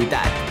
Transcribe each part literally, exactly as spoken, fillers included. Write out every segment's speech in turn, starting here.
ciutat.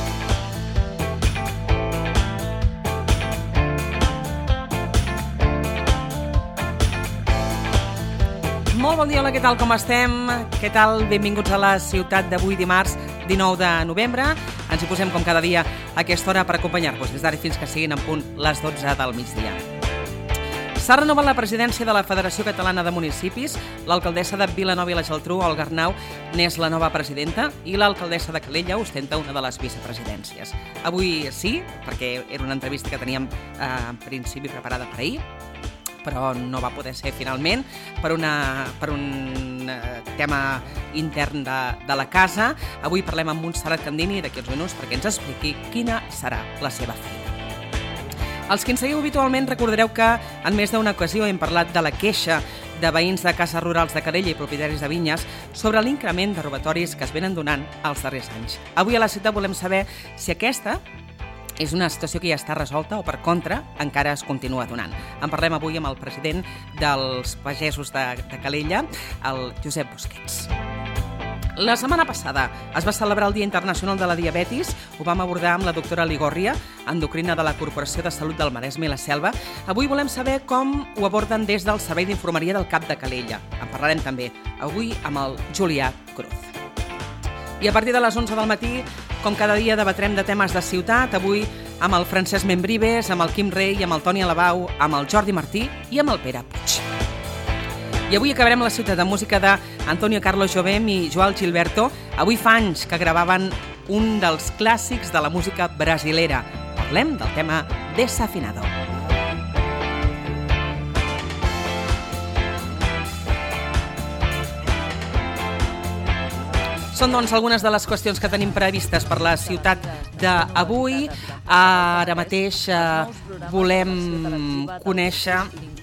Molt bon dia, hola, què tal, com estem? Què tal? Benvinguts a la ciutat d'avui, dimarts dinou de novembre. Ens hi posem com cada dia a aquesta hora per acompanyar-vos des d'ara fins que siguin en punt les dotze del migdia. S'ha renovat la presidència de la Federació Catalana de Municipis. L'alcaldessa de Vilanova i la Geltrú, Olga Arnau, n'és la nova presidenta i l'alcaldessa de Calella ostenta una de les vicepresidències. Avui sí, perquè era una entrevista que teníem eh, en principi preparada per ahir, però no va poder ser finalment per, una, per un uh, tema intern de, de la casa. Avui parlem amb Montserrat Candini d'aquí uns minuts perquè ens expliqui quina serà la seva feina. Els que ens seguiu habitualment recordareu que en més d'una ocasió hem parlat de la queixa de veïns de cases rurals de Calella i propietaris de vinyes sobre l'increment de robatoris que es venen donant els darrers anys. Avui a la ciutat volem saber si aquesta és una situació que ja està resolta o, per contra, encara es continua donant. En parlem avui amb el president dels pagesos de, de Calella, el Josep Busquets. La setmana passada es va celebrar el Dia Internacional de la Diabetis. Ho vam abordar amb la doctora Ligòria, endocrina de la Corporació de Salut del Maresme i la Selva. Avui volem saber com ho aborden des del Servei d'Informeria del Cap de Calella. En parlarem també avui amb el Julià Cruz. I a partir de les onze del matí, com cada dia, debatrem de temes de ciutat, avui amb el Francesc Membrives, amb el Quim Rey, amb el Toni Alabau, amb el Jordi Martí i amb el Pere Puig. I avui acabarem la ciutat amb música d'Antonio Carlos Jobim i Joao Gilberto. Avui fa anys que gravaven un dels clàssics de la música brasilera. Parlem del tema Desafinado. Són, doncs, algunes de les qüestions que tenim previstes per la ciutat d'avui. Ara mateix eh, volem conèixer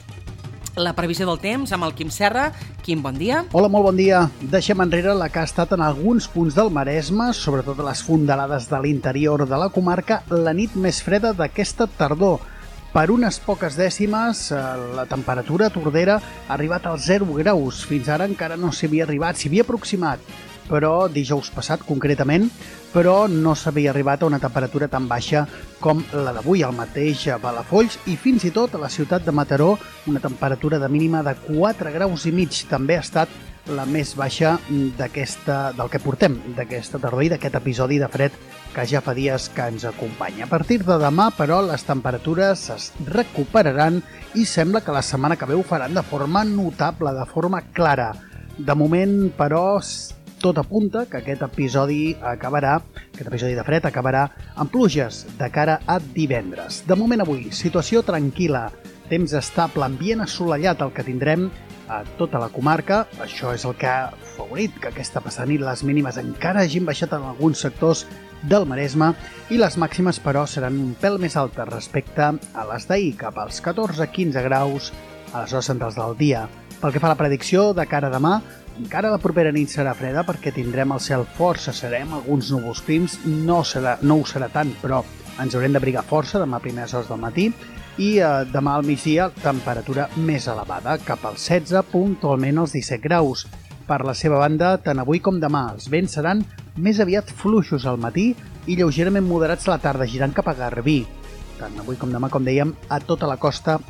la previsió del temps amb el Quim Serra. Quim, bon dia. Hola, molt bon dia. Deixem enrere la que ha estat en alguns punts del Maresme, sobretot a les fondalades de l'interior de la comarca, la nit més freda d'aquesta tardor. Per unes poques dècimes, la temperatura a Tordera ha arribat als zero graus. Fins ara encara no s'hi havia arribat, s'hi havia aproximat, però dijous passat concretament, però no s'havia arribat a una temperatura tan baixa com la d'avui, al mateix a Palafolls i fins i tot a la ciutat de Mataró, una temperatura de mínima de quatre graus i mig. També ha estat la més baixa d'aquesta, del que portem, d'aquesta tardor i d'aquest episodi de fred que ja fa dies que ens acompanya. A partir de demà, però, les temperatures es recuperaran i sembla que la setmana que ve ho faran de forma notable, de forma clara. De moment, però, tot apunta que aquest episodi acabarà, aquest episodi de fred acabarà amb pluges de cara a divendres. De moment avui, situació tranquil·la, temps estable, ambient assolellat el que tindrem a tota la comarca. Això és el que ha favorit que aquesta passada nit les mínimes encara hagin baixat en alguns sectors del Maresme i les màximes, però, seran un pèl més altes respecte a les d'ahir, cap als catorze a quinze graus a les hores centrals del dia. Pel que fa a la predicció de cara a demà, encara la propera nit serà freda perquè tindrem el cel força serè, alguns núvols prims, no, serà, no ho serà tant, però ens haurem d'abrigar força demà a primeres hores del matí i eh, demà al migdia temperatura més elevada, cap als setze, puntualment als disset graus. Per la seva banda, tant avui com demà, els vents seran més aviat fluixos al matí i lleugerament moderats a la tarda, girant cap a Garbí. Tant avui com demà, com dèiem, a tota la costa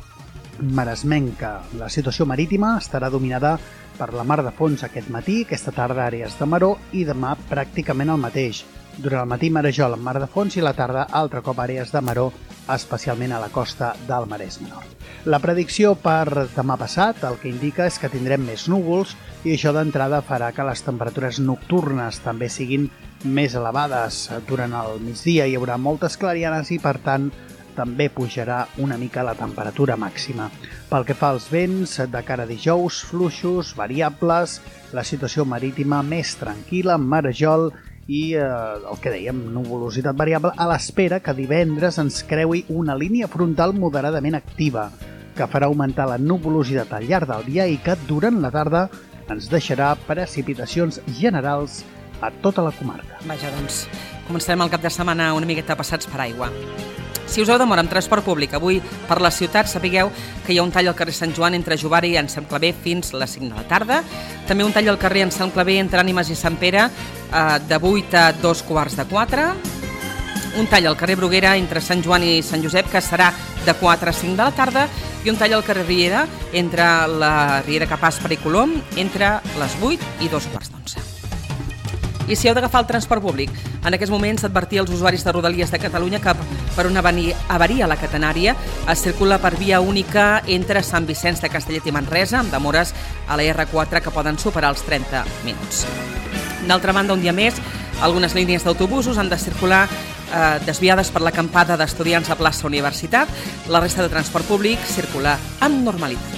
maresmenca. La situació marítima estarà dominada per la mar de fons aquest matí, aquesta tarda àrees de maró i demà pràcticament el mateix. Durant el matí marejol amb mar de fons i la tarda altre cop àrees de maró, especialment a la costa del Maresme Nord. La predicció per demà passat el que indica és que tindrem més núvols i això d'entrada farà que les temperatures nocturnes també siguin més elevades. Durant el migdia hi haurà moltes clarianes i, per tant, també pujarà una mica la temperatura màxima. Pel que fa als vents, de cara a dijous, fluixos, variables, la situació marítima més tranquil·la, amb marejol i eh, el que dèiem, nuvolositat variable, a l'espera que divendres ens creui una línia frontal moderadament activa, que farà augmentar la nuvolositat al llarg del dia i que durant la tarda ens deixarà precipitacions generals a tota la comarca. Vaja, doncs, començarem el cap de setmana una miqueta passats per aigua. Si us heu demora amb transport públic avui per la ciutat, sapigueu que hi ha un tall al carrer Sant Joan entre Jovari i Sant Claver fins a les cinc de la tarda. També un tall al carrer en Sant Claver entre Ànimes i Sant Pere de vuit a dos quarts de quatre. Un tall al carrer Bruguera entre Sant Joan i Sant Josep, que serà de quatre a cinc de la tarda, i un tall al carrer Riera, entre la Riera que passa per Colom, entre les vuit i dos quarts d'onze. I si heu d'agafar el transport públic, en aquests moments advertir als usuaris de Rodalies de Catalunya que per una avaria a la catenària es circula per via única entre Sant Vicenç de Castellet i Manresa, amb demores a la erre quatre que poden superar els trenta minuts. D'altra banda, un dia més, algunes línies d'autobusos han de circular eh, desviades per l'acampada d'estudiants a plaça Universitat. La resta de transport públic circula amb normalitat.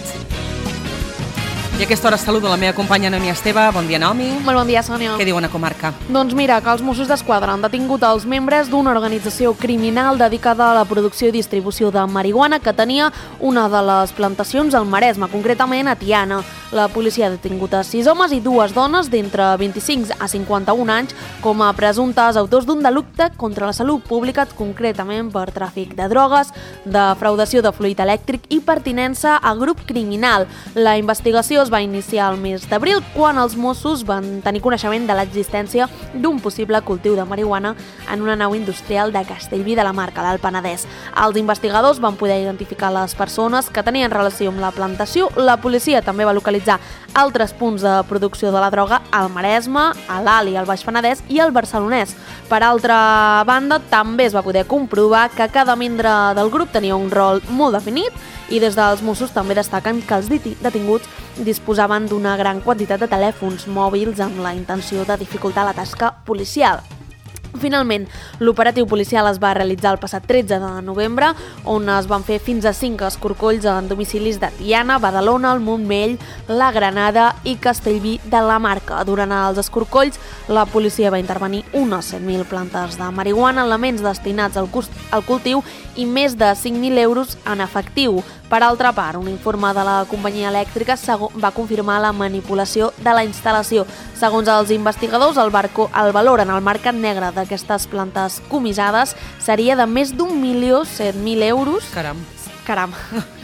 I a aquesta hora saludo la meva companya Naomi Esteve. Bon dia, Naomi. Molt bon dia, Sònia. Què diu una comarca? Doncs mira, que els Mossos d'Esquadra han detingut els membres d'una organització criminal dedicada a la producció i distribució de marihuana que tenia una de les plantacions al Maresme, concretament a Tiana. La policia ha detingut a sis homes i dues dones d'entre vint-i-cinc a cinquanta-un anys com a presumptes autors d'un delicte contra la salut pública, concretament per tràfic de drogues, defraudació de fluid elèctric i pertinença a grup criminal. La investigació es va iniciar el mes d'abril quan els Mossos van tenir coneixement de l'existència d'un possible cultiu de marihuana en una nau industrial de Castellví de la Marca, l'Alt Penedès. Els investigadors van poder identificar les persones que tenien relació amb la plantació. La policia també va localitzar altres punts de producció de la droga al Maresme, a l'Alt i al Baix Penedès i al Barcelonès. Per altra banda, també es va poder comprovar que cada membre del grup tenia un rol molt definit i des dels Mossos també destaquen que els detinguts disposaven d'una gran quantitat de telèfons mòbils amb la intenció de dificultar la tasca policial. Finalment, l'operatiu policial es va realitzar el passat tretze de novembre, on es van fer fins a cinc escorcolls en domicilis de Tiana, Badalona, el Montmell, la Granada i Castellví de la Marca. Durant els escorcolls, la policia va intervenir unes set mil plantes de marihuana, elements destinats al, al cultiu i més de cinc mil euros en efectiu. Per altra part, un informe de la companyia elèctrica va confirmar la manipulació de la instal·lació. Segons els investigadors, el, barco, el valor en el mercat negre d'aquestes plantes comissades seria de més d'un milió set mil euros. Caram. Caram.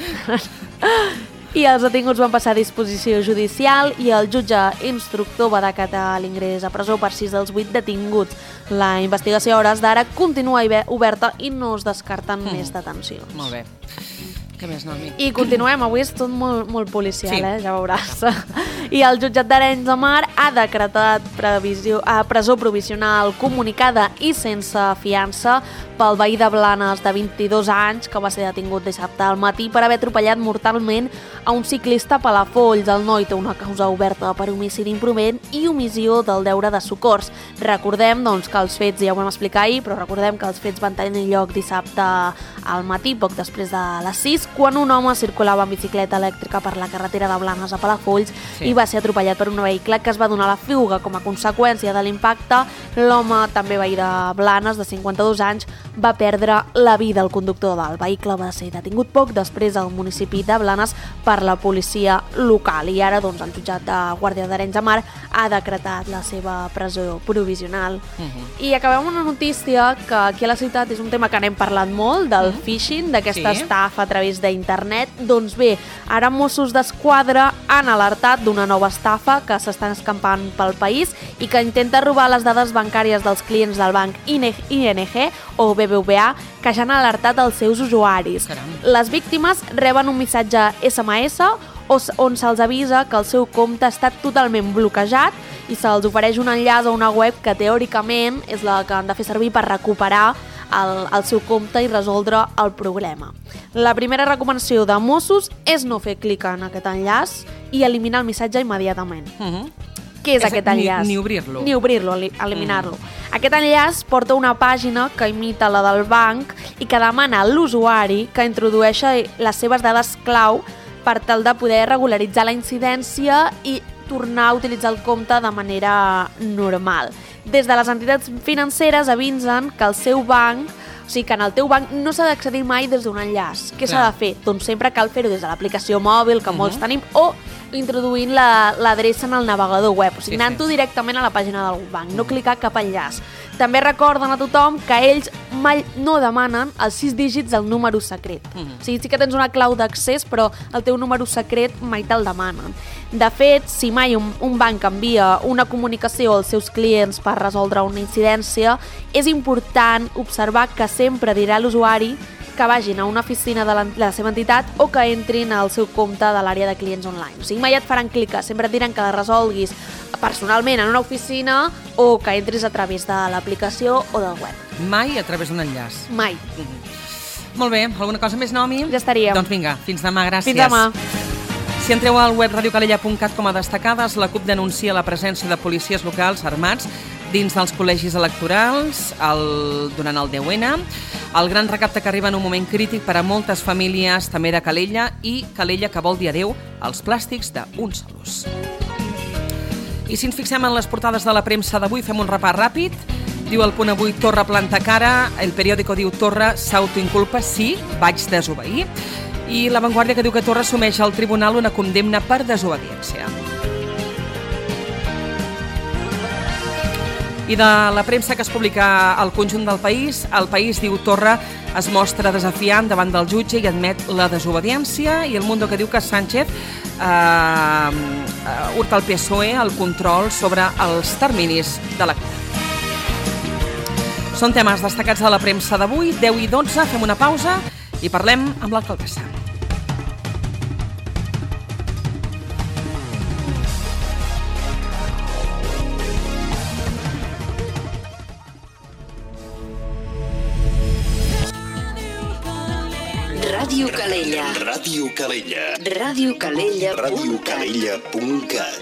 I els detinguts van passar a disposició judicial i el jutge instructor va decatar l'ingrés a presó per sis dels vuit detinguts. La investigació a hores d'ara continua oberta i no es descarten mm. més detencions. Molt bé. Què més, Naomi? I continuem, avui és tot molt, molt policial, sí. eh? Ja veuràs. I el jutjat d'Arenys de Mar ha decretat previsió, eh, presó provisional comunicada i sense fiança pel veí de Blanes de vint-i-dos anys que va ser detingut dissabte al matí per haver atropellat mortalment a un ciclista a Palafolls. El noi té una causa oberta per homicidi imprudent i omissió del deure de socors. Recordem doncs, que els fets, ja ho vam explicar ahir, però recordem que els fets van tenir lloc dissabte al matí, poc després de les sis, quan un home circulava en bicicleta elèctrica per la carretera de Blanes a Palafolls sí. i va ser atropellat per un vehicle que es va donar la fuga. Com a conseqüència de l'impacte, l'home, també veí de Blanes, de cinquanta-dos anys, va perdre la vida. El conductor del vehicle va ser detingut poc després al municipi de Blanes per la policia local i ara doncs, el jutjat de Guàrdia d'Arenys de Mar ha decretat la seva presó provisional. Uh-huh. I acabem amb una notícia que aquí a la ciutat és un tema que n'hem parlat molt, del uh-huh. phishing, d'aquesta sí. estafa a través d'internet. Doncs bé, ara Mossos d'Esquadra han alertat d'una nova estafa que s'està escampant pel país i que intenta robar les dades bancàries dels clients del banc I N G o B B V A, que ja han alertat els seus usuaris. Caram. Les víctimes reben un missatge S M S on se'ls avisa que el seu compte ha estat totalment bloquejat i se'ls ofereix un enllaç a una web que teòricament és la que han de fer servir per recuperar el, el seu compte i resoldre el problema. La primera recomanació de Mossos és no fer clic en aquest enllaç i eliminar el missatge immediatament. Uh-huh. Què és, és aquest enllaç? Ni, ni obrir-lo. Ni obrir-lo, eliminar-lo. Mm. Aquest enllaç porta una pàgina que imita la del banc i que demana a l'usuari que introdueixi les seves dades clau per tal de poder regularitzar la incidència i tornar a utilitzar el compte de manera normal. Des de les entitats financeres avisen que el seu banc, o sigui que en el teu banc no s'ha d'accedir mai des d'un enllaç. Què s'ha de fer? Doncs sempre cal fer-ho des de l'aplicació mòbil, que uh-huh. molts tenim, o introduint la- l'adreça en el navegador web, o sigui, Sí, sí. anant-ho directament a la pàgina del banc, no clicar cap enllaç. També recorden a tothom que ells mai no demanen els sis dígits del número secret. Mhm. O sigui, sí que tens una clau d'accés, però el teu número secret mai te'l demanen. De fet, si mai un, un banc envia una comunicació als seus clients per resoldre una incidència, és important observar que sempre dirà a l'usuari que vagin a una oficina de la, de la seva entitat o que entrin al seu compte de l'àrea de clients online. O sigui, mai et faran clicar, sempre et diran que la resolguis personalment en una oficina o que entris a través de l'aplicació o del web. Mai a través d'un enllaç. Mai. Molt bé, alguna cosa més, Naomi? Ja estaríem. Doncs vinga, fins demà, gràcies. Fins demà. Si entreu al web radiocalella punt cat com a destacades, la CUP denuncia la presència de policies locals armats dins dels col·legis electorals el, durant el deu ene, el gran recapte que arriba en un moment crític per a moltes famílies també de Calella i Calella que vol dir adeu als plàstics d'un sol ús. I si ens fixem en les portades de la premsa d'avui, fem un repàs ràpid. Diu el Punt Avui, Torra planta cara, el periòdico diu Torra s'autoinculpa, sí, vaig desobeir. I La Vanguardia que diu que Torra assumeix al tribunal una condemna per desobediència. I de la premsa que es publica al conjunt del país, el País diu Torra es mostra desafiant davant del jutge i admet la desobediència, i el Mundo que diu que Sánchez eh, eh, hurta al P S O E el control sobre els terminis de la cura. Són temes destacats de la premsa d'avui, deu i dotze, fem una pausa i parlem amb l'alcaldessa. Ràdio Calella. Ràdio Calella. Ràdio Calella. radiocalella punt cat.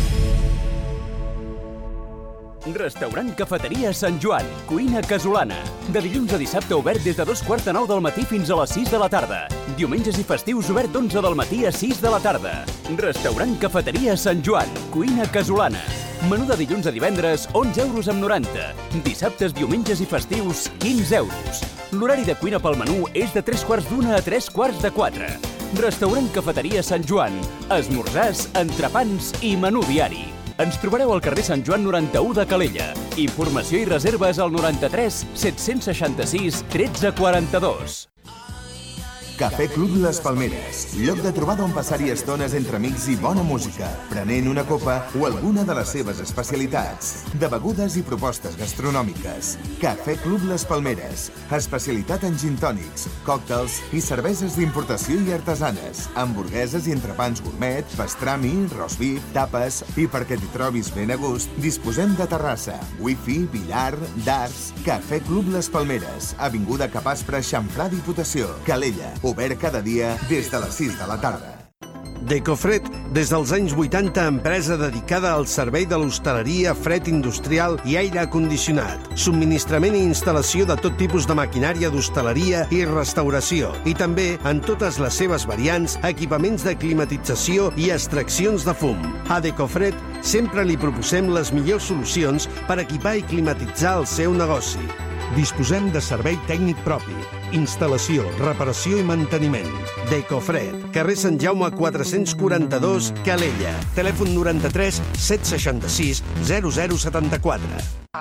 Restaurant Cafeteria Sant Joan, cuina casolana. De dilluns a dissabte obert des de dos quarts de nou del matí fins a les sis de la tarda. Diumenges i festius obert d'onze del matí a sis de la tarda. Restaurant Cafeteria Sant Joan, cuina casolana. Menú de dilluns a divendres, onze euros amb noranta. Dissabtes, diumenges i festius, quinze euros. L'horari de cuina pel menú és de tres quarts d'una a tres quarts de quatre. Restaurant Cafeteria Sant Joan. Esmorzars, entrepans i menú diari. Ens trobareu al carrer Sant Joan noranta-u de Calella. Informació i reserves al noranta-tres set-cents seixanta-sis tretze quaranta-dos. Cafè Club Les Palmeres, lloc de trobada on passar-hi estones entre amics i bona música, prenent una copa o alguna de les seves especialitats, de begudes i propostes gastronòmiques. Cafè Club Les Palmeres, especialitat en gin tònics, còctels i cerveses d'importació i artesanes, hamburgueses i entrepans gourmet, pastrami, roast beef, tapes, i perquè t'hi trobis ben a gust, disposem de terrassa, wifi, billar, darts. Cafè Club Les Palmeres, avinguda Capaspre, Xamfrà, Diputació, Calella. Obert cada dia des de les sis de la tarda. Decofred, des dels anys vuitanta, empresa dedicada al servei de l'hostaleria, fred industrial i aire condicionat. Subministrament i instal·lació de tot tipus de maquinària d'hostaleria i restauració. I també, en totes les seves variants, equipaments de climatització i extraccions de fum. A Decofred sempre li proposem les millors solucions per equipar i climatitzar el seu negoci. Disposem de servei tècnic propi, instal·lació, reparació i manteniment. Decofred, carrer Sant Jaume quatre-cents quaranta-dos, Calella. Telèfon noranta-tres set seixanta-sis zero zero setanta-quatre.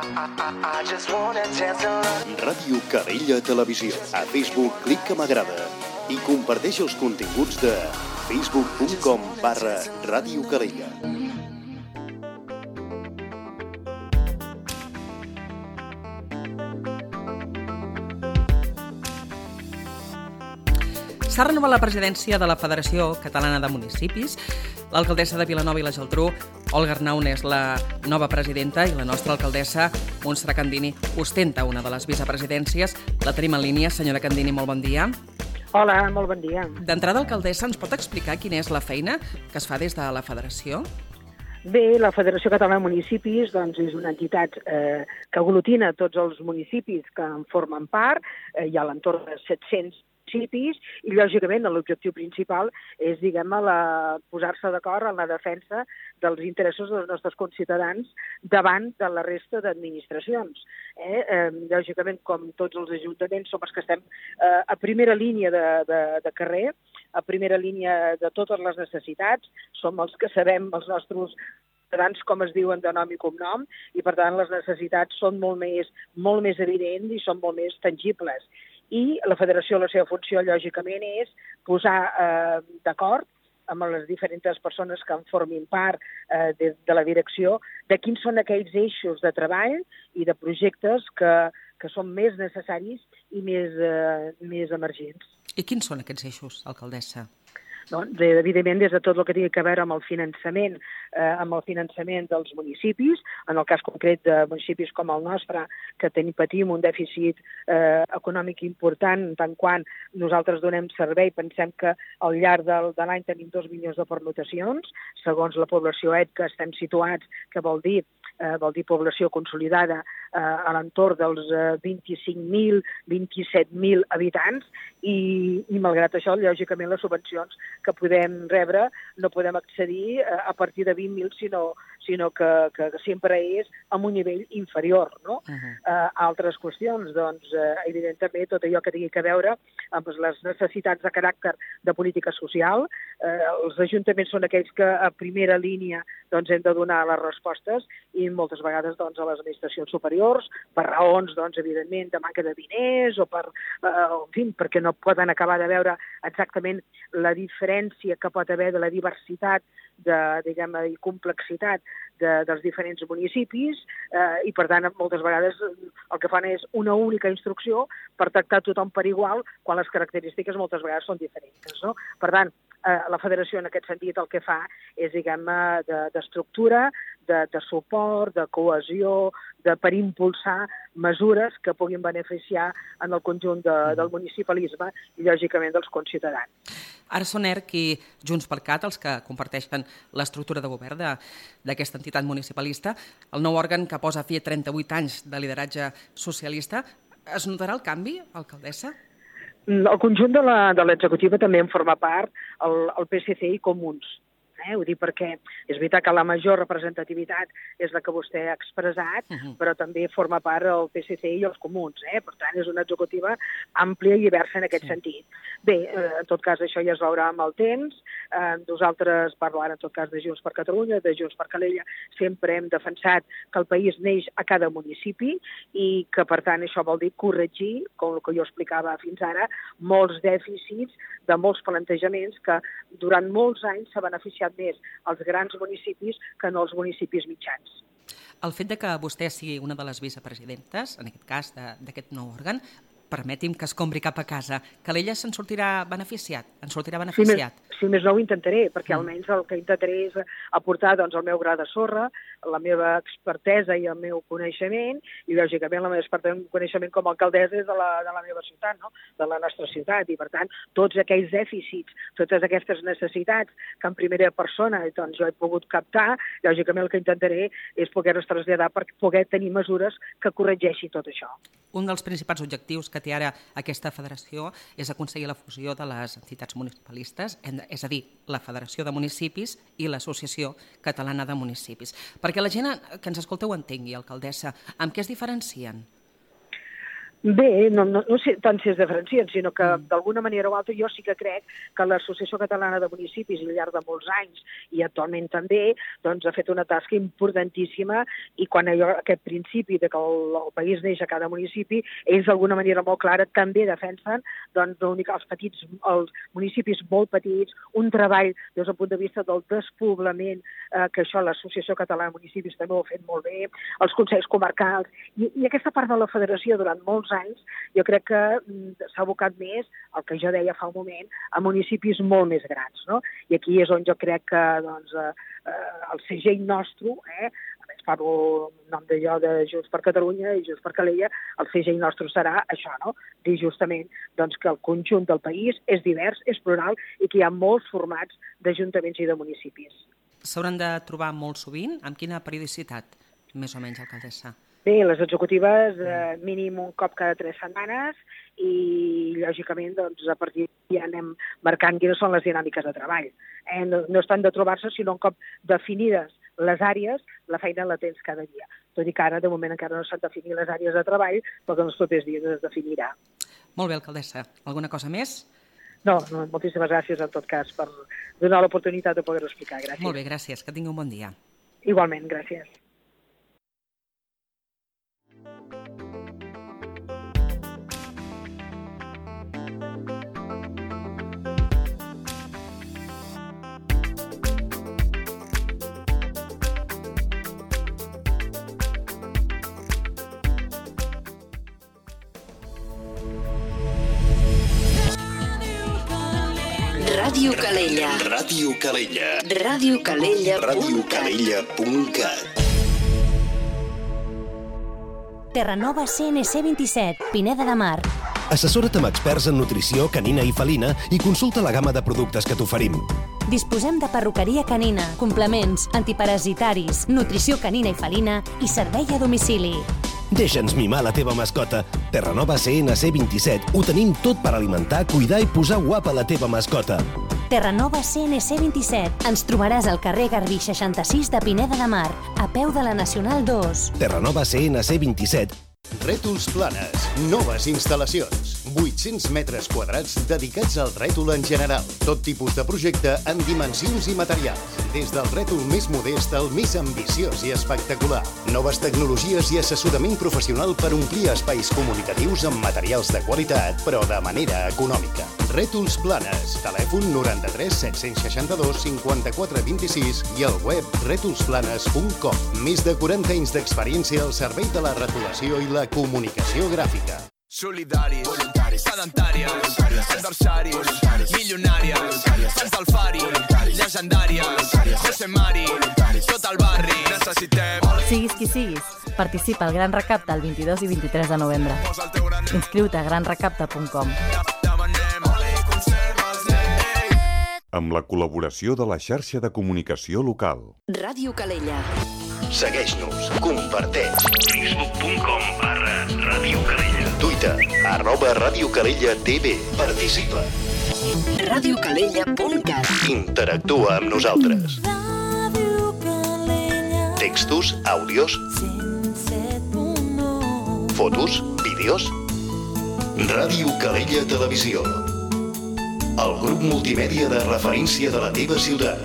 Ràdio Calella Televisió. A Facebook, clica m'agrada i comparteix els continguts de facebook punt com barra Ràdio Calella. S'ha renovat la presidència de la Federació Catalana de Municipis. L'alcaldessa de Vilanova i la Geltrú, Olga Arnaun, és la nova presidenta i la nostra alcaldessa, Montserrat Candini, ostenta una de les vicepresidències. La tenim en línia. Senyora Candini, molt bon dia. Hola, molt bon dia. D'entrada, alcaldessa, ens pot explicar quina és la feina que es fa des de la Federació? Bé, la Federació Catalana de Municipis doncs, és una entitat eh, que aglutina tots els municipis que en formen part. Eh, hi ha a l'entorn de set-cents municipis i, lògicament, l'objectiu principal és, diguem-ne, la... posar-se d'acord en la defensa dels interessos dels nostres conciutadans davant de la resta d'administracions. Eh? Eh, lògicament, com tots els ajuntaments, som els que estem eh, a primera línia de, de, de carrer, a primera línia de totes les necessitats, som els que sabem els nostres ciutadans com es diuen de nom i cognom, i per tant les necessitats són molt més, molt més evidents i són molt més tangibles. I la federació, la seva funció, lògicament, és posar eh, d'acord amb les diferents persones que en formin part eh, de, de la direcció, de quins són aquells eixos de treball i de projectes que, que són més necessaris i més, eh, més emergents. I quins són aquests eixos, alcaldessa? Doncs, evidentment, des de tot el que tingui a veure amb el finançament, eh, amb el finançament dels municipis, en el cas concret de municipis com el nostre, que tenim, patim un dèficit eh, econòmic important, tant quan nosaltres donem servei, pensem que al llarg del, de l'any tenim dos milions de pernotacions, segons la població E T que estem situats, que vol dir eh, vol dir població consolidada eh, a l'entorn dels eh, vint-i-cinc mil, vint-i-set mil habitants, i, i malgrat això, lògicament, les subvencions que podem rebre no podem accedir eh, a partir de vint mil, sinó, sinó que, que sempre és en un nivell inferior, no? Uh-huh. eh, altres qüestions, doncs, eh, evident també tot allò que tingui a veure amb les necessitats de caràcter de política social. Eh, els ajuntaments són aquells que a primera línia doncs, hem de donar les respostes, i moltes vegades doncs, a les administracions superiors, per raons, doncs, evidentment, de manca de diners o per, eh, en fi, perquè no poden acabar de veure exactament la diferència que pot haver de la diversitat de, diguem, i complexitat de, dels diferents municipis, eh, i per tant moltes vegades el que fan és una única instrucció per tractar tothom per igual, quan les característiques moltes vegades són diferents, no? Per tant, eh, la federació en aquest sentit el que fa és, diguem, d'estructura, de, de suport, de cohesió, de, per impulsar mesures que puguin beneficiar en el conjunt de, del municipalisme i, lògicament, dels conciutadans. Ara són E R C i Junts per Cat els que comparteixen l'estructura de govern d'aquesta entitat municipalista. El nou òrgan que posa fi a trenta-vuit anys de lideratge socialista. Es notarà el canvi, alcaldessa? El conjunt de l'executiva també en forma part el, el P S C i Comuns. Eh? Ho dic perquè és veritat que la major representativitat és la que vostè ha expressat, uh-huh. però també forma part el P S C i els Comuns. Eh? Per tant, és una executiva àmplia i diversa en aquest sí. sentit. Bé, eh, en tot cas, això ja es veurà amb el temps. Eh, nosaltres, parlo ara en tot cas de Junts per Catalunya, de Junts per Calella, sempre hem defensat que el país neix a cada municipi i que, per tant, això vol dir corregir, com el que jo explicava fins ara, molts dèficits de molts plantejaments que durant molts anys s'ha beneficiat més als grans municipis que no als municipis mitjans. El fet de que vostè sigui una de les vicepresidentes, en aquest cas d'aquest nou òrgan, permeti'm que es compri cap a casa. Calella se'n sortirà beneficiat? En sortirà beneficiat? Si més, si més no ho intentaré, perquè almenys el que intentaré és aportar doncs, el meu gra de sorra, la meva expertesa i el meu coneixement, i lògicament la meva coneixement com a alcaldessa és de la, de la meva ciutat, no? De la nostra ciutat, i per tant tots aquells dèficits, totes aquestes necessitats que en primera persona doncs, jo he pogut captar, lògicament el que intentaré és poder-les traslladar per poder tenir mesures que corregeixi tot això. Un dels principals objectius que té ara aquesta federació és aconseguir la fusió de les entitats municipalistes, és a dir, la Federació de Municipis i l'Associació Catalana de Municipis. Perquè la gent que ens escolteu entengui, alcaldessa, amb què es diferencien? Bé, no, no, no sé tant si es diferencien, sinó que d'alguna manera o altra jo sí que crec que l'Associació Catalana de Municipis, al llarg de molts anys i actualment també, doncs ha fet una tasca importantíssima, i quan allò, aquest principi de que el, el país neix a cada municipi, ells d'alguna manera molt clara també defensen doncs, els petits, els municipis molt petits, un treball des del punt de vista del despoblament, eh, que això l'Associació Catalana de Municipis també ho ha fet molt bé, els consells comarcals, i, i aquesta part de la federació durant molts anys, jo crec que s'ha abocat més, el que jo deia fa un moment, a municipis molt més grans, no? I aquí és on jo crec que doncs, eh, el segell nostre, eh, a més parlo en nom d'allò de Junts per Catalunya i Junts per Calella, el segell nostre serà això, no? Dir justament doncs, que el conjunt del país és divers, és plural, i que hi ha molts formats d'ajuntaments i de municipis. S'hauran de trobar molt sovint? Amb quina periodicitat, més o menys, alcaldessa? Bé, les executives, eh, mínim un cop cada tres setmanes, i lògicament doncs, a partir ja anem marcant quines són les dinàmiques de treball. Eh, no, no estan de trobar-se, sinó un cop definides les àrees, la feina la tens cada dia. Tot i que ara, de moment, encara no s'han definit les àrees de treball, però que en els propers dies es definirà. Molt bé, alcaldessa. Alguna cosa més? No, no, moltíssimes gràcies en tot cas per donar l'oportunitat de poder-ho explicar. Gràcies. Molt bé, gràcies. Que tingui un bon dia. Igualment, gràcies. Ràdio Calella. Ràdio Calella. Ràdio Calella. ràdio calella punt cat. Terranova C N C vint-i-set, Pineda de Mar. Assessora't amb experts en nutrició canina i felina i consulta la gamma de productes que t'oferim. Disposem de perruqueria canina, complements, antiparasitaris, nutrició canina i felina i servei a domicili. Deixa'ns mimar la teva mascota. Terranova C N C vint-i-set. Ho tenim tot per alimentar, cuidar i posar guapa la teva mascota. Terranova C N C vint-i-set. Ens trobaràs al carrer Garbí seixanta-sis de Pineda de Mar, a peu de la Nacional dos. Terranova C N C vint-i-set. Rètols Planes, noves instal·lacions. vuit-cents metres quadrats dedicats al rètol en general. Tot tipus de projecte en dimensions i materials. Des del rètol més modest al més ambiciós i espectacular. Noves tecnologies i assessorament professional per omplir espais comunicatius amb materials de qualitat, però de manera econòmica. Rètols Planes. Telèfon noranta-tres set-cents seixanta-dos cinquanta-quatre vint-i-sis i al web rètols planes punt com. Més de quaranta anys d'experiència al servei de la retolació i la comunicació gràfica. Solidaris, sedentàries, adversaris, milionàries, fans del Fari, llegendàries, José Mari, tot el barri, necessitem... Siguis qui siguis, participa al Gran Recapte el vint-i-dos i vint-i-tres de novembre. Inscriu-te a gran recapte punt com. Amb la col·laboració de la xarxa de comunicació local. Ràdio Calella. Segueix-nos, comparteix. facebook punt com barra Ràdio Calella. Twitter, arroba Ràdio Calella T V. Participa. ràdio calella punt cat. Interactua amb nosaltres. Textos, àudios, fotos, vídeos. Ràdio Calella Televisió. El grup multimèdia de referència de la teva ciutat.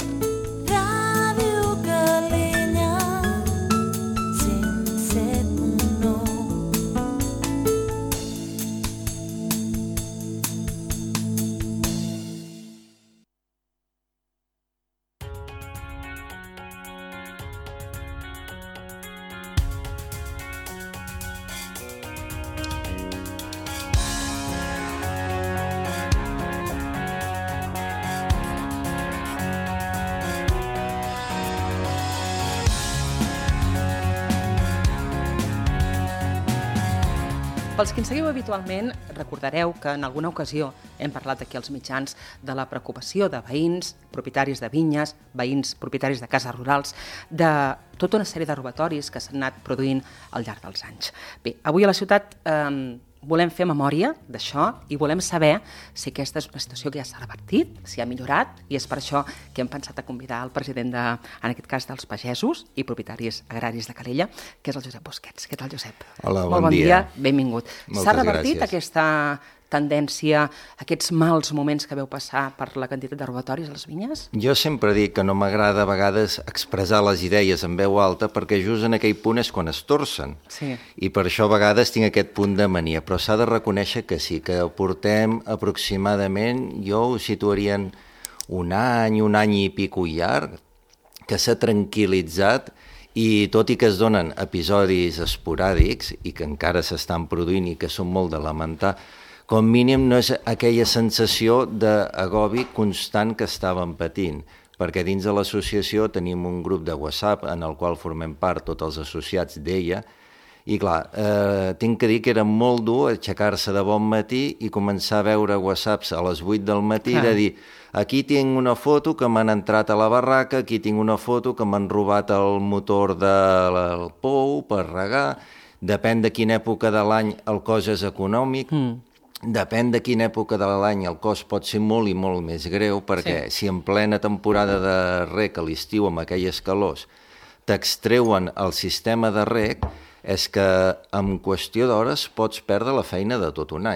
Pels que ens seguiu habitualment, recordareu que en alguna ocasió hem parlat aquí als mitjans de la preocupació de veïns, propietaris de vinyes, veïns, propietaris de cases rurals, de tota una sèrie de robatoris que s'han anat produint al llarg dels anys. Bé, avui a la ciutat eh, volem fer memòria d'això i volem saber si aquesta és una situació que ja s'ha revertit, si ha millorat, i és per això que hem pensat a convidar el president, de, en aquest cas, dels pagesos i propietaris agraris de Calella, que és el Josep Busquets. Què tal, Josep? Hola, Molt bon, bon dia. dia. Benvingut. Moltes S'ha revertit gràcies. aquesta tendència, aquests mals moments que veu passar per la quantitat de robatoris a les vinyes? Jo sempre dic que no m'agrada a vegades expressar les idees en veu alta perquè just en aquell punt és quan es torcen. Sí. I per això a vegades tinc aquest punt de mania, però s'ha de reconèixer que sí, que portem aproximadament, jo ho situaria en un any, un any i pico llarg, que s'ha tranquil·litzat i tot i que es donen episodis esporàdics i que encara s'estan produint i que són molt de lamentar, com mínim no és aquella sensació d'agobi constant que estàvem patint, perquè dins de l'associació tenim un grup de WhatsApp en el qual formem part tots els associats d'ella, i clar, eh, tinc que dir que era molt dur aixecar-se de bon matí i començar a veure WhatsApps a les vuit del matí i de dir aquí tinc una foto que m'han entrat a la barraca, aquí tinc una foto que m'han robat el motor del pou per regar, depèn de quina època de l'any el cost és econòmic, mm. Depèn de quina època de l'any el cost pot ser molt i molt més greu, perquè sí. Si en plena temporada de reg a l'estiu amb aquelles calors t'extreuen el sistema de reg, és que en qüestió d'hores pots perdre la feina de tot un any.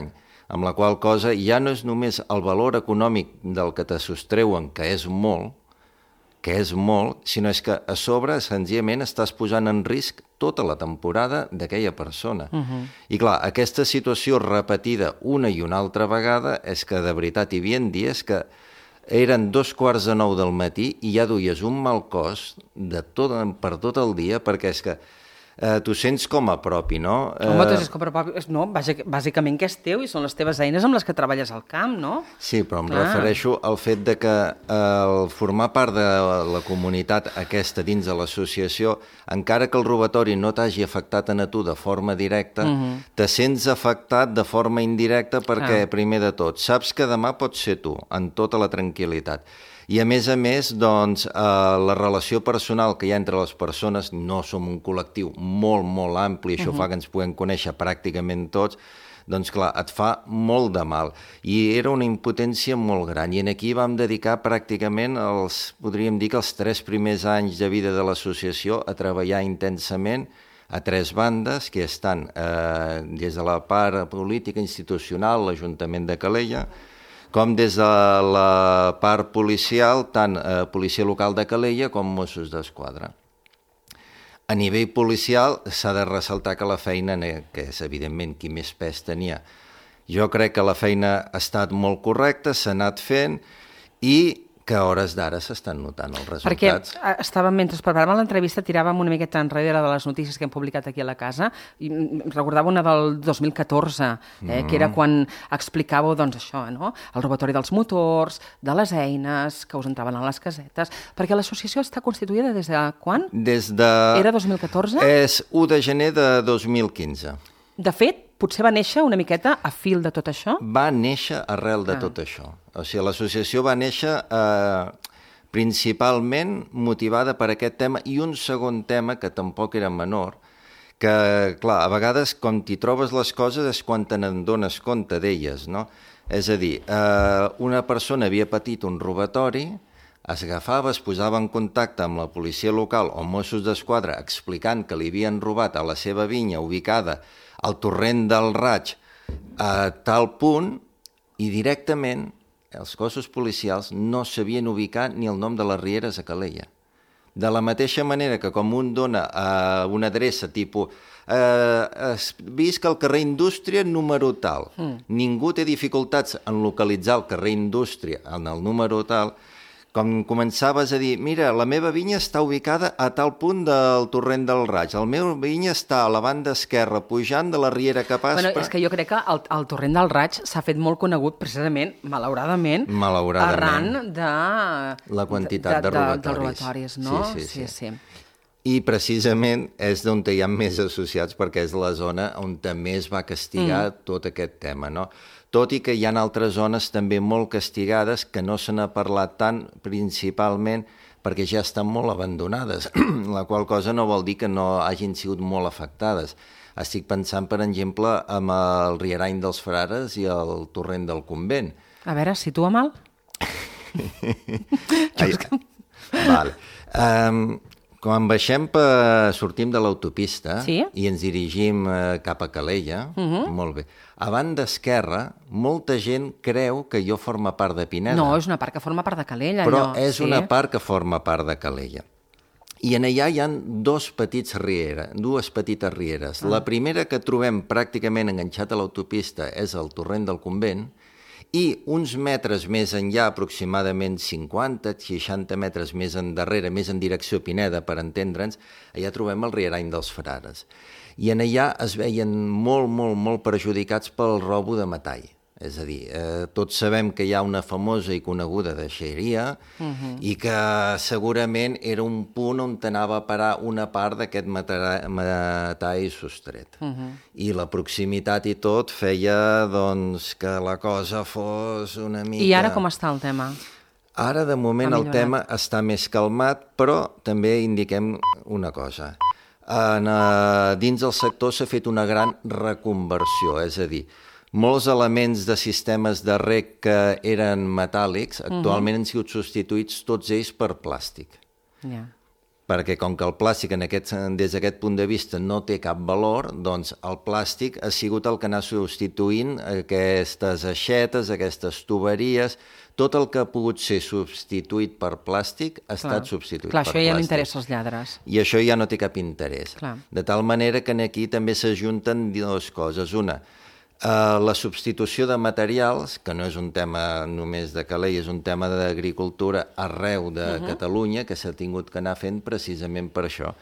amb la qual cosa ja no és només el valor econòmic del que te sostreuen, que és molt, que és molt, sinó és que a sobre, senzillament, estàs posant en risc tota la temporada d'aquella persona. Uh-huh. I clar, aquesta situació repetida una i una altra vegada és que de veritat hi havia dies que eren dos quarts de nou del matí i ja duies un mal cos de tot, per tot el dia, perquè és que eh, t'ho sents com a propi, no? Home, Eh, tu com a propi, no, bàsic, bàsicament que és teu i són les teves eines amb les que treballes al camp, no? Sí, però em Clar. refereixo al fet de que eh, el formar part de la comunitat aquesta dins de l'associació, encara que el robatori no t'hagi afectat a tu de forma directa, Mhm. te sents afectat de forma indirecta perquè, Clar. primer de tot, saps que demà pots ser tu, en tota la tranquil·litat. I a més a més, doncs, eh, la relació personal que hi ha entre les persones, no som un col·lectiu molt, molt ampli, això Mhm. fa que ens puguem conèixer pràcticament tots, doncs clar, et fa molt de mal. I era una impotència molt gran. I en aquí vam dedicar pràcticament els, podríem dir que els tres primers anys de vida de l'associació a treballar intensament a tres bandes que estan eh, des de la part política institucional, l'Ajuntament de Calella, com des de la part policial, tant eh, Policia Local de Calella com Mossos d'Esquadra. A nivell policial s'ha de ressaltar que la feina, que és evidentment qui més pes tenia, jo crec que la feina ha estat molt correcta, s'ha anat fent i que a hores d'ara s'estan notant els resultats. Perquè estàvem, mentre preparàvem l'entrevista, tiràvem una miqueta enrere de les notícies que hem publicat aquí a la casa i recordava una del dos mil catorze, eh, Mm. que era quan explicàveu doncs, això, no? El robatori dels motors, de les eines que us entraven a les casetes, perquè l'associació està constituïda des de quan? Des de... Era dos mil catorze? És u de gener de dos mil quinze. De fet, potser va néixer una miqueta a fil de tot això? Va néixer arrel de Ah. tot això. O sigui, l'associació va néixer eh, principalment motivada per aquest tema i un segon tema que tampoc era menor, que, clar, a vegades quan t'hi trobes les coses és quan te n'adones compte d'elles, no? És a dir, eh, una persona havia patit un robatori, es agafava, es posava en contacte amb la policia local o Mossos d'Esquadra explicant que li havien robat a la seva vinya ubicada al torrent del Raig a tal punt i directament els cossos policials no sabien ubicar ni el nom de les rieres a Calella. De la mateixa manera que com un dona a una adreça tipus eh, visc al carrer Indústria número tal, Mm. ningú té dificultats en localitzar el carrer Indústria en el número tal, com començaves a dir, mira, la meva vinya està ubicada a tal punt del torrent del Raig, la meva vinya està a la banda esquerra, pujant de la riera que passa... Bueno, és que jo crec que el, el torrent del Raig s'ha fet molt conegut precisament, malauradament, Malauradament. arran de... La quantitat de, de, de robatoris. De robatoris, no? Sí, sí, sí. sí, sí. I precisament és d'on hi ha més associats perquè és la zona on també es va castigar mm. tot aquest tema, no? Tot i que hi ha altres zones també molt castigades que no se n'ha parlat tant, principalment perquè ja estan molt abandonades, la qual cosa no vol dir que no hagin sigut molt afectades. Estic pensant, per exemple, amb el Rierany dels Frares i el Torrent del Convent. A veure, situa mal? Ai, vale. Um, quan baixem, per, sortim de l'autopista sí? i ens dirigim uh, cap a Calella, Uh -huh. molt bé. A banda esquerra, molta gent creu que jo forma part de Pineda. No, és una part que forma part de Calella. Però allò, és sí. una part que forma part de Calella. I en allà hi ha dos petits rieres, dues petites rieres. Ah. La primera que trobem pràcticament enganxat a l'autopista és el Torrent del Convent, i uns metres més enllà, aproximadament cinquanta seixanta metres més endarrere, més en direcció a Pineda, per entendre'ns, allà trobem el Rierany dels Frares. I en allà es veien molt, molt, molt perjudicats pel robo de metall. És a dir, eh, tots sabem que hi ha una famosa i coneguda deixeria Uh-huh. i que segurament era un punt on anava a parar una part d'aquest metall sostret. Uh-huh. I la proximitat i tot feia doncs, que la cosa fos una mica... I ara com està el tema? Ara, de moment, Ha el millorat. tema està més calmat, però també indiquem una cosa. En, uh, dins del sector s'ha fet una gran reconversió, és a dir, molts elements de sistemes de reg que eren metàl·lics actualment uh-huh. han sigut substituïts tots ells per plàstic. Yeah. perquè com que el plàstic en aquest, des d'aquest punt de vista no té cap valor, doncs el plàstic ha sigut el que anà substituint aquestes aixetes, aquestes tuberies, tot el que ha pogut ser substituït per plàstic ha estat substituït Clar, per això plàstic. ja no interessa als lladres. I això ja no té cap interès. Clar. De tal manera que aquí també s'ajunten dues coses. Una, Uh, la substitució de materials, que no és un tema només de Calella, és un tema d'agricultura arreu de uh-huh. Catalunya, que s'ha tingut que anar fent precisament per això.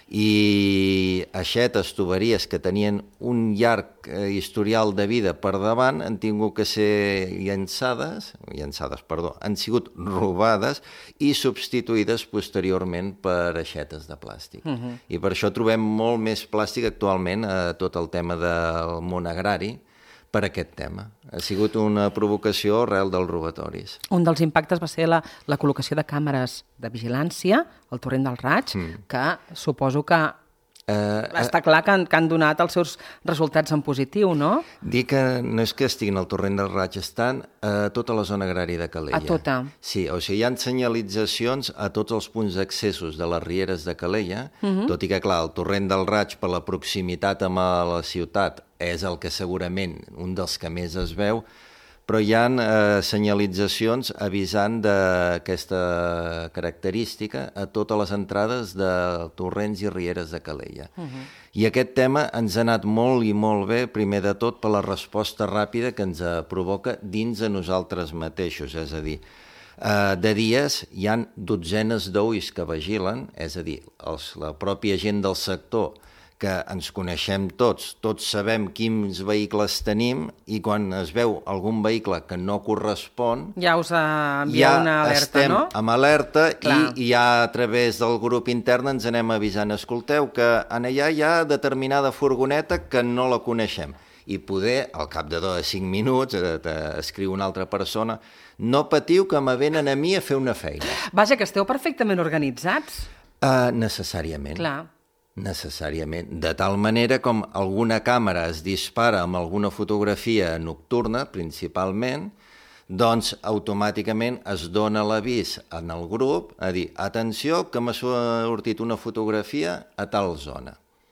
I aixetes, tuberies que tenien un llarg eh, historial de vida per davant han tingut que ser llançades, llançades, perdó, han sigut robades i substituïdes posteriorment per aixetes de plàstic. Uh-huh. I per això trobem molt més plàstic actualment a tot el tema del món agrari, per aquest tema. Ha sigut una provocació arrel dels robatoris. Un dels impactes va ser la, la col·locació de càmeres de vigilància al torrent del Raig, mm. que suposo que uh, està clar que han, que han donat els seus resultats en positiu, no? Dir que no és que estiguin al torrent del Raig, estan a tota la zona agrària de Calella. A tota? Sí, o sigui, hi ha senyalitzacions a tots els punts d'accessos de les rieres de Calella, uh-huh. tot i que, clar, el torrent del Raig, per la proximitat amb la ciutat, és el que segurament un dels que més es veu, però hi ha eh, senyalitzacions avisant d'aquesta característica a totes les entrades de torrents i rieres de Calella. Uh-huh. I aquest tema ens ha anat molt i molt bé, primer de tot per la resposta ràpida que ens provoca dins de nosaltres mateixos, és a dir, eh, de dies hi han dotzenes d'ulls que vigilen, és a dir, els, la pròpia gent del sector que ens coneixem tots, tots sabem quins vehicles tenim i quan es veu algun vehicle que no correspon... Ja us envia ja una alerta, estem no? amb alerta Clar. i ja a través del grup intern ens anem avisant. Escolteu que en allà hi ha determinada furgoneta que no la coneixem. I poder, al cap de dos o cinc minuts, escriu una altra persona, no patiu que me venen a mi a fer una feina. Vaja, que esteu perfectament organitzats. Uh, necessàriament. Clar. Necessàriament. De tal manera com alguna càmera es dispara amb alguna fotografia nocturna, principalment, doncs automàticament es dona l'avís en el grup a dir, atenció, que m'ha sortit una fotografia a tal zona.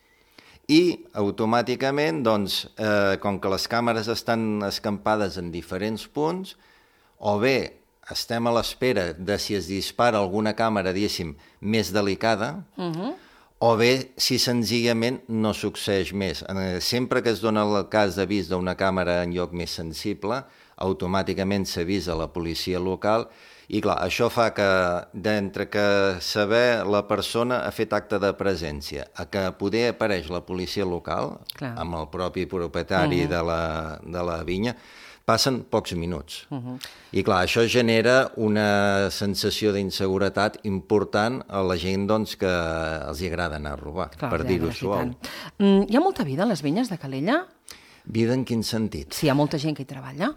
I automàticament, doncs, eh, com que les càmeres estan escampades en diferents punts, o bé estem a l'espera de si es dispara alguna càmera, diguéssim, més delicada, uh-huh. o bé, si senzillament no succeeix més. Sempre que es dona el cas d'avís d'una càmera en lloc més sensible, automàticament s'avisa a la policia local i, clar, això fa que, d'entre que saber la persona ha fet acte de presència, a que poder apareix la policia local, clar. Amb el propi propietari uh-huh. de, la, de la vinya, passen pocs minuts. Uh-huh. I clar, això genera una sensació d'inseguretat important a la gent doncs, que els hi agrada anar a robar, clar, per dir-ho suau. Mm, hi ha molta vida a les vinyes de Calella? Vida en quin sentit? Sí, hi ha molta gent que hi treballa?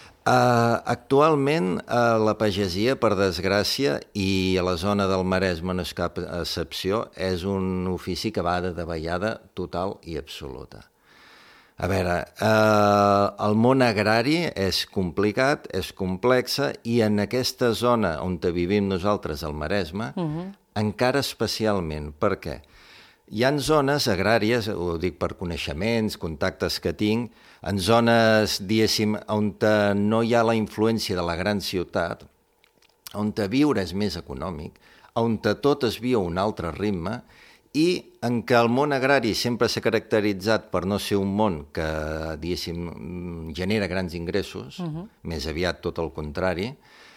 Uh, actualment, a la pagesia, per desgràcia, i a la zona del Maresme no és cap excepció, és un ofici que va de davallada total i absoluta. A veure, eh, el món agrari és complicat, és complexa, i en aquesta zona on vivim nosaltres, al Maresme, uh-huh. encara especialment. Per què? Hi ha zones agràries, ho dic per coneixements, contactes que tinc, en zones, diguéssim, on no hi ha la influència de la gran ciutat, on viure és més econòmic, on tot es viu a un altre ritme, i en què el món agrari sempre s'ha caracteritzat per no ser un món que, diguéssim, genera grans ingressos, uh-huh. més aviat tot el contrari,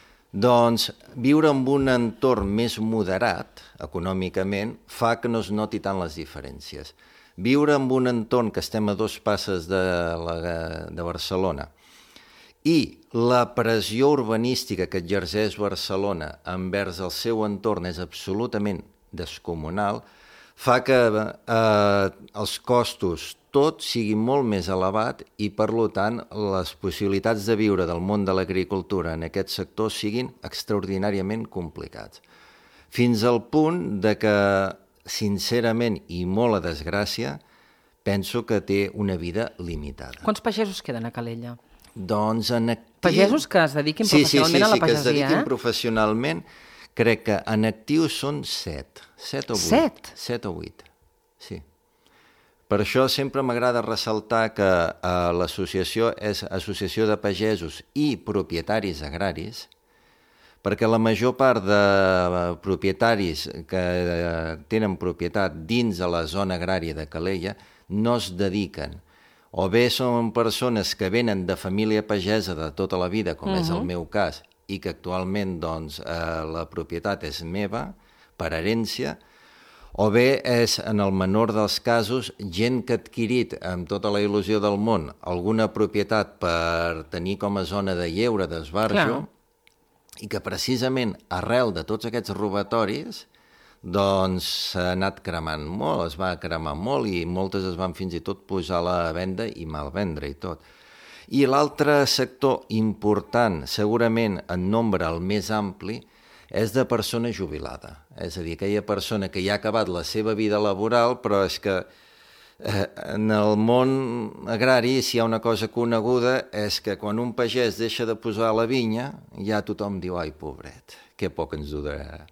doncs viure en un entorn més moderat, econòmicament, fa que no es noti tant les diferències. Viure en un entorn que estem a dos passes de, la, de Barcelona i la pressió urbanística que exerceix Barcelona envers el seu entorn és absolutament descomunal, fa que eh, els costos tot sigui molt més elevat i, per tant, les possibilitats de viure del món de l'agricultura en aquest sector siguin extraordinàriament complicats. Fins al punt de que, sincerament i molt a desgràcia, penso que té una vida limitada. Quants pagesos queden a Calella? Doncs en actiu... Pagesos que es dediquin sí, professionalment sí, sí, a la sí, pagesia, que es dediquin eh? professionalment, crec que en actius són set. Set o vuit. Set? Set o vuit, sí. Per això sempre m'agrada ressaltar que eh, l'associació és Associació de Pagesos i Propietaris Agraris, perquè la major part de propietaris que eh, tenen propietat dins de la zona agrària de Calella no es dediquen. O bé són persones que venen de família pagesa de tota la vida, com uh-huh. és el meu cas, i que actualment doncs, eh, la propietat és meva, per herència, o bé és, en el menor dels casos, gent que ha adquirit, amb tota la il·lusió del món, alguna propietat per tenir com a zona de lleure, d'esbarjo, i que precisament arrel de tots aquests robatoris doncs s'ha anat cremant molt, es va cremar molt i moltes es van fins i tot posar a la venda i malvendre i tot. I l'altre sector important, segurament en nombre el més ampli, és de persona jubilada. És a dir, aquella persona que ja ha acabat la seva vida laboral, però és que eh, en el món agrari, si hi ha una cosa coneguda, és que quan un pagès deixa de posar la vinya, ja tothom diu, ai, pobret, que poc ens durarà.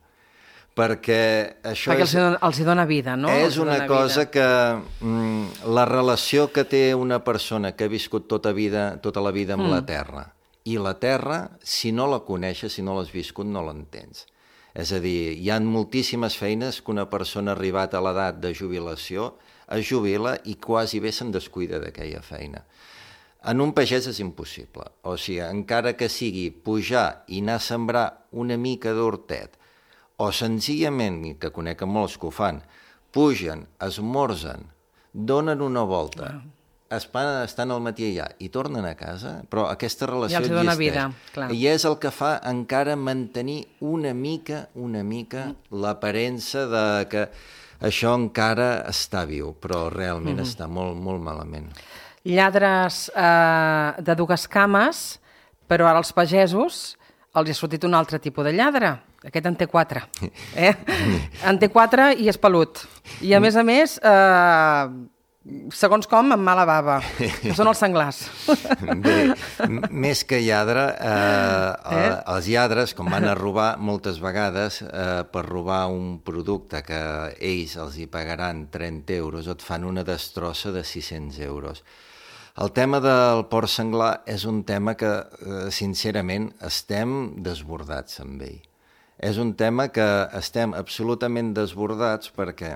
Perquè això Perquè és... els, hi dona, els hi dona vida, no? És una cosa vida. que mm, la relació que té una persona que ha viscut tota, vida, tota la vida amb mm. la terra, i la terra, si no la coneixes, si no l'has viscut, no l'entens. És a dir, hi ha moltíssimes feines que una persona arribat a l'edat de jubilació es jubila i quasi bé se'n descuida d'aquella feina. En un pagès és impossible. O sigui, encara que sigui pujar i anar a sembrar una mica d'hortet, o senzillament, que conec molts que ho fan, pugen, esmorzen, donen una volta, wow. estan al matí allà i tornen a casa, però aquesta relació ja existeix. Vida, clar. I és el que fa encara mantenir una mica, una mica l'aparença de que això encara està viu, però realment mm-hmm. està molt, molt malament. Lladres eh, de dues cames, però ara els pagesos els ha sortit un altre tipus de lladre. Aquest en té quatre. Eh? En té quatre i és pelut. I a més a més, eh, segons com, amb mala bava. Que són els senglars. Bé, més que lladre, eh, eh? els lladres, com van a robar moltes vegades, eh, per robar un producte que ells els hi pagaran trenta euros, et fan una destrossa de sis-cents euros. El tema del porc senglar és un tema que, eh, sincerament, estem desbordats amb ell. És un tema que estem absolutament desbordats perquè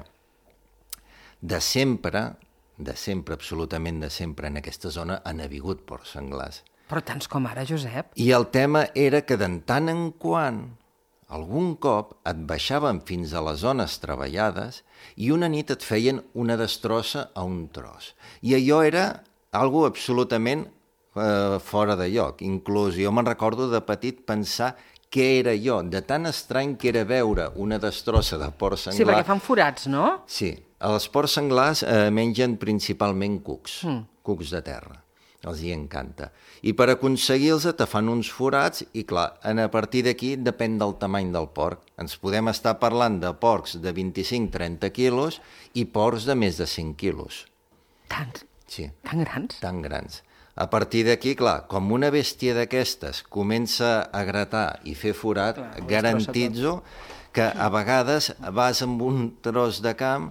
de sempre, de sempre, absolutament de sempre, en aquesta zona han hagut porcs senglars. Però tants com ara, Josep. I el tema era que de tant en quant, algun cop et baixaven fins a les zones treballades i una nit et feien una destrossa a un tros. I allò era algo absolutament eh, fora de lloc. Inclús jo me'n recordo de petit pensar què era jo, de tan estrany que era veure una destrossa de porc senglar. Sí, perquè fan forats, no? Sí, els porcs senglars eh, mengen principalment cucs, mm. cucs de terra, els hi encanta. I per aconseguir-los te fan uns forats i clar, a partir d'aquí depèn del tamany del porc. Ens podem estar parlant de porcs de vint-i-cinc a trenta quilos i porcs de més de cinc quilos. Tants? Sí. Tan grans? Tan grans. A partir d'aquí, clar, com una bèstia d'aquestes comença a gratar i fer forat, clar, garantitzo que a vegades vas amb un tros de camp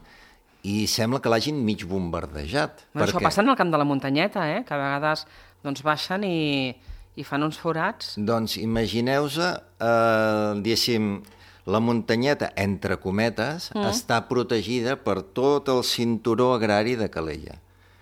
i sembla que l'hagin mig bombardejat. Bueno, perquè... Això passa en el camp de la muntanyeta, eh? Que a vegades doncs, baixen i, i fan uns forats. Doncs imagineu-se, eh, diguéssim, la muntanyeta, entre cometes, mm. està protegida per tot el cinturó agrari de Calella.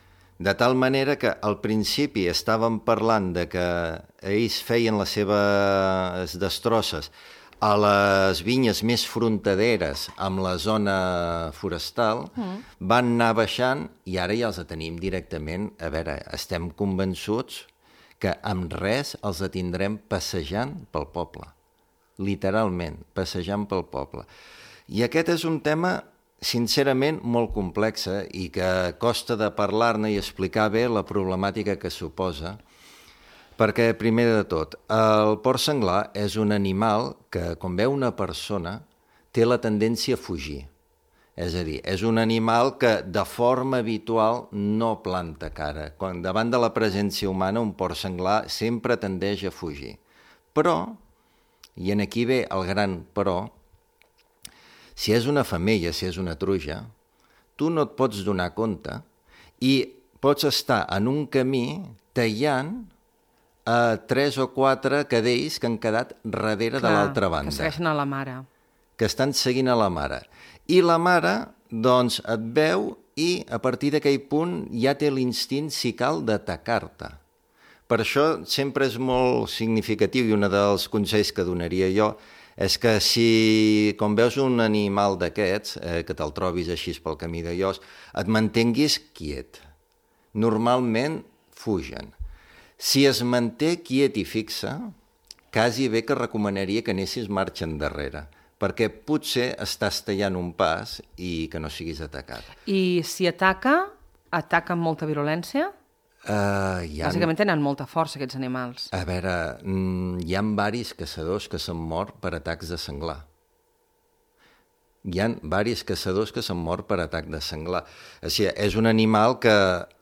De tal manera que al principi estàvem parlant de que ells feien les seves destrosses a les vinyes més frontaderes amb la zona forestal, mm. van anar baixant i ara ja els tenim directament. A veure, estem convençuts que amb res els tindrem passejant pel poble. Literalment, passejant pel poble. I aquest és un tema sincerament molt complexa i que costa de parlar-ne i explicar bé la problemàtica que suposa, perquè, primer de tot, el porc senglar és un animal que, quan veu una persona, té la tendència a fugir. És a dir, és un animal que de forma habitual no planta cara. Quan davant de la presència humana un porc senglar sempre tendeix a fugir. Però I en aquí ve el gran però. Si és una femella, si és una truja, tu no et pots donar compte i pots estar en un camí tallant a tres o quatre cadells que han quedat darrere de l'altra banda. Que segueixen a la mare. Que estan seguint a la mare. I la mare, doncs, et veu i a partir d'aquell punt ja té l'instint, si cal, d'atacar-te. Per això sempre és molt significatiu i un dels consells que donaria jo és que si, com veus un animal d'aquests, eh, que te'l trobis així pel camí de llos, et mantinguis quiet. Normalment fugen. Si es manté quiet i fixa, quasi bé que recomanaria que anessis marxa endarrere, perquè potser estàs tallant un pas i que no siguis atacat. I si ataca, ataca amb molta virulència? Uh, ha... Bàsicament tenen molta força aquests animals. A veure, hi ha varis caçadors que s'han mort per atacs de senglar. Hi ha varis caçadors que s'han mort per atac de senglar. O sigui, és un animal que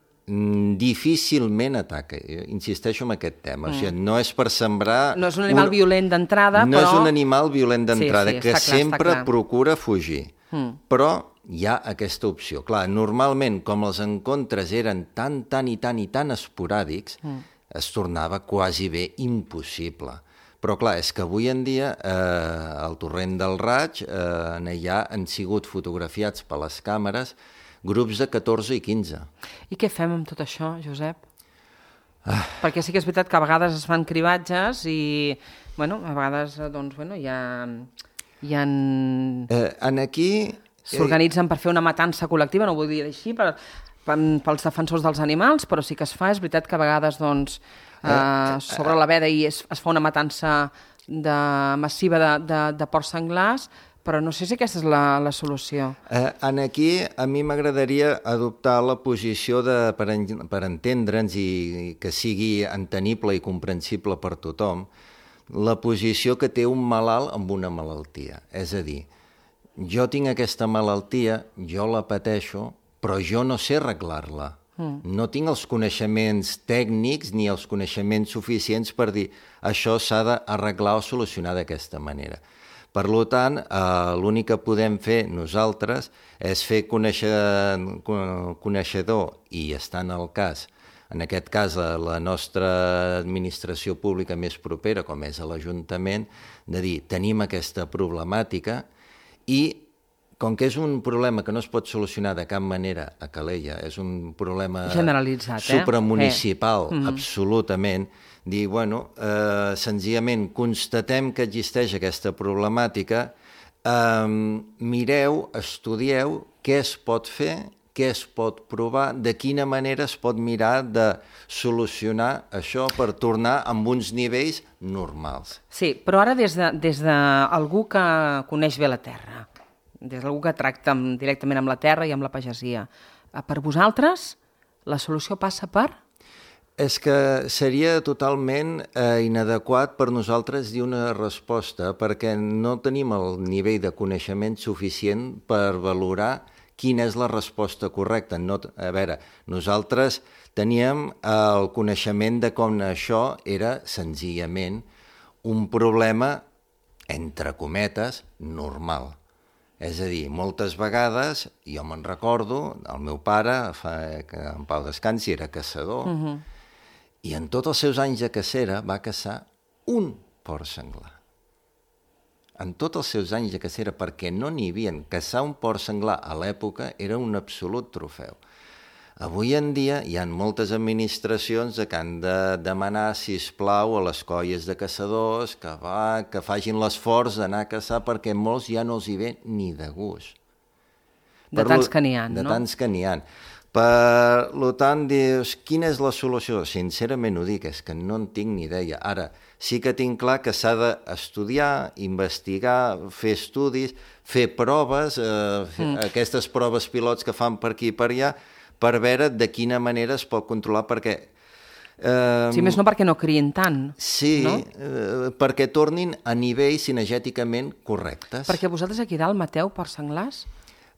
difícilment ataca. Insisteixo en aquest tema. Mm. O sigui, no és per sembrar... No és un animal un... violent d'entrada, no però... No és un animal violent d'entrada, sí, sí, que clar, sempre procura fugir. Mm. Però hi ha aquesta opció. Clar, normalment, com els encontres eren tan, tan i tan i tan esporàdics, mm. es tornava quasi bé impossible. Però clar, és que avui en dia eh, el torrent del Raig eh, allà han sigut fotografiats per les càmeres grups de catorze i quinze. I què fem amb tot això, Josep? Ah. Perquè sí que és veritat que a vegades es fan cribatges i, bueno, a vegades, doncs, bueno, hi ha... Hi ha... Eh, en aquí... S'organitzen per fer una matança col·lectiva, no ho vull dir així, per, per, pels defensors dels animals, però sí que es fa, és veritat que a vegades, doncs, eh, eh, sobre la veda i es, es fa una matança de, massiva de, de, de porcs senglars, però no sé si aquesta és la, la solució. Eh, en aquí a mi m'agradaria adoptar la posició de, per, en, per entendre'ns i, i que sigui entenible i comprensible per tothom, la posició que té un malalt amb una malaltia. És a dir, jo tinc aquesta malaltia, jo la pateixo, però jo no sé arreglar-la. Mm. No tinc els coneixements tècnics ni els coneixements suficients per dir això s'ha d'arreglar o solucionar d'aquesta manera. Per tant, eh, l'únic que podem fer nosaltres és fer conèixer, coneixedor i estar en el cas, en aquest cas la nostra administració pública més propera, com és l'Ajuntament, de dir tenim aquesta problemàtica i com que és un problema que no es pot solucionar de cap manera a Calella, és un problema generalitzat, eh? supramunicipal, eh. absolutament, dir, bueno, eh, senzillament constatem que existeix aquesta problemàtica, eh, mireu, estudieu què es pot fer, què es pot provar, de quina manera es pot mirar de solucionar això per tornar amb uns nivells normals. Sí, però ara des de, des d'algú que coneix bé la terra, des d'algú que tracta directament amb la terra i amb la pagesia, per vosaltres la solució passa per? És que seria totalment eh, inadequat per nosaltres dir una resposta perquè no tenim el nivell de coneixement suficient per valorar quina és la resposta correcta. No, a veure, nosaltres teníem el coneixement de com això era senzillament un problema, entre cometes, normal. És a dir, moltes vegades, jo me'n recordo, el meu pare, fa, que en pau descansi, era caçador, uh-huh. i en tots els seus anys de cacera va caçar un porc senglar. En tots els seus anys de cacera, perquè no n'hi havia. Caçar un porc senglar a l'època era un absolut trofeu. Avui en dia hi ha moltes administracions que han de demanar, sisplau, a les colles de caçadors que, va, que facin l'esforç d'anar a caçar perquè molts ja no els hi ve ni de gust. De per tants que n'hi ha, de no? De tants que n'hi ha. Per tant, dius, quina és la solució? Sincerament ho dic, és que no en tinc ni idea. Ara, sí que tinc clar que s'ha d'estudiar, investigar, fer estudis, fer proves, eh, fer mm. aquestes proves pilots que fan per aquí i per allà, per veure de quina manera es pot controlar, perquè... Eh, sí, més no perquè no crien tant. Sí, no? eh, perquè tornin a nivells cinegèticament correctes. Perquè vosaltres aquí dalt mateu porcs senglars?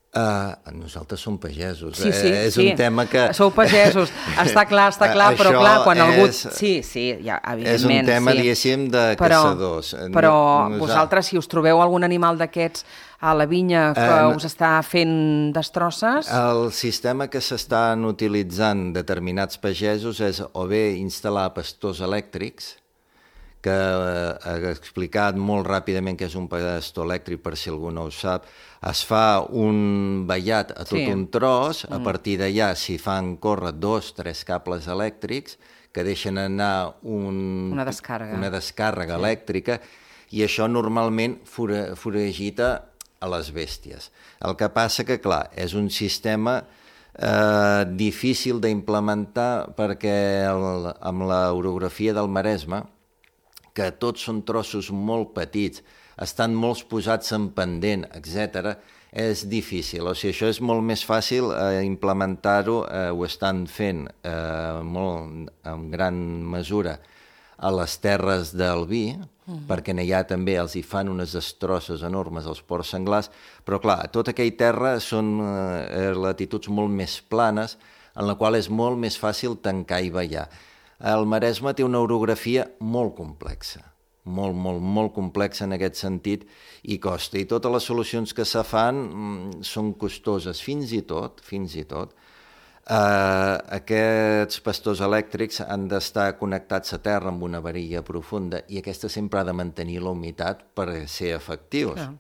Uh, nosaltres som pagesos. Sí, sí, eh, és sí. un tema que... Sou pagesos, està clar, està clar, però Això clar, quan algú... és... Sí, sí, ja, evidentment. És un tema, sí. diguéssim, de però, caçadors. Però no, vosaltres, si us trobeu algun animal d'aquests a la vinya que uh, us està fent destrosses... El sistema que s'estan utilitzant determinats pagesos és o bé instal·lar pastors elèctrics, que he explicat molt ràpidament què és un pastor elèctric, per si algú no ho sap. Es fa un vallat a tot Sí. un tros, a Mm. partir d'allà s'hi fan córrer dos, tres cables elèctrics que deixen anar un, Una descàrrega. una descàrrega elèctrica, i això normalment fore, foragita a les bèsties. El que passa que, clar, és un sistema eh, difícil d'implementar perquè el, amb l'orografia del Maresme, que tots són trossos molt petits, estan molts posats en pendent, etcètera, és difícil. O sigui, això és molt més fàcil eh, implementar-ho, eh, ho estan fent eh, molt, en gran mesura a les terres del vi, Mhm. perquè allà també els hi fan unes destrosses enormes als porcs senglars, però clar, tota aquella terra són eh, latituds molt més planes, en la qual és molt més fàcil tancar i ballar. El Maresme té una orografia molt complexa, molt, molt, molt complexa en aquest sentit, i costa. I totes les solucions que se fan mm, són costoses, fins i tot, fins i tot. Eh, aquests pastors elèctrics han d'estar connectats a terra amb una varilla profunda, i aquesta sempre ha de mantenir la humitat per ser efectius. Clar.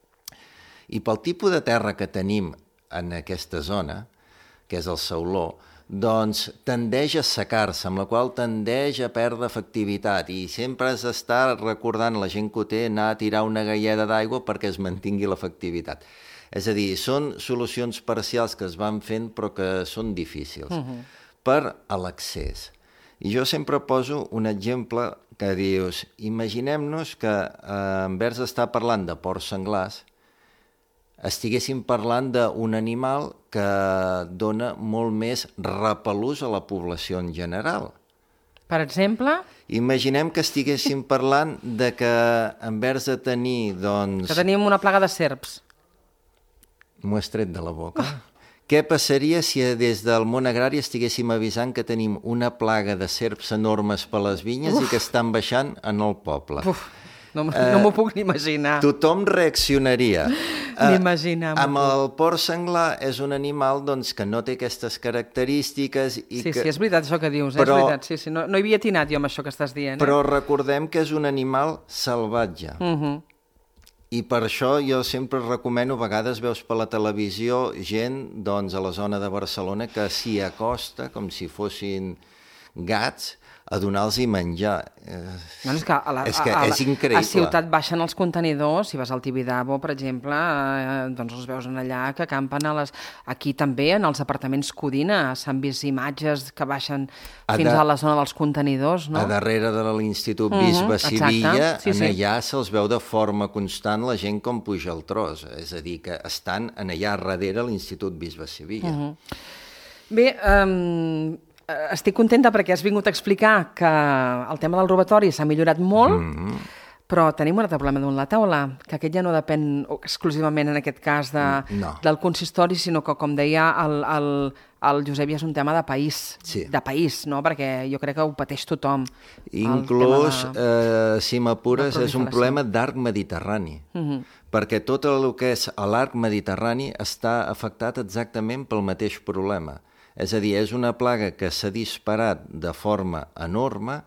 I pel tipus de terra que tenim en aquesta zona, que és el sauló, doncs tendeix a secar-se, amb la qual tendeix a perdre efectivitat, i sempre has d'estar recordant la gent que ho té anar a tirar una galleda d'aigua perquè es mantingui l'efectivitat. És a dir, són solucions parcials que es van fent però que són difícils Mhm. per a l'accés. I jo sempre poso un exemple que dius, imaginem-nos que eh, envers estar parlant de porcs senglars, estiguéssim parlant d'un animal que dona molt més repelús a la població en general. Per exemple, Imaginem que estiguéssim parlant de que envers de tenir, doncs... que tenim una plaga de serps. M'ho has tret de la boca. Què passaria si des del món agrari estiguéssim avisant que tenim una plaga de serps enormes per les vinyes Uf. i que estan baixant en el poble? Uf, no, m- Eh, no m'ho puc ni imaginar. Tothom reaccionaria. Ni imaginar, m'ho Amb el porc senglar és un animal doncs, que no té aquestes característiques i Sí, que... sí, és veritat això que dius, eh? Però- és veritat. Sí, sí, no, no hi havia atinat jo amb això que estàs dient. Però Eh? recordem que és un animal salvatge. Mhm. I per això jo sempre recomano, a vegades veus per la televisió gent doncs, a la zona de Barcelona que s'hi acosta com si fossin gats a donar-los menjar. Eh, No, és que, a la, és, que a, a, és increïble. A Ciutat baixen els contenidors, si vas al Tibidabo, per exemple, eh, doncs els veus en allà que campen a les... Aquí també, en els apartaments Codina, s'han vist imatges que baixen A fins de- a la zona dels contenidors, no? A darrere de l'Institut Mhm, Bisbe exacte. Sevilla, Sí, en sí. allà se'ls veu de forma constant la gent com puja el tros. És a dir, que estan en allà darrere l'Institut Bisbe Sevilla. Mhm. Bé, um, estic contenta perquè has vingut a explicar que el tema del robatori s'ha millorat molt, Mhm. però tenim un altre problema damunt la taula, que aquest ja no depèn exclusivament en aquest cas de, No. del consistori, sinó que, com deia el, el, el Josep, ja és un tema de país, Sí. de país, no? Perquè jo crec que ho pateix tothom. el Inclús, tema de- eh, si m'apures, la és un proliferació. problema d'arc mediterrani. Mhm. Perquè tot el que és l'arc mediterrani està afectat exactament pel mateix problema. És a dir, és una plaga que s'ha disparat de forma enorme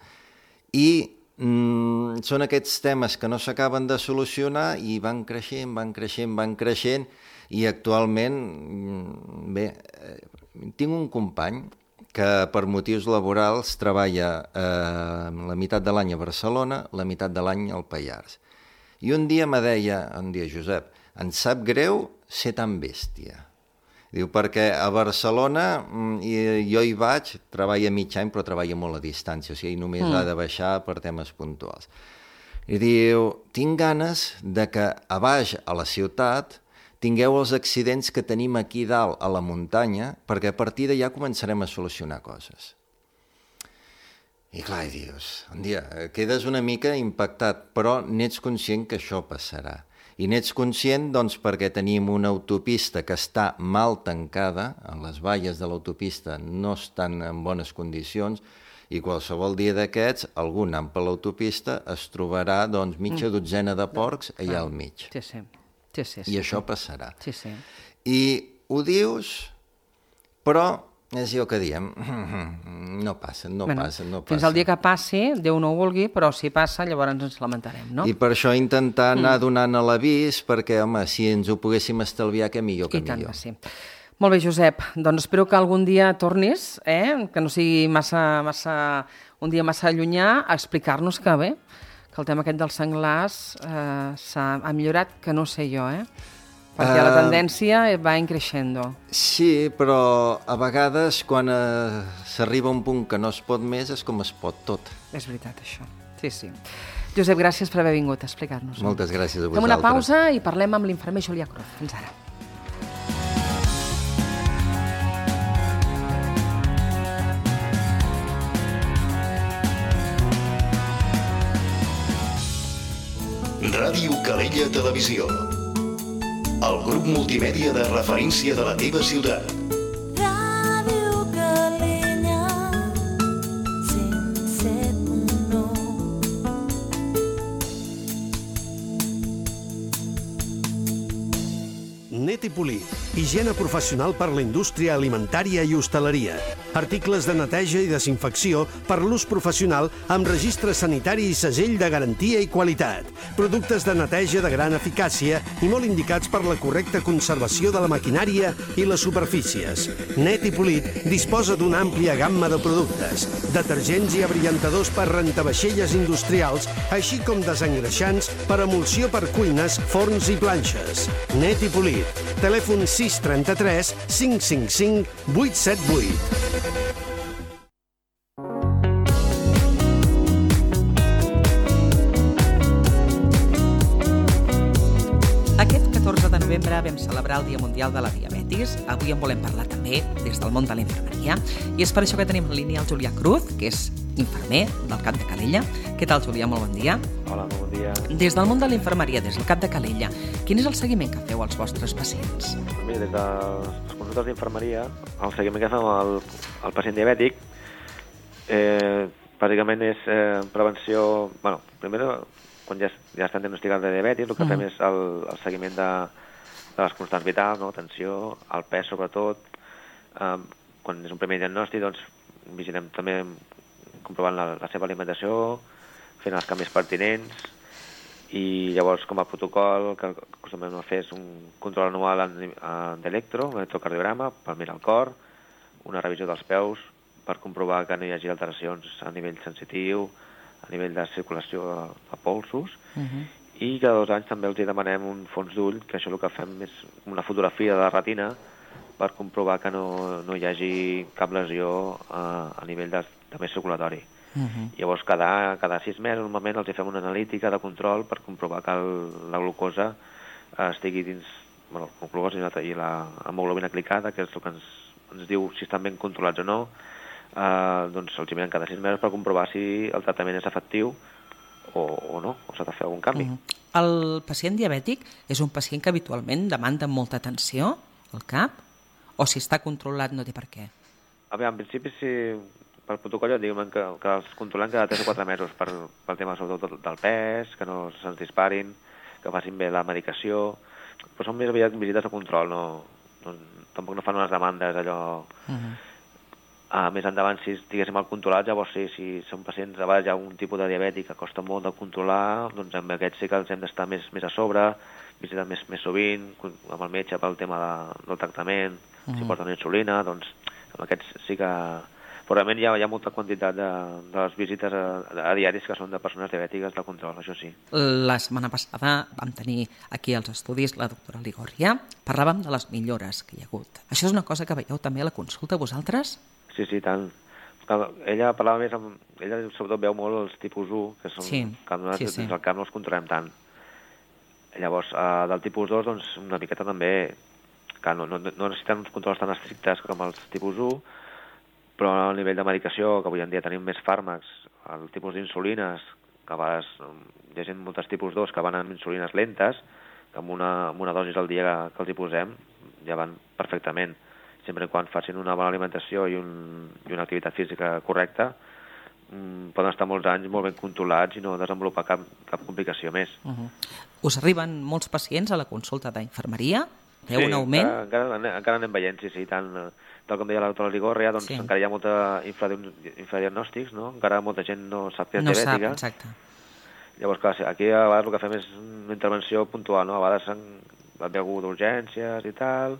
i mm, són aquests temes que no s'acaben de solucionar i van creixent, van creixent, van creixent, i actualment, mm, bé, eh, tinc un company que per motius laborals treballa eh, la meitat de l'any a Barcelona, la meitat de l'any al Pallars. I un dia me deia, un dia, Josep, em sap greu ser tan bèstia. Diu, perquè a Barcelona mm, i, jo hi vaig, treballa mig any, però treballa molt a distància, o sigui, només Mm. ha de baixar per temes puntuals. I diu, tinc ganes de que a baix, a la ciutat, tingueu els accidents que tenim aquí dalt, a la muntanya, perquè a partir d'allà començarem a solucionar coses. I clar, i dius, un dia, quedes una mica impactat, però n'ets conscient que això passarà. I n'ets conscient doncs, perquè tenim una autopista que està mal tancada, les valles de l'autopista no estan en bones condicions, i qualsevol dia d'aquests, algú anant per l'autopista es trobarà doncs, mitja dotzena de porcs allà al mig. Sí, sí. sí, sí, sí I això sí. passarà. Sí, sí. I ho dius, però és allò que diem, no passa, no bueno, passa, no passa. Fins al dia que passi, Déu no ho vulgui, però si passa, llavors ens lamentarem, no? I per això intentar anar Mm. donant a l'avís, perquè, home, si ens ho poguéssim estalviar, que millor que I tant millor. que sí. Molt bé, Josep. Doncs espero que algun dia tornis, eh? que no sigui massa, massa, un dia massa llunyà, a explicar-nos que bé, que el tema aquest dels senglars eh, s'ha ha millorat, que no sé jo, eh? perquè uh... la tendència va increixendo. Sí, però a vegades quan eh, s'arriba a un punt que no es pot més és com es pot tot. És veritat, això. Sí, sí. Josep, gràcies per haver vingut a explicar-nos. Moltes gràcies a vosaltres. Fem una pausa i parlem amb l'infermer Julià Cruz. Fins ara. Ràdio Calella Televisió. El grup multimèdia de referència de la teva ciutat. Ràdio Calella, cent set punt nou. Netipolit, higiene professional per la indústria alimentària i hostaleria. Articles de neteja i desinfecció per l'ús professional amb registre sanitari i segell de garantia i qualitat. Productes de neteja de gran eficàcia i molt indicats per la correcta conservació de la maquinària i les superfícies. Netipolit disposa d'una àmplia gamma de productes, detergents i abriantadors per rentavaixelles industrials, així com desengreixants per emulsió per cuines, forns i planxes. Netipolit. Telèfon sis trenta-tres cinc cinc cinc vuit set vuit. Aquest catorze de novembre vam celebrar el Dia Mundial de la Diabetis. Avui en volem parlar també des del món de la infermeria. I és per això que tenim en línia el Julià Cruz, que és infermer del Cap de Calella. Què tal, Julià? Molt bon dia. Hola, molt bon dia. Des del món de la infermeria, des del Cap de Calella, quin és el seguiment que feu als vostres pacients? Mira, des de les consultes d'infermeria, el seguiment que fem al, al pacient diabètic, eh, bàsicament és eh, prevenció... bueno, primer, quan ja, ja estan diagnosticats de diabetis, el que uh-huh. fem és el, el seguiment de, de les constants vitals, no? Tensió, el pes sobretot. Eh, quan és un primer diagnòstic, doncs vigilem també comprovant la, la seva alimentació, fent els canvis pertinents, i llavors com a protocol que acostumem a fer és un control anual d'electro, un electrocardiograma per mirar el cor, una revisió dels peus per comprovar que no hi hagi alteracions a nivell sensitiu, a nivell de circulació de, de polsos, uh-huh. i cada dos anys també els demanem un fons d'ull, que això el que fem és una fotografia de la retina per comprovar que no, no hi hagi cap lesió a, a nivell de, també circulatori. Uh-huh. Llavors, cada, cada sis mesos, normalment, els fem una analítica de control per comprovar que el, la glucosa eh, estigui dins, bueno, la glucosa i la, i la hemoglobina glicada, que és el que ens, ens diu si estan ben controlats o no. Eh, doncs els mirem cada sis mesos per comprovar si el tractament és efectiu o, o no, o s'ha de fer algun canvi. Uh-huh. El pacient diabètic és un pacient que habitualment demanda molta atenció al cap? O si està controlat no té per què? A veure, en principi, si per protocol ja diuen que, que els controlem cada tres o quatre mesos per, pel tema sobretot del pes, que no se'ns disparin, que facin bé la medicació, però són més aviat visites de control, no, no, tampoc no fan unes demandes allò... Uh-huh. Uh, més endavant, si estiguéssim al controlat, llavors sí, si són pacients, a vegades hi ha un tipus de diabètic que costa molt de controlar, doncs amb aquests sí que els hem d'estar més, més a sobre, visitar més, més sovint, amb el metge pel tema de, del tractament, uh-huh. si porten insulina, doncs amb aquests sí que... Però realment hi ha, hi ha molta quantitat de, de les visites a, a diaris que són de persones diabètiques de control, això sí. La setmana passada vam tenir aquí als estudis la doctora Ligòria, parlàvem de les millores que hi ha hagut. Això és una cosa que veieu també a la consulta vosaltres? Sí, sí, tant. Ella parlava més amb... Ella sobretot veu molt els tipus u, que són sí, que nosaltres sí, sí. dins del camp no els controlem tant. Llavors, eh, del tipus dos, doncs, una miqueta també, que no, no, no necessiten uns controls tan estrictes com els tipus u, però a nivell de medicació, que avui en dia tenim més fàrmacs, el tipus d'insulines, que a vegades hi ha gent moltes tipus dos que van amb insulines lentes, que amb una, amb una dosis al dia que, que els hi posem ja van perfectament. Sempre quan facin una bona alimentació i, un, i una activitat física correcta, mmm, poden estar molts anys molt ben controlats i no desenvolupar cap, cap complicació més. Uh -huh. Us arriben molts pacients a la consulta d'infermeria? Té sí, un augment? Encara, encara, encara anem veient, sí, sí, tant, tal com deia la doctora Ligorria, doncs sí. encara hi ha molta infradiagnòstics, no? Encara molta gent no sap que és no diabètica. No sap, exacte. Llavors, clar, aquí a vegades el que fem és una intervenció puntual, no? A vegades ve algú d'urgències i tal,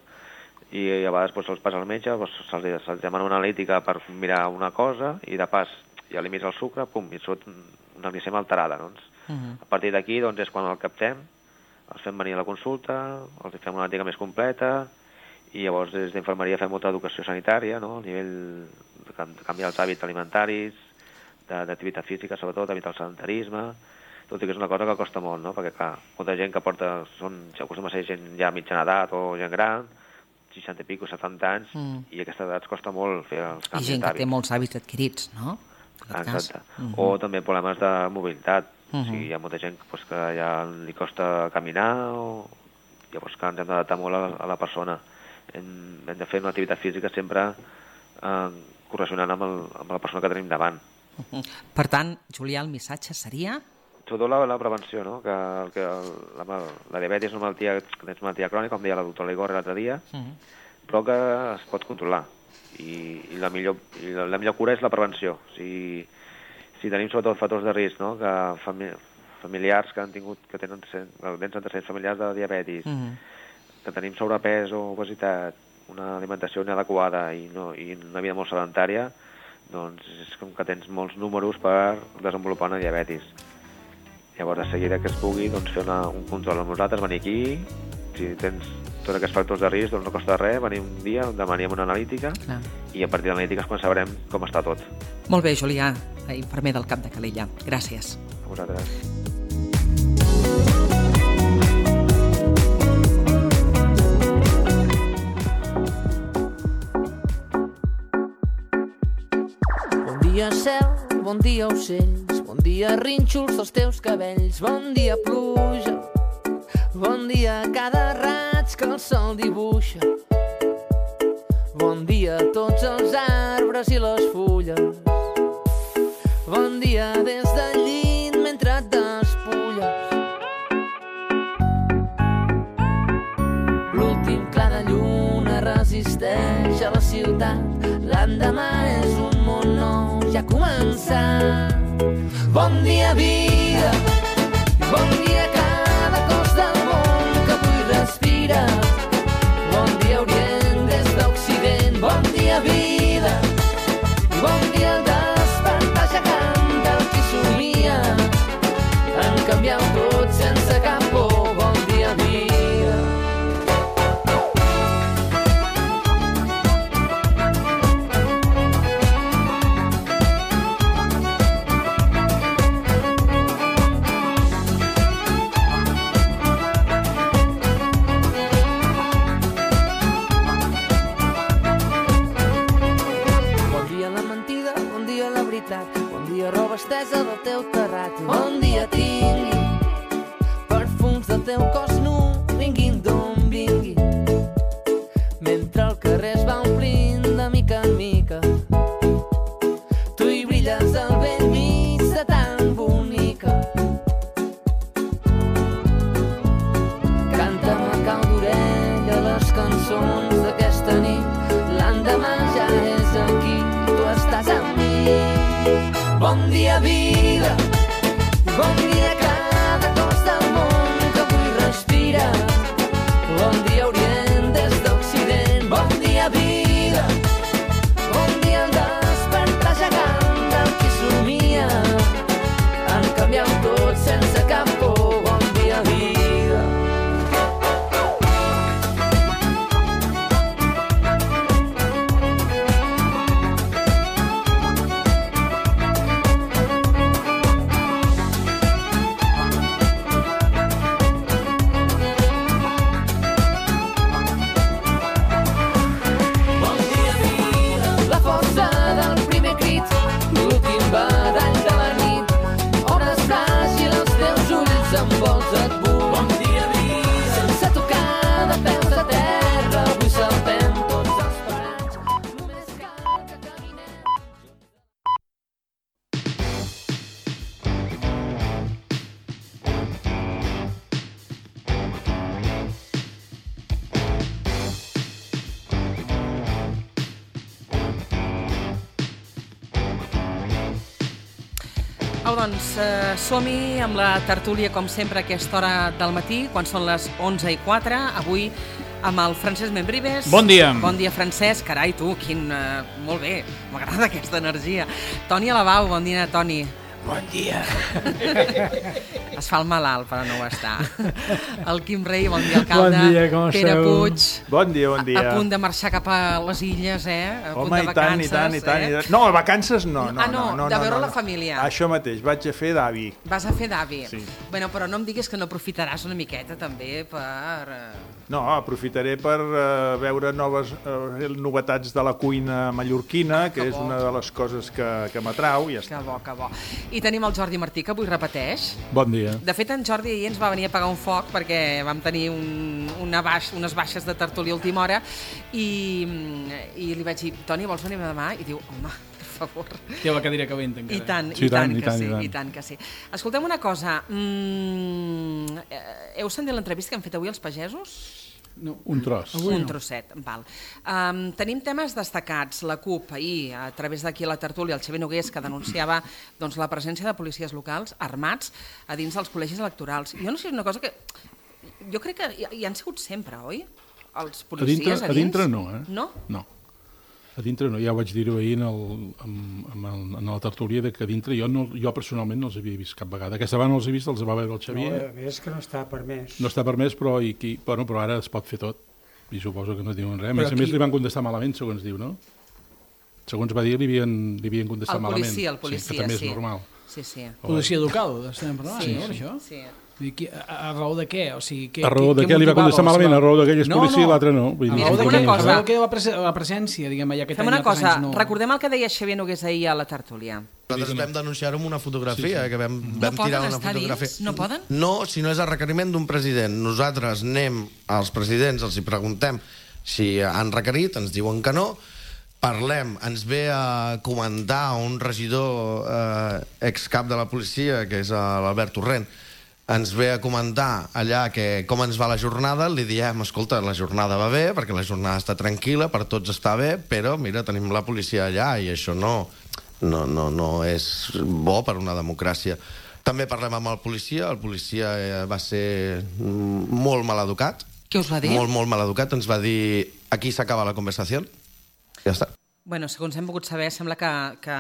i a vegades doncs, se'ls passa al metge, doncs, se'ls se demana una analítica per mirar una cosa, i de pas ja li mires el sucre, pum, i surt una glicèmia alterada, doncs. Uh -huh. A partir d'aquí, doncs, és quan el captem, els fem venir a la consulta, els fem una analítica més completa, i llavors des d'infermeria fem molta educació sanitària, no? A nivell de canviar els hàbits alimentaris, d'activitat física, sobretot, d'evitar el sedentarisme, tot i que és una cosa que costa molt, no? Perquè, clar, molta gent que porta, són, si acostuma a ser gent ja mitjana edat o gent gran, seixanta i pico, setanta anys, mm. i a aquesta edat costa molt fer els canvis d'hàbits. I gent que té molts hàbits adquirits, no? Exacte. Mm -hmm. O també problemes de mobilitat. Mm -hmm. O sigui, hi ha molta gent pues, que ja li costa caminar, o llavors que ens hem d'adaptar molt a la, a la persona. Hem, hem de fer una activitat física sempre eh, correlacionant amb, el, amb la persona que tenim davant. Mm -hmm. Per tant, Julià, el missatge seria... Sobretot la, la prevenció, no? Que, que la, la diabetis és una malaltia, és una malaltia crònica, com deia la doctora Ligorra l'altre dia, uh -huh. però que es pot controlar. I, i, la, millor, i la, la millor cura és la prevenció. O sigui, si tenim sobretot factors de risc, no? Que fami, familiars que han tingut, que tenen dents antecedents familiars de diabetis, uh -huh. que tenim sobrepès o obesitat, una alimentació inadequada i, no, i una vida molt sedentària, doncs és com que tens molts números per desenvolupar una diabetis. Llavors, de seguida que es pugui doncs, fer una, un control amb nosaltres, venir aquí, si tens tots aquests factors de risc, doncs no costa res, venir un dia, demanem una analítica, clar. I a partir de l'analítica és quan sabrem com està tot. Molt bé, Julià, infermer del Cap de Calella. Gràcies. A vosaltres. Bon dia, cel, bon dia, ocells, bon dia, rínxols dels teus cabells, bon dia, pluja, bon dia, cada raig que el sol dibuixa, bon dia a tots els arbres i les fulles, bon dia des del llit mentre et despulles. L'últim clar de lluna resisteix a la ciutat, l'endemà és un món nou, ja ha començat. Bon dia, vida, bon dia, cada cos del món que avui respira. Bon dia, Orient des d'Occident, bon dia, vida, bon dia, el despertar gegant del qui somia. En canviar tot sense cap por, bon dia, vida. Bon dia, roba estesa del teu terrat. Bon dia, tingui perfums del teu cos nu, vinguin d'on vinguin, mentre el carrer es va omplint de mica en mica. Tu hi brilles al vell mig de tan bonica. Canta'm a cau d'orella les cançons d'aquesta nit. L'endemà ja és aquí, tu estàs amb mi. Bon dia, vida, bon dia, cada cos del món que avui respira. Bon dia, Orient des d'Occident, bon dia, vida, bon dia, el despertar gegant del qui somia. En canviar tot sense cap por, bon dia, vida. Au, doncs, eh, som-hi amb la tertúlia, com sempre, a aquesta hora del matí, quan són les onze i quatre, avui amb el Francesc Membrives. Bon dia. Bon dia, Francesc. Carai, tu, quin... Eh, molt bé, m'agrada aquesta energia. Toni Alabau, bon dia, Toni. Bon dia. Es fa el malalt, però no ho està. El Quim Rei, bon dia, alcalde. Bon dia, com Pere esteu? Puig. Bon dia, bon dia. A, a punt de marxar cap a les illes, eh? A punt Home, de i tant, i tant, i tant. eh? i tant. No, vacances no. no Ah, no, no, no de no, veure no, la no. família. Això mateix, vaig a fer d'avi. Vas a fer d'avi. Sí. Bueno, però no em diguis que no aprofitaràs una miqueta també per... eh, No, aprofitaré per uh, veure noves uh, novetats de la cuina mallorquina, que, Que és bo. una de les coses que, que m'atrau, i ja Que està. bo, que bo. I tenim el Jordi Martí, que avui repeteix. Bon dia. De fet, en Jordi ahir ens va venir a pagar un foc perquè vam tenir un, una baix, unes baixes de tertúlia a última hora i, i li vaig dir, Toni, vols venir demà? I diu, home, per favor. Té la cadira calenta encara. I tant, Sí, i, tant, i que tant, sí, i tant. i tant que sí. Escoltem una cosa. Mm, eh, heu sentit l'entrevista que hem fet avui als pagesos? No. Un tros. Un trosset, val. Um, tenim temes destacats. La CUP, ahir, a través d'aquí a la tertúlia, el Xavier Nogués, que denunciava doncs, la presència de policies locals armats a dins dels col·legis electorals. Jo no sé, és una cosa que... Jo crec que hi, hi han sigut sempre, oi? Els A policies dintre, a dins? a dintre no, eh? No? No. A dintre no, ja ho vaig dir-ho ahir en, el, en, en, el, en la tertúlia, de que a dintre jo, no, jo personalment no els havia vist cap vegada. Aquesta vegada no els he vist, els va veure el Xavier. No, és que no està permès. No està permès, però, i qui, bueno, però ara es pot fer tot. I suposo que no diuen res. A Però més a aquí- més li van contestar malament, segons diu, no? Segons va dir, li havien, li havien contestat El malament. policia, el policia, sí. Que també és sí. normal. Sí, sí. Policia local, estem parlant, Sí, no, sí, això? sí. Vull dir, qui- A, a raó de què? O sigui, què A raó de què li va motivava contestar la malament? seva- A raó de que ell és No, policia i no. l'altre no. Vull dir, A raó de Fem una què? cosa. A raó de què la, pres la presència, diguem, ja aquest Fem any una altres cosa, anys no. recordem el que deia Xavier Nogués ahir a la tertúlia. Nosaltres vam denunciar-ho amb una fotografia, Sí, sí. que vam, No vam poden tirar una estar fotografia. dins? No poden? No, si no és a requeriment d'un president. Nosaltres anem als presidents, els hi preguntem si han requerit, ens diuen que no, parlem, ens ve a comentar un regidor eh, excap de la policia, que és l'Albert Torrent, ens ve a comentar allà que com ens va la jornada, li diem, escolta, la jornada va bé, perquè la jornada està tranquil·la, per tots està bé, però mira, tenim la policia allà i això no, no, no, no és bo per una democràcia. També parlem amb el policia, el policia eh, va ser mm, molt mal educat. Què us va dir? Molt, molt mal educat, ens va dir aquí s'acaba la conversació. Ja està. Bueno, segons hem pogut saber, sembla que, que,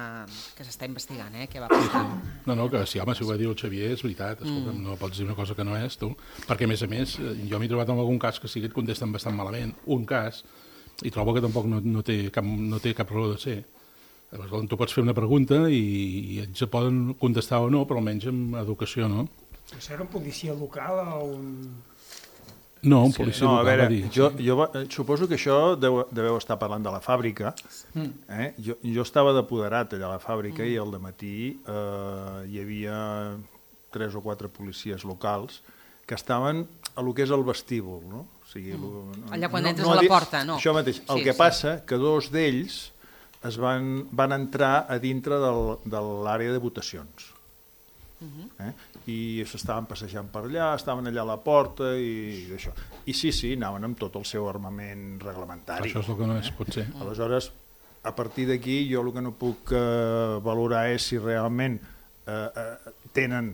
que s'està investigant, eh? Què va passar? No, no, que sí, home, si ho va dir el Xavier, és veritat. Escolta, Mm. no pots dir una cosa que no és, tu. Perquè, a més a més, eh, jo m'he trobat en algun cas que sí que et contesten bastant malament. Un cas, i trobo que tampoc no, no, té, cap, no té cap raó de ser. Llavors, tu pots fer una pregunta i, i ells poden contestar o no, però almenys amb educació, no? Serà un policia local o un... No, un policia no, a local, veure, va dir. jo, jo va, eh, suposo que això deu, deveu estar parlant de la fàbrica. Mm. Eh? Jo, jo estava d'apoderat allà a la fàbrica Mm. i al dematí eh, hi havia tres o quatre policies locals que estaven a lo que és el vestíbul, no? O sigui, Mm. lo, no, Allà quan entres a la dir- porta, no. Això mateix. El Sí, que sí. passa que dos d'ells es van, van entrar a dintre del, de l'àrea de votacions. Eh? I s'estaven passejant per allà, estaven allà a la porta i això. I sí, sí, anaven amb tot el seu armament reglamentari. Això és el que no és, pot ser. Aleshores, a partir d'aquí, jo el que no puc eh, valorar és si realment eh, eh, tenen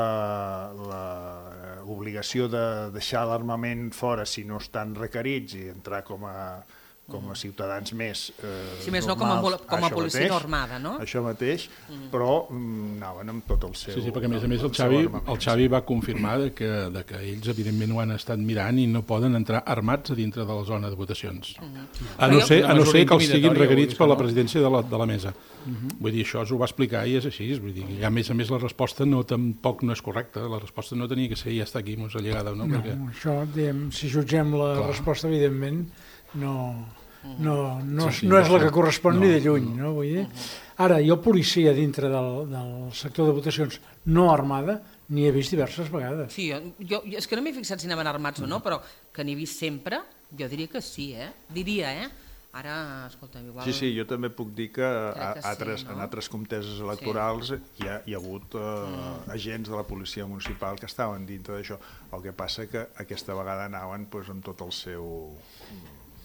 l'obligació de deixar l'armament fora si no estan requerits i entrar com a, com a ciutadans més eh, Si més no, com a normals, pol- com a això policia mateix, normada, no? Això mateix, Mhm. però mm, anaven amb tot el seu... Sí, sí, perquè a més a més el seu Xavi, armament. el Xavi va confirmar de que, de que ells evidentment ho han estat mirant i no poden entrar armats a dintre de la zona de votacions. A no ser, a no ser que els siguin requerits per la presidència de la, de la mesa. Vull dir, això ho va explicar i és així. Vull dir, i a més a més la resposta no tampoc no és correcta. La resposta no tenia que ser ja està aquí, mos ha llegada, no? No, Perquè... això, diguem, si jutgem la Clar. resposta, evidentment, no, no, no, Sí, sí, no és la no. que correspon ni No, de lluny, no? Vull dir. Ara, jo policia dintre del, del sector de votacions no armada n'hi he vist diverses vegades. Sí, jo, jo, és que no m'he fixat si anaven armats o no, però que n'he vist sempre, jo diria que sí, eh? Diria, eh? Ara, escolta'm, igual... Sí, sí, jo també puc dir que, a, Crec que sí, altres, no? en altres comteses electorals hi, ha, hi ha hagut eh, mm. agents de la policia municipal que estaven dintre d'això. El que passa que aquesta vegada anaven pues, amb tot el seu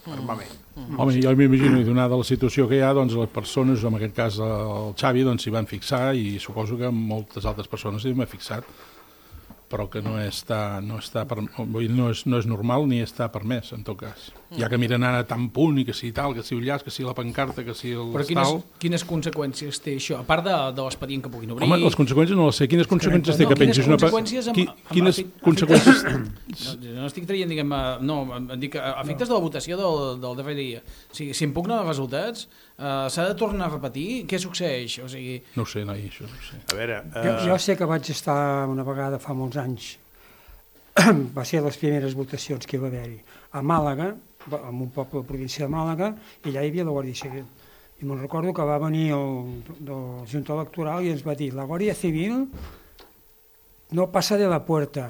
fermament. Home, jo m'imagino, donada la situació que hi ha, doncs les persones, en aquest cas el Xavi, doncs s'hi van fixar i suposo que moltes altres persones s'hi van fixat, però que no està, no està per, vull dir, no és, no és normal ni està permès, en tot cas. Ja que miren ara tan punt i que si tal, que si el llaç, que si la pancarta, que si el Però quines, tal... quines conseqüències té això? A part de, de l'expedient que puguin obrir... Home, les conseqüències no les sé. Quines conseqüències té no, que pengis una... Conseqüències amb, Qui, amb, quines amb, conseqüències... No, no estic traient, diguem, no, em dic efectes de la votació del, del D F D I. O sigui, si impugna els resultats, uh, s'ha de tornar a repetir? Què succeeix? O sigui... No ho sé, noi, això no ho sé. A veure... Uh... Jo, jo sé que vaig estar una vegada fa molts anys, va ser les primeres votacions que hi va haver-hi, a Màlaga, en un poble de la província de Màlaga, i allà hi havia la Guàrdia Civil. I me'n recordo que va venir el, el Junta Electoral i ens va dir la Guàrdia Civil no passa de la puerta.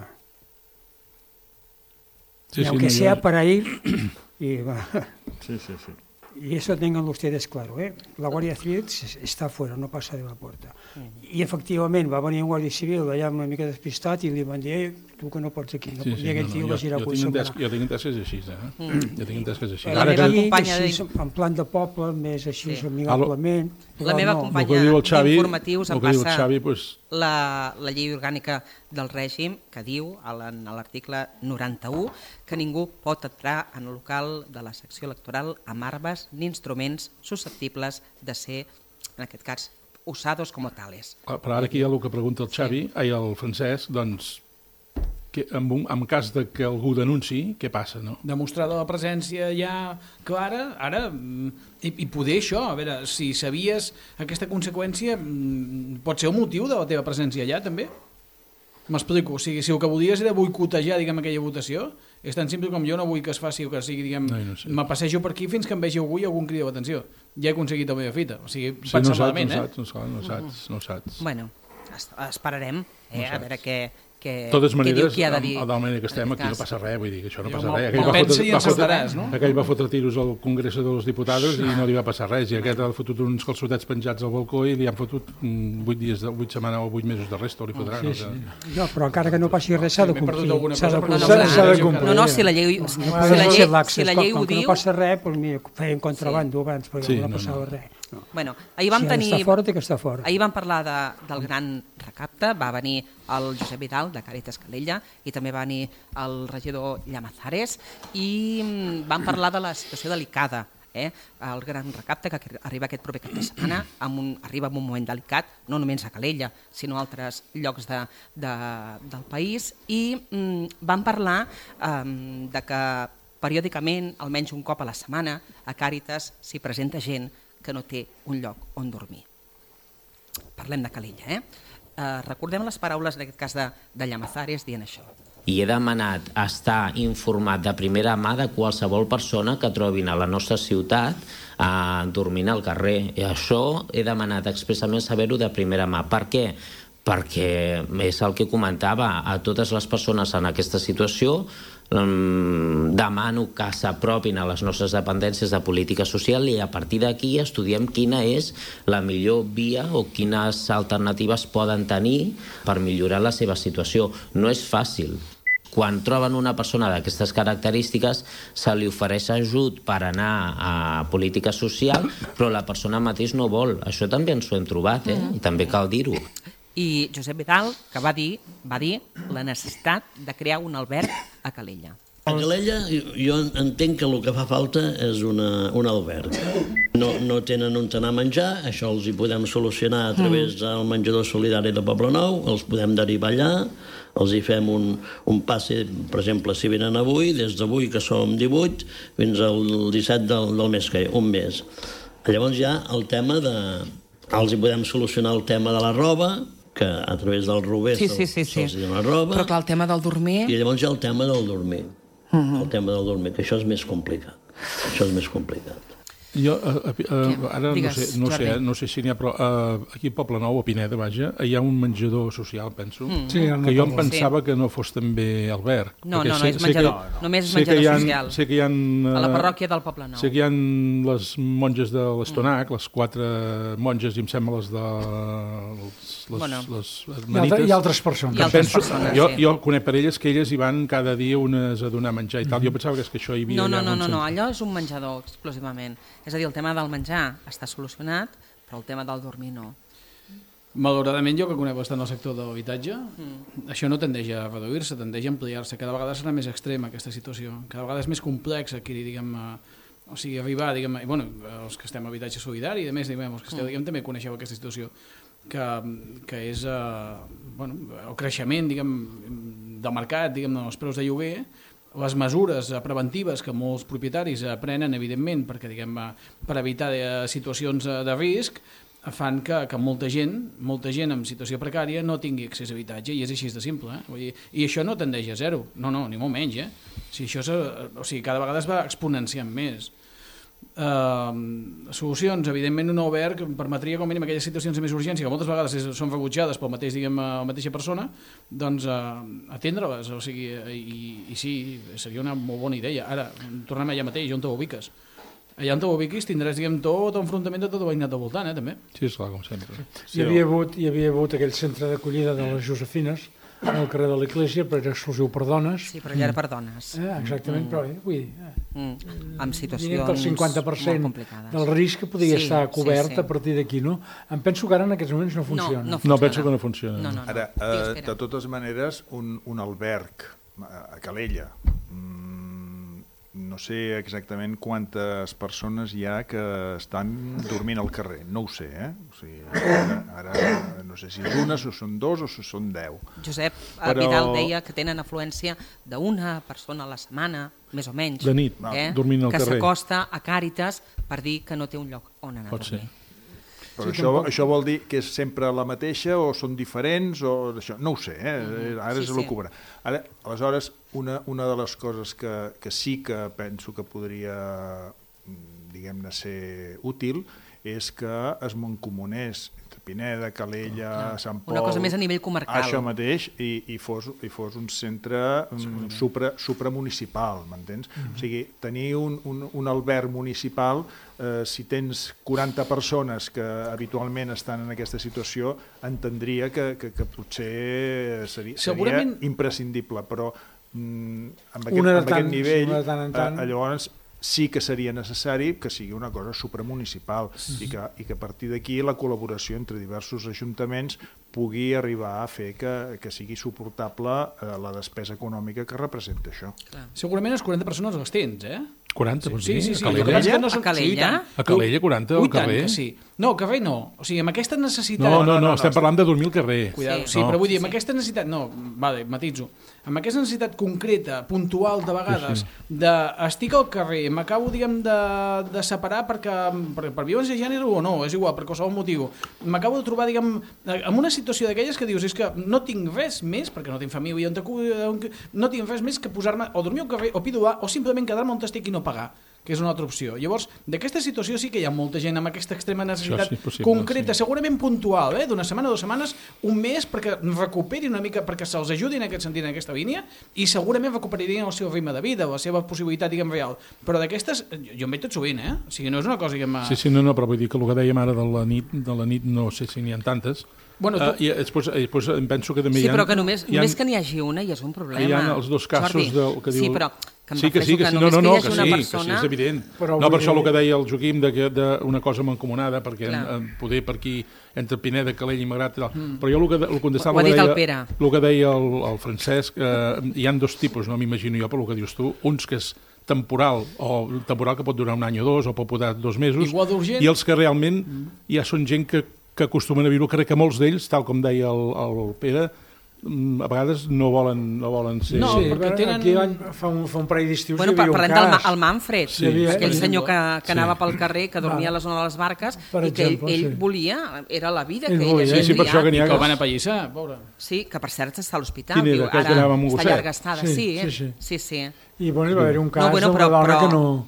Sí, y sí, aunque no, sea jo... para ir... Y, va. Sí, sí, sí. Y eso tengan ustedes claro, ¿eh? La Guàrdia Civil està fora, no passa de la porta. I efectivament va venir un Guàrdia Civil allà una mica despistat i li van dir eh, tu que no pots aquí. No sí, pots. sí, I aquell no, tio no, va girar jo, jo, tinc entès, jo tinc entès que és així, eh? Mm. Jo tinc entès que és així. Però Ara que... companya així, en plan de poble, més així, sí. amigablement... La meva no. companya d'informatius em passa Xavi, pues... la, la llei orgànica del règim que diu a l'article noranta-u que ningú pot entrar en el local de la secció electoral amb armes ni instruments susceptibles de ser, en aquest cas, usados com tales. Però ara aquí hi ha el que pregunta el Xavi, sí. ai, el Francesc, doncs, que en, un, en cas de que algú denunciï, què passa, no? Demostrada la presència ja clara, ara, i, i poder això, a veure, si sabies aquesta conseqüència, pot ser un motiu de la teva presència allà, també? M'explico, o sigui, si el que volies era boicotejar, diguem, aquella votació, és tan simple com jo no vull que es faci o que sigui, diguem, no, no sé. Me passejo per aquí fins que em vegi algú i algun crida l'atenció. Ja he aconseguit la meva fita, o sigui, sí, pensar no malament, no eh? Saps, no saps, no saps, no saps. Bueno, esperarem, eh, no a veure què... Que, totes maneres, que diu, a la manera que estem, aquí no passa res, vull dir que això no passa res. Aquell va, fotre, va, fotre, no? aquell va fotre tiros al Congrés dels Diputats i no li va passar res, i aquest ha fotut uns calçotets penjats al balcó i li han fotut vuit dies, vuit setmanes o vuit mesos de resta, o li fotran. Sí, sí. No, però encara que no passi res s'ha de complir. S'ha de complir. No, no, si la llei, si la llei, si la llei ho diu... no passa res, doncs feien contrabando abans, perquè no passava res. No. Bueno, ahir vam si tenir... està fora, té que estar fora. Ahir vam parlar de, del gran recapte, va venir el Josep Vidal, de Càritas Calella, i també va venir el regidor Llamazares, i vam parlar de la situació delicada, eh? El gran recapte que arriba aquest proper cap de setmana, amb un, arriba en un moment delicat, no només a Calella, sinó a altres llocs de, de, del país, i mm, vam parlar eh, de que periòdicament, almenys un cop a la setmana, a Càritas s'hi presenta gent que no té un lloc on dormir. Parlem de Calella, eh? eh recordem les paraules, en aquest cas, de, de Llamazares dient això. I he demanat estar informat de primera mà de qualsevol persona que trobin a la nostra ciutat eh, dormint al carrer. I això he demanat expressament saber-ho de primera mà. Per què? Perquè és el que comentava, a totes les persones en aquesta situació um, demano que s'apropin a les nostres dependències de política social i a partir d'aquí estudiem quina és la millor via o quines alternatives poden tenir per millorar la seva situació. No és fàcil. Quan troben una persona d'aquestes característiques se li ofereix ajut per anar a política social, però la persona mateix no vol. Això també ens ho hem trobat, eh? I també cal dir-ho. I Josep Vidal, que va dir, va dir la necessitat de crear un alberg a Calella. A Calella jo entenc que el que fa falta és una, un alberg. No, no tenen on anar a menjar, això els hi podem solucionar a través del menjador solidari de Poblenou, els podem derivar allà, els hi fem un, un passe, per exemple, si venen avui, des d'avui que som divuit, fins al disset del, del mes que un mes. Llavors hi ha el tema de... Els hi podem solucionar el tema de la roba, que a través del rober sí, sí, sí, sí. se'ls dona roba. Però clar, el tema del dormir... I llavors hi ha el tema del dormir. Uh -huh. El tema del dormir, que això és més complicat. Això és més complicat. Jo, uh, uh, ara Digues, no sé, no, sé, Jordi. no sé si n'hi ha, però uh, aquí a Poblenou, a Pineda, vaja, hi ha un menjador social, penso, Mm. Sí, en que jo em Poblenou. pensava que no fos també alberg. No, perquè no, no, sé- és sé menjador. que- Només és sé que menjador hi ha- social. Sé que hi ha... A la parròquia del Poblenou. Sé que hi ha les monges de l'Estonac, les quatre monges, i em sembla les de... Les, les, Bueno. les I, altre, hermanites. I altres persones. I altres Penso, persones, jo, sí. jo conec per elles que elles hi van cada dia unes a donar menjar i tal. Jo pensava que és que això hi havia No, no, allà no, un no, no, centre. allò és un menjador exclusivament. És a dir, el tema del menjar està solucionat, però el tema del dormir no. Malauradament, jo que conec bastant el sector de l'habitatge, mm. això no tendeix a reduir-se, tendeix a ampliar-se. Cada vegada serà més extrema aquesta situació. Cada vegada és més complex adquirir, diguem, eh, o sigui, arribar, diguem, i bueno, els que estem a habitatge solidari, i a més, diguem, els que esteu, diguem, també coneixeu aquesta situació, que, que és eh, bueno, el creixement, diguem, del mercat, diguem, dels preus de lloguer, les mesures preventives que molts propietaris prenen, evidentment, perquè, diguem, per evitar eh, situacions de risc, fan que, que molta gent, molta gent en situació precària no tingui accés a habitatge, i és així de simple. Eh? Vull dir, i això no tendeix a zero, no, no, ni molt menys. Eh? O sigui, això és, o sigui, cada vegada es va exponenciant més. Uh, solucions, evidentment un alberg permetria com a mínim aquelles situacions de més urgència que moltes vegades és, són rebutjades pel mateix, diguem, la mateixa persona, doncs uh, atendre-les, o sigui, i, i sí, seria una molt bona idea. Ara, tornem allà mateix, on te ubiques? Allà on te ubiquis tindràs, diguem, tot enfrontament de tot el veïnat del voltant, eh, també. Sí, esclar, com sempre. Hi havia hagut, hi havia hagut aquell centre d'acollida de les Josefines al carrer de l'Església, però era exclusiu per dones. Sí, però ja era per dones. Eh, exactament, mm. però eh, vull dir... Eh, mm. Amb situacions el cinquanta per cent molt complicades. del risc que podia Sí, estar cobert sí, sí. a partir d'aquí, no? Em penso que ara en aquests moments no funciona. no No, penso que no funciona. No, no, no. Ara, Digues, eh, Pere. de totes maneres, un, un alberg a a Calella, mm, no sé exactament quantes persones hi ha que estan dormint al carrer, no ho sé, eh? O sigui, ara, ara no sé si és una, si són dos o si són deu. Josep Però- Vidal deia que tenen afluència d'una persona a la setmana, més o menys, De nit, eh? dormint al que carrer. s'acosta a Càritas per dir que no té un lloc on anar Pot a dormir. ser. Però Sí, això, tampoc- això vol dir que és sempre la mateixa o són diferents o això? No ho sé, eh? Ara Sí, és sí. l'ocubra. Ara, aleshores, una, una de les coses que, que sí que penso que podria, diguem-ne, ser útil és que es mancomunés entre Pineda, Calella, Sant Pol... Una cosa més a nivell comarcal. Això mateix, i, i, fos, i fos un centre um, supra, supramunicipal, m'entens? Mm-hmm. O sigui, tenir un, un, un alberg municipal, eh, si tens quaranta persones que habitualment estan en aquesta situació, entendria que, que, que potser seria, Segurament- seria imprescindible, però mm, amb, aquest, Una de amb tant, aquest nivell, una de tant en tant. eh, llavors sí que seria necessari que sigui una cosa supramunicipal i, que, i que a partir d'aquí la col·laboració entre diversos ajuntaments pugui arribar a fer que, que sigui suportable eh, la despesa econòmica que representa això. Segurament les quaranta persones les tens, eh? quaranta, pots Sí, dir? sí, sí. A El que Calella? passa és que no són- A Calella? Sí, i tant. A Calella, quaranta, al Ui, tant carrer? que sí. No, al carrer no. O sigui, amb aquesta necessitat... No, no, no, estem parlant de dormir al carrer. Cuidado, Sí. sí, No. però vull dir, amb aquesta necessitat... No, vale, matitzo. Amb aquesta necessitat concreta, puntual, de vegades, Sí, de estic al carrer, m'acabo, diguem, de, de separar perquè, per, per violència de gènere o no, és igual, per qualsevol motiu. M'acabo de trobar, diguem, en una situació d'aquelles que dius, és que no tinc res més, perquè no tinc família, on te cu- on- no tinc res més que posar-me o dormir al carrer, o pidolar, o simplement quedar-me on estic i no pagar, que és una altra opció. Llavors, d'aquesta situació sí que hi ha molta gent amb aquesta extrema necessitat sí, possible, concreta, sí. segurament puntual, eh? d'una setmana, dues setmanes, un mes, perquè recuperi una mica, perquè se'ls ajudi en aquest sentit, en aquesta línia, i segurament recuperarien el seu ritme de vida, la seva possibilitat, diguem, real. Però d'aquestes, jo, jo em veig tot sovint, eh? O sigui, no és una cosa, diguem... Sí, sí, no, no, però vull dir que el que dèiem ara de la nit, de la nit no sé si n'hi ha tantes. Bueno, tu- uh, I després, després em penso que també Sí, hi ha... però que només, hi ha, només que n'hi hagi una ja és un problema. Hi ha els dos casos Jordi, del que diu... Sí, però que em sí, que sí, que refereixo sí, que no, només no, no, que que hi hagi sí, una que sí, persona... és evident. Però no, per vull això el dir- que deia el Joaquim d'una cosa mancomunada, perquè en, Clar. en poder per aquí, entre Pineda, Calella i Magrat i tal. Mm. Però jo el que, el contestava... Ho ha dit deia, el Pere. El que deia el, el Francesc, eh, hi han dos tipus, no m'imagino jo, per el que dius tu, uns que és temporal, o temporal que pot durar un any o dos, o pot durar dos mesos, Igual d'urgent. i els que realment ja són gent que, que acostumen a viure, crec que molts d'ells, tal com deia el, el Pere, mm, a vegades no volen, no volen ser... No, Sí, perquè però tenen- aquí l'any, fa, un, fa un parell d'estius Bueno, hi havia un parlem del Ma- cas. el Manfred, Sí, hi havia- aquell per senyor que, exemple. que anava pel carrer, que dormia a la zona de les barques, Per i que ell, exemple, ell sí. volia, era la vida Ell que volia. ell Sí, sí, per això que n'hi I ha... que el van apallissar, pobre. Sí, que per cert està a l'hospital. Quin era? diu, Aquell que anava amb un està gosset? llarga estada. Sí, Sí, sí, eh? sí. sí, sí. I bueno, hi va haver un cas No, bueno, d'una però- dona però- que no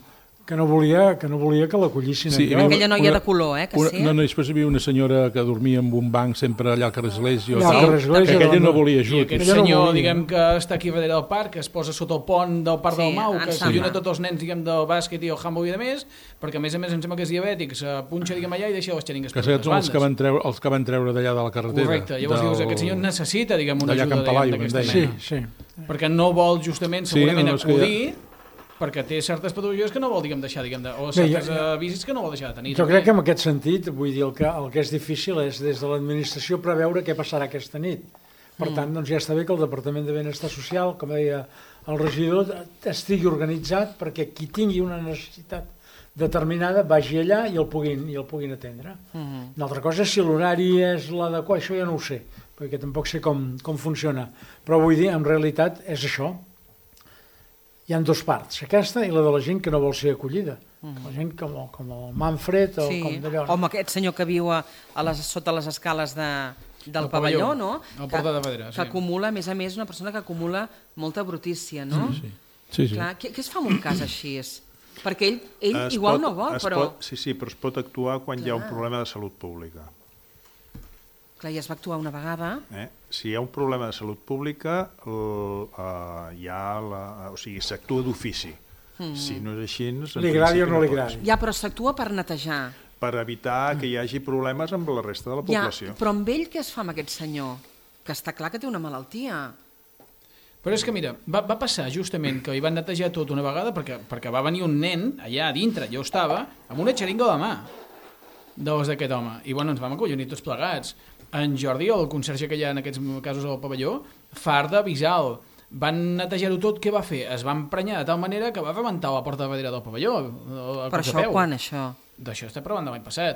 que no volia que, no volia que l'acollissin. Sí, aquella noia una, de color, eh, que una, sí. No, no, després hi havia una senyora que dormia en un banc sempre allà al carrer Església, sí, tal, que aquella no volia ajut. I aquest senyor, no diguem, que està aquí darrere del parc, que es posa sota el pont del Parc sí, del Mau, que collona tots els nens, diguem, del bàsquet i el handball i de més, perquè a més a més em sembla que és diabètic, se punxa, diguem, allà i deixa les xeringues per les bandes. Que són els que van treure, els que van treure d'allà de la carretera. Correcte, llavors del... dius, aquest senyor necessita, diguem, una ajuda d'aquesta sí, mena. Sí. Perquè no vol justament, segurament, sí, no, no, acudir... perquè té certes patologies que no vol, diguem, deixar, diguem, de, o certes Bé, jo, vicis que no vol deixar de tenir. Jo crec que en aquest sentit, vull dir, el que, el que és difícil és des de l'administració preveure què passarà aquesta nit. Per mm. tant, doncs ja està bé que el Departament de Benestar Social, com deia el regidor, estigui organitzat perquè qui tingui una necessitat determinada vagi allà i el puguin, i el puguin atendre. Mm. Una altra cosa és si l'horari és l'adequat, això ja no ho sé, perquè tampoc sé com, com funciona. Però vull dir, en realitat és això. Hi ha dues parts, aquesta i la de la gent que no vol ser acollida. Mm. La gent com, com el Manfred o sí. com d'allò. Com aquest senyor que viu a, a les, sota les escales de, del el pavelló, pavelló, no? El Porta de Vedra, sí. Que acumula, a més a més, una persona que acumula molta brutícia, no? Sí, sí. sí, sí. Clar, què, què es fa en un cas així? És? Perquè ell, ell igual pot, no vol, però... Pot, sí, sí, però es pot actuar quan Clar. Hi ha un problema de salut pública. Clar, ja es va actuar una vegada. Eh? Si hi ha un problema de salut pública, el, uh, hi ha la, o sigui, s'actua d'ofici. Mm. Si no és així... Li agradi o no li agradi. Ja, però s'actua per netejar. Per evitar que hi hagi problemes amb la resta de la població. Ja, però amb ell què es fa amb aquest senyor? Que està clar que té una malaltia. Però és que, mira, va, va passar justament que hi van netejar tot una vegada perquè, perquè va venir un nen allà a dintre, jo estava, amb una xeringa a la mà d'aquest home. I, bueno, ens vam acollonir tots plegats. En Jordi, el conserge que hi ha en aquests casos al pavelló, fart d'avisar-lo. Van netejar-ho tot, què va fer? Es va emprenyar de tal manera que va rebentar la porta de vedera del pavelló. Per això quan, això? D'això està parlant de l'any passat.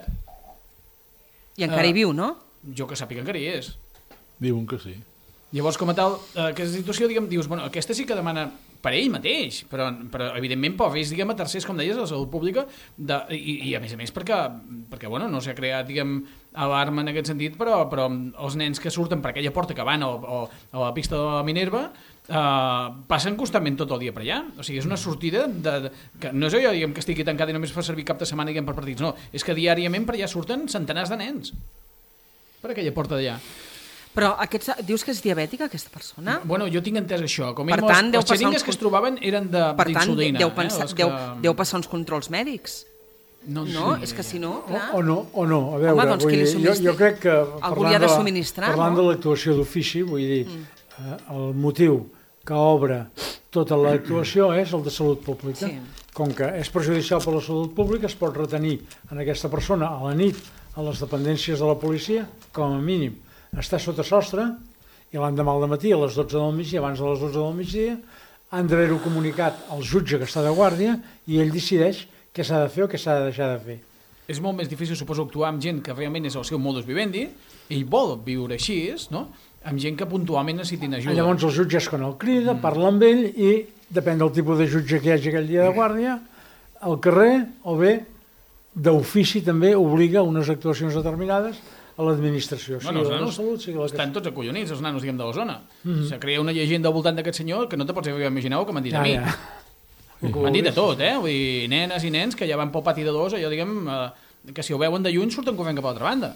I encara uh, hi viu, no? Jo que sàpiga encara hi és. Diuen que sí. Llavors, com a tal, aquesta situació, diguem, dius, bueno, aquesta sí que demana per ell mateix, però, però evidentment per fills, diguem, a tercers, com deies, a la salut pública, de, i, i a més a més perquè, perquè bueno, no s'ha creat, diguem, alarma en aquest sentit, però, però els nens que surten per aquella porta que van o, o, a la pista de la Minerva eh, passen constantment tot el dia per allà. O sigui, és una sortida de, de, que no és allò, diguem, que estigui tancada i només fa servir cap de setmana, diguem, per partits, no, és que diàriament per allà surten centenars de nens per aquella porta d'allà. Però aquests, dius que és diabètica, aquesta persona? Bueno, jo tinc entès això. Com per tant, les xeringues uns... que es trobaven eren d'insulina. Per tant, deu, pensar, eh, deu, que... deu passar uns controls mèdics. No, no? És que si no, clar... O, o no, o no. A veure, Home, doncs, vull dir, jo, jo crec que... Algú li ha de subministrar, parlant no? de l'actuació d'ofici, vull dir, mm. eh, el motiu que obre tota l'actuació és el de salut pública. Sí. Com que és perjudicial per la salut pública, es pot retenir en aquesta persona a la nit a les dependències de la policia, com a mínim està sota sostre, i l'endemà al matí a les dotze del migdia, abans de les dotze del migdia, han d'haver-ho comunicat al jutge que està de guàrdia i ell decideix què s'ha de fer o què s'ha de deixar de fer. És molt més difícil, suposo, actuar amb gent que realment és el seu modus vivendi, ell vol viure així, no? Amb gent que puntualment necessitin ajuda. Llavors el jutge és quan el crida, mm. parla amb ell i, depèn del tipus de jutge que hi hagi aquell dia de guàrdia, al carrer o bé d'ofici també obliga unes actuacions determinades a l'administració. Bueno, sí, els nanos salut, sí, estan tots acollonits, els nanos, diguem, de la zona. Mm-hmm. Se crea una llegenda al voltant d'aquest senyor que no te pots imaginar que m'han dit ja, a mi. Ja. M'han dit de tot, eh? Vull dir, nenes i nens que ja van pel pati de dos, allò, diguem, eh, que si ho veuen de lluny surten corrent cap a l'altra banda.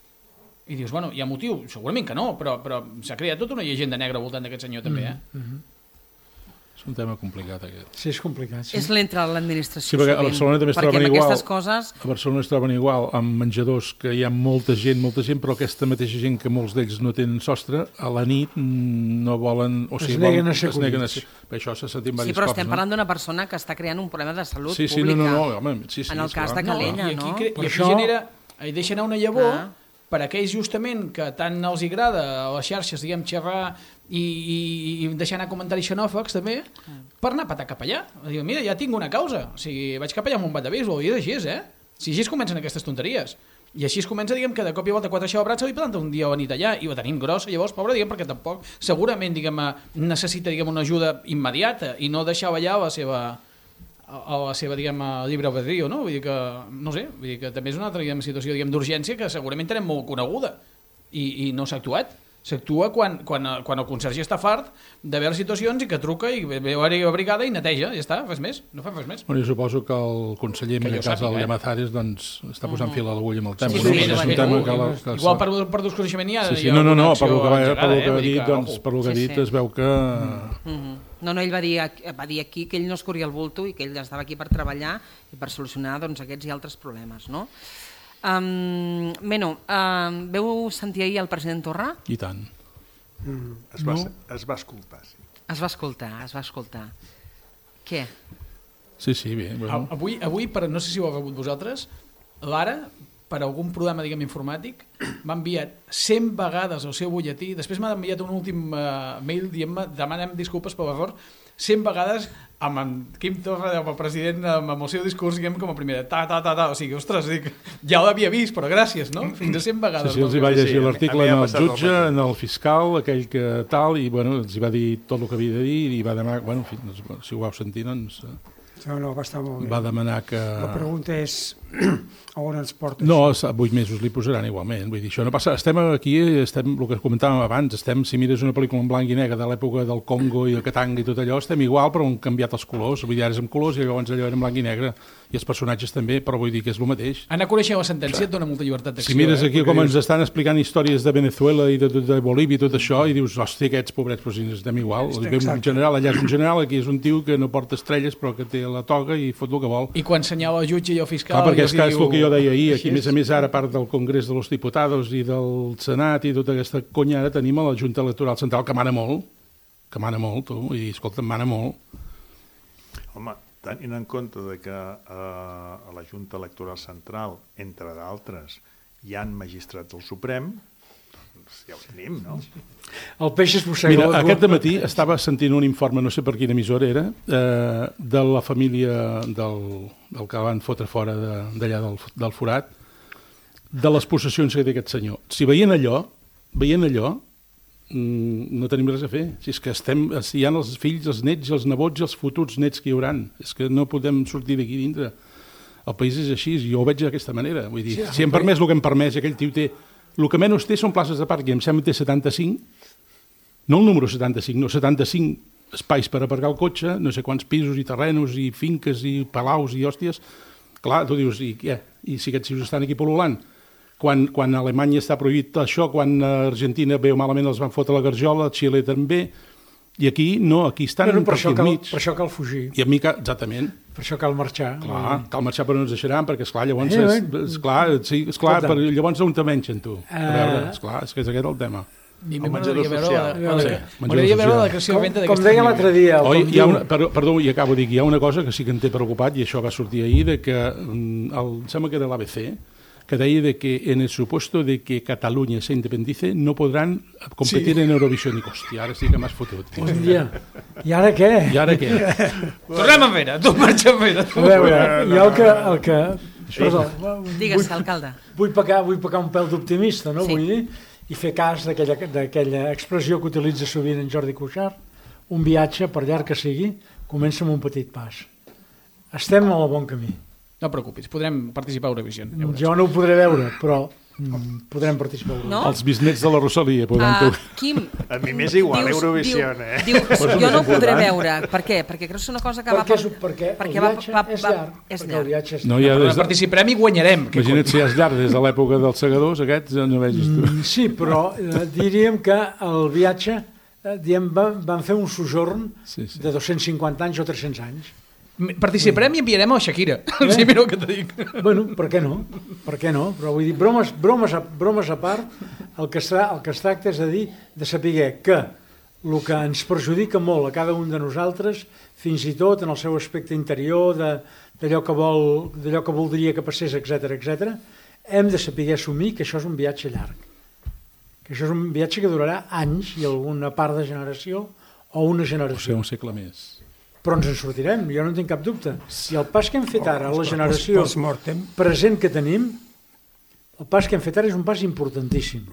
I dius, bueno, hi ha motiu? Segurament que no, però, però s'ha creat tota una llegenda negra al voltant d'aquest senyor també, eh? Mm-hmm. És un tema complicat, aquest. Sí, és complicat, sí. És l'entre l'administració sí, perquè a Barcelona també es troben igual. Aquestes coses... A Barcelona es troben igual amb menjadors que hi ha molta gent, molta gent, però aquesta mateixa gent que molts d'ells no tenen sostre, a la nit no volen... O sigui, es neguen volen, a ser acollits. Per això s'ha sentit diversos cops, Sí, però cops, estem no? parlant d'una persona que està creant un problema de salut sí, sí, pública. No, no, no, home, sí, sí, en el cas clar. de Calella, no? I aquí, no? cre... I aquí això... genera... I deixa anar una llavor ah. per aquells justament que tant els agrada a les xarxes, diguem, xerrar i, i, i deixar anar comentaris xenòfobs també, ah. per anar a patar cap allà. Diu, mira, ja tinc una causa, o sigui, vaig cap allà amb un bat de béisbol, i és així, eh? Si així es comencen aquestes tonteries. I així es comença, diguem, que de cop i volta quatre xabrats se li planta un dia o nit allà, i ho tenim grossa, llavors, pobre, diguem, perquè tampoc, segurament, diguem, necessita, diguem, una ajuda immediata i no deixar allà la seva... a la seva, diguem, llibre albedrío, no? Vull dir que, no sé, vull dir que també és una altra, diguem, situació, diguem, d'urgència que segurament tenem molt coneguda i, i no s'ha actuat. S'actua quan, quan, quan el conserge està fart de veure situacions i que truca i veu a brigada i neteja, ja està, res més, no fa res més. Bueno, jo suposo que el conseller, en aquest cas, el eh? Llamazares, doncs, està posant Mm. fil a l'agulla amb el tema. Sí, no? sí, És un sí, tema sí, que la, sí. que Igual per, per desconeixement hi ha... Sí, sí, hi ha no, no, no, alguna per lo que, va, acció per lo que engegada, ha eh? dit, Vull dir doncs, que, per lo que ha Sí, dit sí. es veu que... Mhm. No, no, ell va dir, va dir aquí que ell no es corria el bulto i que ell estava aquí per treballar i per solucionar doncs, aquests i altres problemes, no? Um, Meno, um, veu sentir ahir el president Torra? I tant. Mm, es, va, No. es va escoltar, sí. Es va escoltar, es va escoltar. Què? Sí, sí, bé. Bueno. Avui, avui per, no sé si ho heu rebut vosaltres, l'Ara, per algun programa diguem informàtic, m'ha enviat cent vegades el seu butlletí, després m'ha enviat un últim uh, mail dient-me, demanem disculpes per l'error, cent vegades amb en Quim Torra, amb el president, amb, amb el seu discurs, diguem, com a primera, ta, ta, ta, ta, o sigui, ostres, dic, ja l'havia vist, però gràcies, no? Fins a cent Sí, vegades. sí, els hi va llegir l'article en el jutge, en el fiscal, aquell que tal, i bueno, els hi va dir tot el que havia de dir, i va demanar, bueno, en fi, doncs, si ho vau sentir, doncs... No, no, va estar molt bé. Va demanar que... La pregunta és a on ens porta No, això? a vuit mesos li posaran igualment. Vull dir, això no passa. Estem aquí, estem, el que comentàvem abans, estem, si mires una pel·lícula en blanc i negre de l'època del Congo i el Katanga i tot allò, estem igual, però han canviat els colors. Vull dir, ara és amb colors i llavors allò era en blanc i negre. I els personatges també, però vull dir que és el mateix. Anar a conèixer la sentència et dona molta llibertat d'acció. Si mires eh? aquí com ens estan explicant històries de Venezuela i de, de, de Bolívia i tot això, i dius, hòstia, aquests pobrets, però si estem igual. Exacte. En general, allà és un general, aquí és un tio que no porta estrelles però que té la toga i fot el que vol. I quan senyala el jutge i el fiscal... Clar, perquè i els és que és diu... el que jo deia ahir, aquí Així a més a més ara, a part del Congrés de los Diputados i del Senat i tota aquesta conya, ara tenim a la Junta Electoral Central que mana molt, que mana molt, tu, i escolta, mana molt. Home, tenint en compte de que eh, a la Junta Electoral Central, entre d'altres, hi han magistrats del Suprem, doncs ja ho tenim, no? El peix es mossega. Mira, la- aquest matí estava sentint un informe, no sé per quina emissora era, eh, de la família del, del que van fotre fora de- d'allà del, del forat, de les possessions que té aquest senyor. Si veien allò, veien allò, mm, no tenim res a fer. Si és que estem, si hi ha els fills, els nets, els nebots i els futurs nets que hi hauran. És que no podem sortir d'aquí dintre. El país és així, i jo ho veig d'aquesta manera. Vull dir, Sí, si hem el permès el que hem permès, aquell tio té... El que menys té són places de parc, i em sembla que té setanta-cinc, no el número setanta-cinc, no, setanta-cinc espais per aparcar el cotxe, no sé quants pisos i terrenos i finques i palaus i hòsties. Clar, tu dius, i què? I si aquests tios estan aquí pol·lulant? Quan, quan a Alemanya està prohibit això, quan a Argentina bé o malament els van fotre la garjola, a Xile també, i aquí no, aquí estan Bueno, per, per això aquí cal, enmig. per això cal fugir. I a mi, ca- exactament. Per això cal marxar. Clar, cal marxar però no ens deixaran, perquè esclar, llavors, Eh, és, eh. esclar, sí, esclar, Escolta. per, llavors on te mengen, tu? A Eh. veure, esclar, és que és aquest el tema. I El m'agradaria veure la- social. la- Sí, m'agradaria menjador veure la social. declaració de venda Com d'aquesta deia família. l'altre dia, Oi, com hi ha diu- una, perdó, perdó, i acabo de dir que hi ha una cosa que sí que em té preocupat, i això va sortir ahir, de que, mm, el, em sembla que era l'A B C, que deia de que en el supuesto de que Cataluña se independice no podran competir Sí. en Eurovisión. I hòstia, ara sí que m'has fotut. tio. Hòstia, i ara què? I ara què? Tornem enrere, tu marxa enrere. A veure, jo el que... El que perdó, Digues, vull- alcalde. Vull pecar, vull pecar un pèl d'optimista, no? Sí. Vull dir, i fer cas d'aquella d'aquella expressió que utilitza sovint en Jordi Cuixart, un viatge, per llarg que sigui, comença amb un petit pas. Estem en el bon camí. No et preocupis, podrem participar a Eurovision. Ja veuràs. Jo no ho podré veure, però mm, podrem participar a Eurovision. No? Els bisnets de la Rosalia podran... Uh, Quim, A mi m'és igual, dius- Eurovision, diu- eh? Dius, Pues jo no no ho és podré important. veure. Per què? Perquè creus que és una cosa que va... Perquè, és, per- perquè, perquè el va- viatge va- és va- llarg. és perquè llarg. el viatge és No hi ha Però des de... participarem i guanyarem. Que Imagina't si és llarg, des de l'època dels segadors, aquests, no vegis tu. Mm, sí, però eh, diríem que el viatge eh, diem, va, van fer un sojorn Sí, sí. de dos-cents cinquanta anys o tres-cents anys. Participarem i enviarem a Shakira. Eh? Sí, mira el que te dic. Bueno, per què no? Per què no? Però vull dir, bromes, bromes, a, bromes a part, el que, es tra el que es tracta és de dir, de saber que el que ens perjudica molt a cada un de nosaltres, fins i tot en el seu aspecte interior, de- d'allò que vol, d'allò que voldria que passés, etc etc, hem de saber assumir que això és un viatge llarg. Que això és un viatge que durarà anys i alguna part de generació o una O sigui, generació. un segle més. Però ens en sortirem, jo no en tinc cap dubte. I el pas que hem fet ara, la pels- generació pels mortem. present que tenim, el pas que hem fet ara és un pas importantíssim.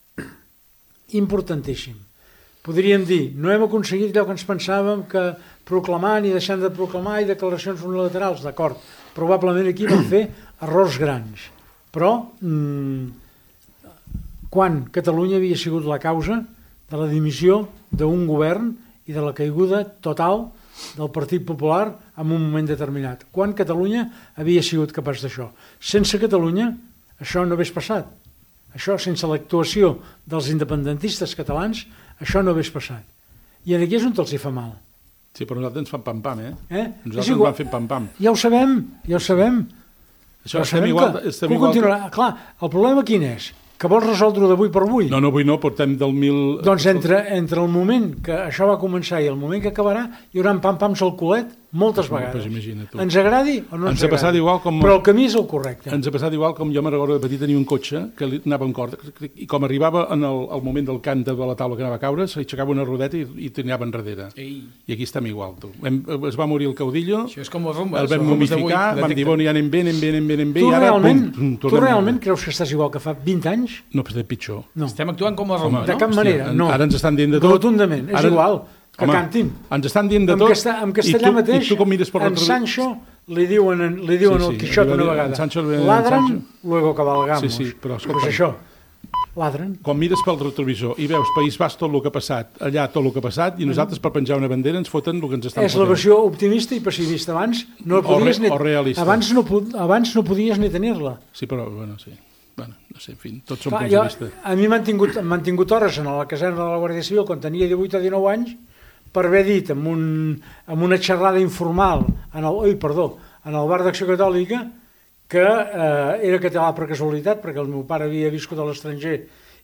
Importantíssim. Podríem dir, no hem aconseguit allò que ens pensàvem que proclamant i deixant de proclamar i declaracions unilaterals, d'acord, probablement aquí vam fer errors grans. Però mm, quan Catalunya havia sigut la causa de la dimissió d'un govern i de la caiguda total del Partit Popular en un moment determinat. Quan Catalunya havia sigut capaç d'això. Sense Catalunya això no hagués passat. Això, sense l'actuació dels independentistes catalans, això no hagués passat. I aquí és on els hi fa mal. Sí, però nosaltres ens fan pam-pam, eh? eh? Nosaltres ens van fer pam-pam. Ja ho sabem, ja ho sabem. Això estem igual... Que, estem que igual continuarà. Que... Clar, el problema quin és? Que vols resoldre d'avui per avui? No, no, avui no, portem del mil... Doncs entre, entre el moment que això va començar i el moment que acabarà, hi haurà pam-pams al culet moltes vegades. Pues imagina't tu. Ens agradi o no ens, ens agradi. Igual com... Però el camí és el correcte. Ens ha passat igual com jo me recordo de petit tenir un cotxe que li anava en corda i com arribava en el, el moment del cant de la taula que anava a caure, s'aixecava una rodeta i, i t'anava enrere. Ei. I aquí estem igual, tu. Hem, es va morir el caudillo, això és com els rumbes, el vam momificar, vam dir, bueno, ja anem bé, anem bé, anem bé, anem bé, tu i ara... Realment, pum, tu realment creus que estàs igual que fa vint anys? No, però pitjor. No. Estem actuant com els rumbes, no? De cap manera, Hòstia, no. Ara ens estan dient de tot. Rotundament, és ara... igual. Que Home, cantin. Ens estan dient de en tot. Casta, en castellà tu, mateix, tu com mires per en Sancho li diuen, li diuen sí, sí, el Quixot una vegada. Ladren, luego cabalgamos. Sí, sí, però escolta, pues això, ladren. Quan mires pel retrovisor i veus País Basc tot el que ha passat, allà tot el que ha passat, i nosaltres per penjar una bandera ens foten el que ens estan és fotent. És la versió optimista i pessimista. Abans no podies o re, ni, o realista. Abans no, abans no podies ni tenir-la. Sí, però, bueno, sí. Bueno, no sé, en fi, tots són Clar, punts jo, de vista. A mi m'han tingut, m'han tingut hores en la caserna de la Guàrdia Civil quan tenia divuit o dinou anys per haver dit en, un, en una xerrada informal en el, oi, perdó, en el bar d'Acció Catòlica que eh, era català per casualitat perquè el meu pare havia viscut a l'estranger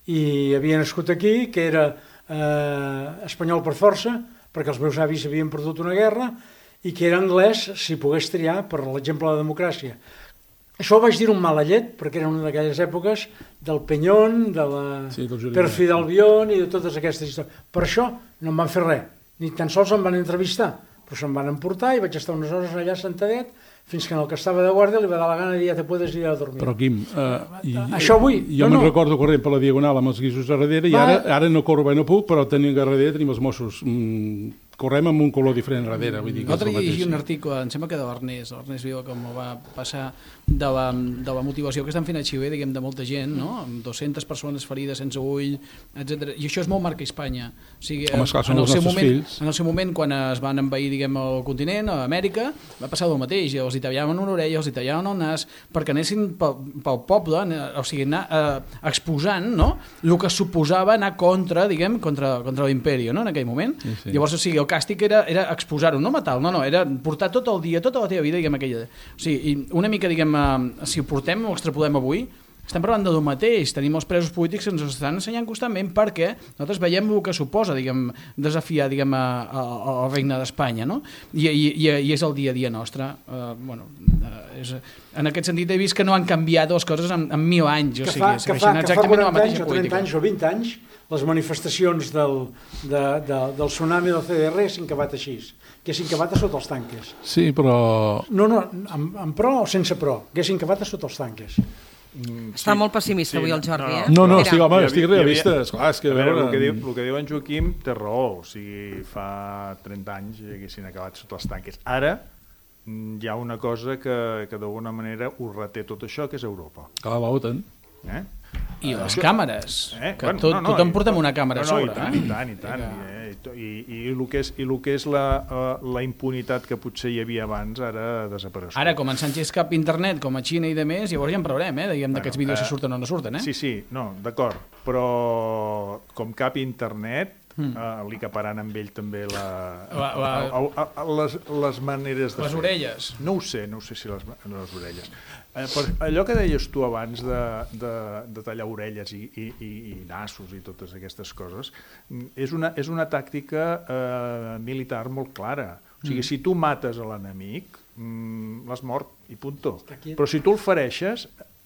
i havia nascut aquí, que era eh, espanyol per força perquè els meus avis havien perdut una guerra i que era anglès si pogués triar per l'exemple de la democràcia. Això ho vaig dir un mala llet, perquè era una d'aquelles èpoques del Peñón, de la sí, Perfil d'Albion i de totes aquestes històries. Per això no em van fer res, ni tan sols em van entrevistar, però se'm van emportar i vaig estar unes hores allà sentadet, fins que en el que estava de guàrdia li va dar la gana de dir ja te puedes ir a dormir. Però Quim, uh, i, això vull... Jo no, me'n no. recordo corrent per la Diagonal amb els guissos a darrere i ara, ara no corro bé, no puc, però tenim a darrere tenim els Mossos. Mm, correm amb un color diferent darrere. Vull dir que l'altre dia llegia un article, em sembla que de l'Ernest, l'Ernest Viva, com va passar de la, de la motivació que estan fent a Xile, diguem, de molta gent, no? Amb dues-centes persones ferides sense ull, etcètera. I això és molt marca Espanya. O sigui, Home, esclar, són en, el els seu nostres moment, fills. en el seu moment, quan es van envair, diguem, el continent, a Amèrica, va passar el mateix. Els hi tallaven una orella, els hi tallaven el nas, perquè anessin pel, pel poble, o sigui, anar eh, exposant, no?, el que suposava anar contra, diguem, contra, contra l'imperi, no?, en aquell moment. Sí, sí. Llavors, o sigui, el càstig era, era exposar-ho, no matar-lo, no, no, era portar tot el dia, tota la teva vida, diguem, aquella... O sigui, una mica, diguem, eh, si ho portem o extrapolem avui, estem parlant del mateix, tenim els presos polítics que ens estan ensenyant constantment perquè nosaltres veiem el que suposa, diguem, desafiar, diguem, al regne d'Espanya, no? I, i, i és el dia a dia nostre. Uh, bueno, uh, és, en aquest sentit he vist que no han canviat les coses en, en mil anys, o sigui, fa, segueixen que fa, exactament que fa la mateixa anys, política. trenta anys o vint anys, les manifestacions del, de, de, del tsunami del C D R s'han acabat així, que s'han acabat a sota els tanques. Sí, però... No, no, amb, amb pro o sense pro, que s'han acabat a sota els tanques. Mm, Està sí, molt pessimista sí, avui el Jordi, eh? No, no, estic, home, estic realista. Esclar, és que, a veure, el, que diu, el que diu en Joaquim té raó, o sigui, fa trenta anys haguessin acabat sota els tanques. Ara hi ha una cosa que, que d'alguna manera ho reté tot això, que és Europa. Clar, l'OTAN. Eh? I les càmeres, eh? que bueno, tot, no, no, tothom i, portem una càmera no, no, a sobre. I tant, eh? i tant, i tant. I, eh? I, i, i el que és, i el que és la, uh, la impunitat que potser hi havia abans ara ha desaparegut. Ara, com en Sánchez cap internet, com a Xina i de més, llavors ja en parlarem, eh? Diguem, d'aquests bueno, vídeos eh, si surten o no surten, eh? Sí, sí, no, d'acord, però com cap internet, Mm. Uh, li caparan amb ell també la, la, la... A, a, a, les, les maneres de les fer. orelles. No ho sé, no ho sé si les, les orelles. Eh, per allò que deies tu abans de, de, de tallar orelles i, i, i, i nassos i totes aquestes coses, és una, és una tàctica eh, militar molt clara. O sigui, mm. si tu mates a l'enemic, mm, l'has mort i puntó. Però si tu el fereixes,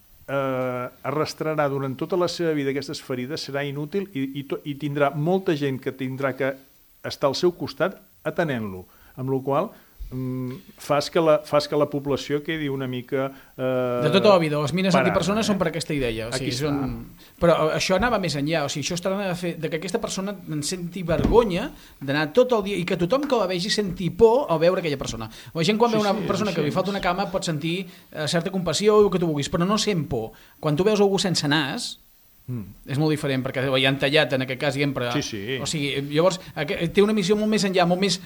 eh, arrastrarà durant tota la seva vida aquestes ferides, serà inútil i, i, to, i tindrà molta gent que tindrà que estar al seu costat atenent-lo, amb la qual mm, fas, que la, fas que la població quedi una mica... Eh, de tota la vida, les mines parada, antipersones eh? són per aquesta idea. O sigui, Aquí són... Però això anava més enllà, o sigui, això es tracta de fer de que aquesta persona en senti vergonya d'anar tot el dia i que tothom que la vegi senti por al veure aquella persona. La gent quan sí, veu una sí, persona sí, que li falta una cama pot sentir eh, certa compassió o el que tu vulguis, però no sent por. Quan tu veus algú sense nas, Mm. És molt diferent, perquè hi han tallat en aquest cas i empra. Sí, sí. O sigui, llavors, té una missió molt més enllà, molt més,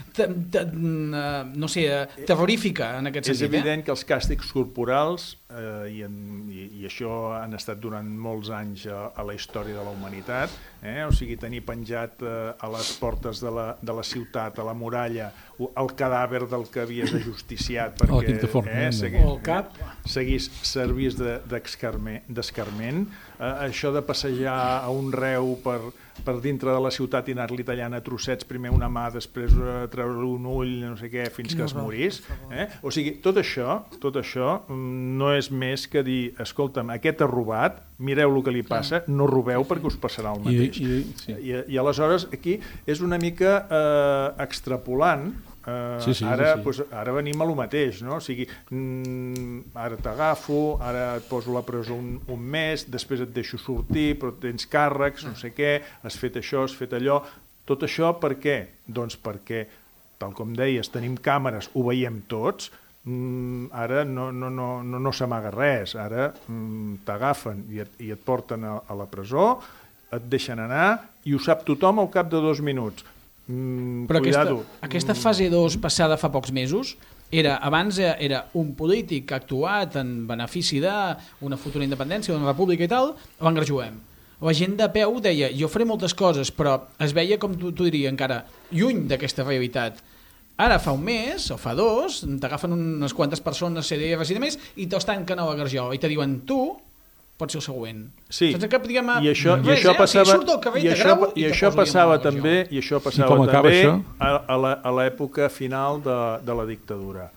no sé, terrorífica en aquest sentit. És evident eh? que els càstigs corporals, eh, i, en, i, i això han estat durant molts anys a, a la història de la humanitat, eh? O sigui, tenir penjat eh, a les portes de la, de la ciutat, a la muralla, el cadàver del que havies ajusticiat perquè eh, segui, o el cap seguís, servís d'escarment, de, eh, això de passejar a un reu per, per dintre de la ciutat i anar-li tallant a trossets, primer una mà, després treure un ull, no sé què, fins que es morís. Eh? O sigui, tot això, tot això no és més que dir, escolta'm, aquest ha robat, mireu el que li passa, no robeu perquè us passarà el mateix. I, i, sí. I, i aleshores aquí és una mica eh, extrapolant. Uh, sí, sí, ara, sí, sí. Pues, ara venim a lo mateix, no? O sigui, mm, ara t'agafo, ara et poso a la presó un, un mes, després et deixo sortir, però tens càrrecs, no sé què, has fet això, has fet allò. Tot això per què? Doncs perquè, tal com deies, tenim càmeres, ho veiem tots, mm, ara no, no, no, no, no s'amaga res, ara mm, t'agafen i, et, i et porten a, a la presó, et deixen anar i ho sap tothom al cap de dos minuts. Mm, però aquesta, aquesta fase dos passada fa pocs mesos era, abans era un polític que ha actuat en benefici d'una futura independència, d'una república i tal, ho engarjoem. La gent de peu deia, jo faré moltes coses, però es veia, com tu, tu diria, encara lluny d'aquesta realitat. Ara fa un mes, o fa dos, t'agafen unes quantes persones C D Fs i de més, i te'ls tanquen a la garjola, i te diuen, tu pot ser el següent. Sí, sense cap, diguem, i això, res, i això eh? passava, o sigui, i i això, i això passava també, i això passava I també això? a, a l'època final de, de la dictadura.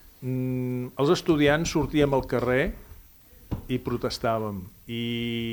Mm, els estudiants sortíem al carrer i protestàvem i,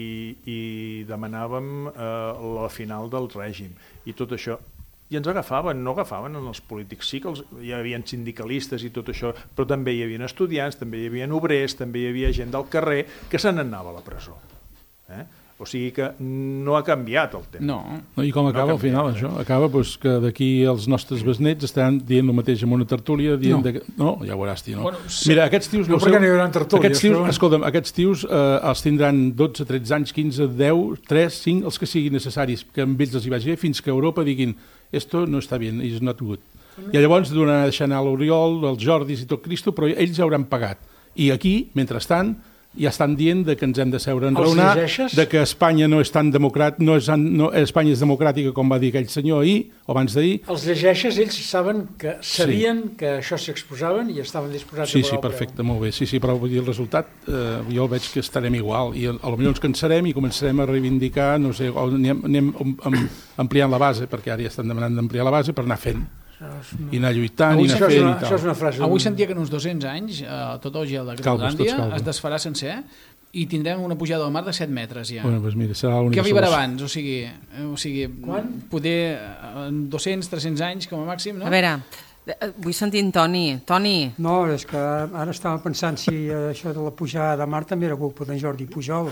i demanàvem eh, la final del règim i tot això. I ens agafaven, no agafaven en els polítics, sí que els, hi havia sindicalistes i tot això, però també hi havia estudiants, també hi havia obrers, també hi havia gent del carrer que se n'anava a la presó. Eh? O sigui que no ha canviat el temps. No. no I com acaba no al final, això? Acaba pues, que d'aquí els nostres besnets estaran dient el mateix en una tertúlia, dient... No, de... no ja ho veuràs, tio, no? Bueno, sí. Mira, aquests tios... No, perquè n'hi haurà tertúlies. Aquests tios, però... escolta'm, aquests tios eh, els tindran dotze, tretze anys, quinze, deu, tres, cinc, els que siguin necessaris, que amb ells els hi vagi bé, fins que Europa diguin esto no està bien, is not good. I llavors donaran a deixar anar l'Oriol, els Jordis i tot Cristo, però ells hauran pagat. I aquí, mentrestant, ja estan dient de que ens hem de seure a enraonar, de que Espanya no és tan democràt, no és, no, Espanya és democràtica com va dir aquell senyor ahir, o abans d'ahir. Els llegeixes, ells saben que sabien sí. que això s'exposaven i estaven disposats sí, a pagar sí, perfecte, molt bé. Sí, sí, però vull dir, el resultat, eh, jo el veig que estarem igual, i potser ens cansarem i començarem a reivindicar, no sé, o anem, anem ampliant la base, perquè ara ja estan demanant d'ampliar la base per anar fent. Una... i anar lluitant avui i anar fent una, i tal. Això és una frase. Avui sentia que en uns dos-cents anys eh, tot el gel de Groenlàndia es desfarà sencer i tindrem una pujada del mar de set metres ja. Bueno, pues mira, serà l'única que arribarà abans, o sigui, o sigui poder en dos-cents, tres-cents anys com a màxim, no? A veure, vull sentir en Toni. Toni. No, és que ara estava pensant si això de la pujada de mar també era culpa d'en Jordi Pujol.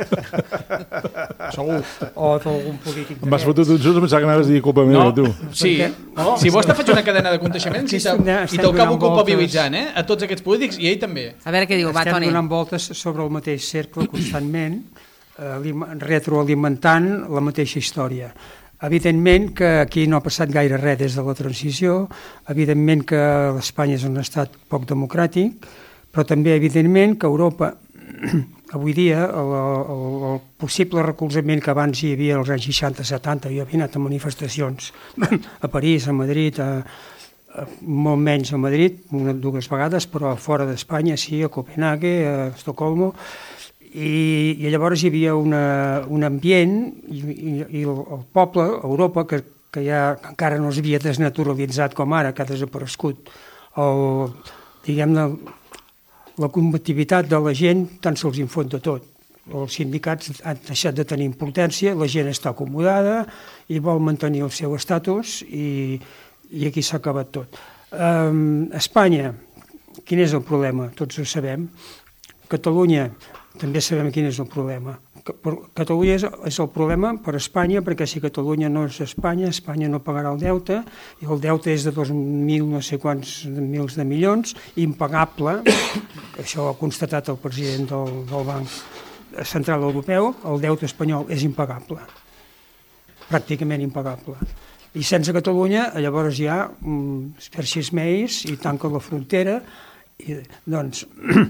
Segur. O d'algun polític. Em vas fotut un just a pensar que anaves a dir culpa meva, no. tu. Sí, no. Si vols te faig una cadena de coneixements i te'l acabo culpabilitzant, eh? A tots aquests polítics i ell també. A veure què diu, va, Toni. Estem donant voltes sobre el mateix cercle constantment, eh, retroalimentant la mateixa història. Evidentment que aquí no ha passat gaire res des de la transició, evidentment que l'Espanya és un estat poc democràtic, però també evidentment que Europa, avui dia, el, el, el possible recolzament que abans hi havia als anys seixanta setanta, hi havia anat a manifestacions a París, a Madrid, a, a, molt menys a Madrid, una, dues vegades, però fora d'Espanya, sí, a Copenhague, a Estocolmo, I, i llavors hi havia una, un ambient i, i, i el, el poble, Europa, que, que ja que encara no s'havia desnaturalitzat com ara, que ha desaparegut el, diguem-ne, la combativitat de la gent tant se'ls infot de tot. Els sindicats han deixat de tenir importància, la gent està acomodada i vol mantenir el seu estatus i, i aquí s'ha acabat tot. Um, Espanya, quin és el problema? Tots ho sabem. Catalunya, també sabem quin és el problema. Catalunya és, és el problema per Espanya, perquè si Catalunya no és Espanya, Espanya no pagarà el deute, i el deute és de dos mil no sé quants mils de milions, impagable, això ho ha constatat el president del, del banc Central Europeu, el deute espanyol és impagable, pràcticament impagable. I sense Catalunya, llavors ja per sis mesos i tanca la frontera. I, doncs,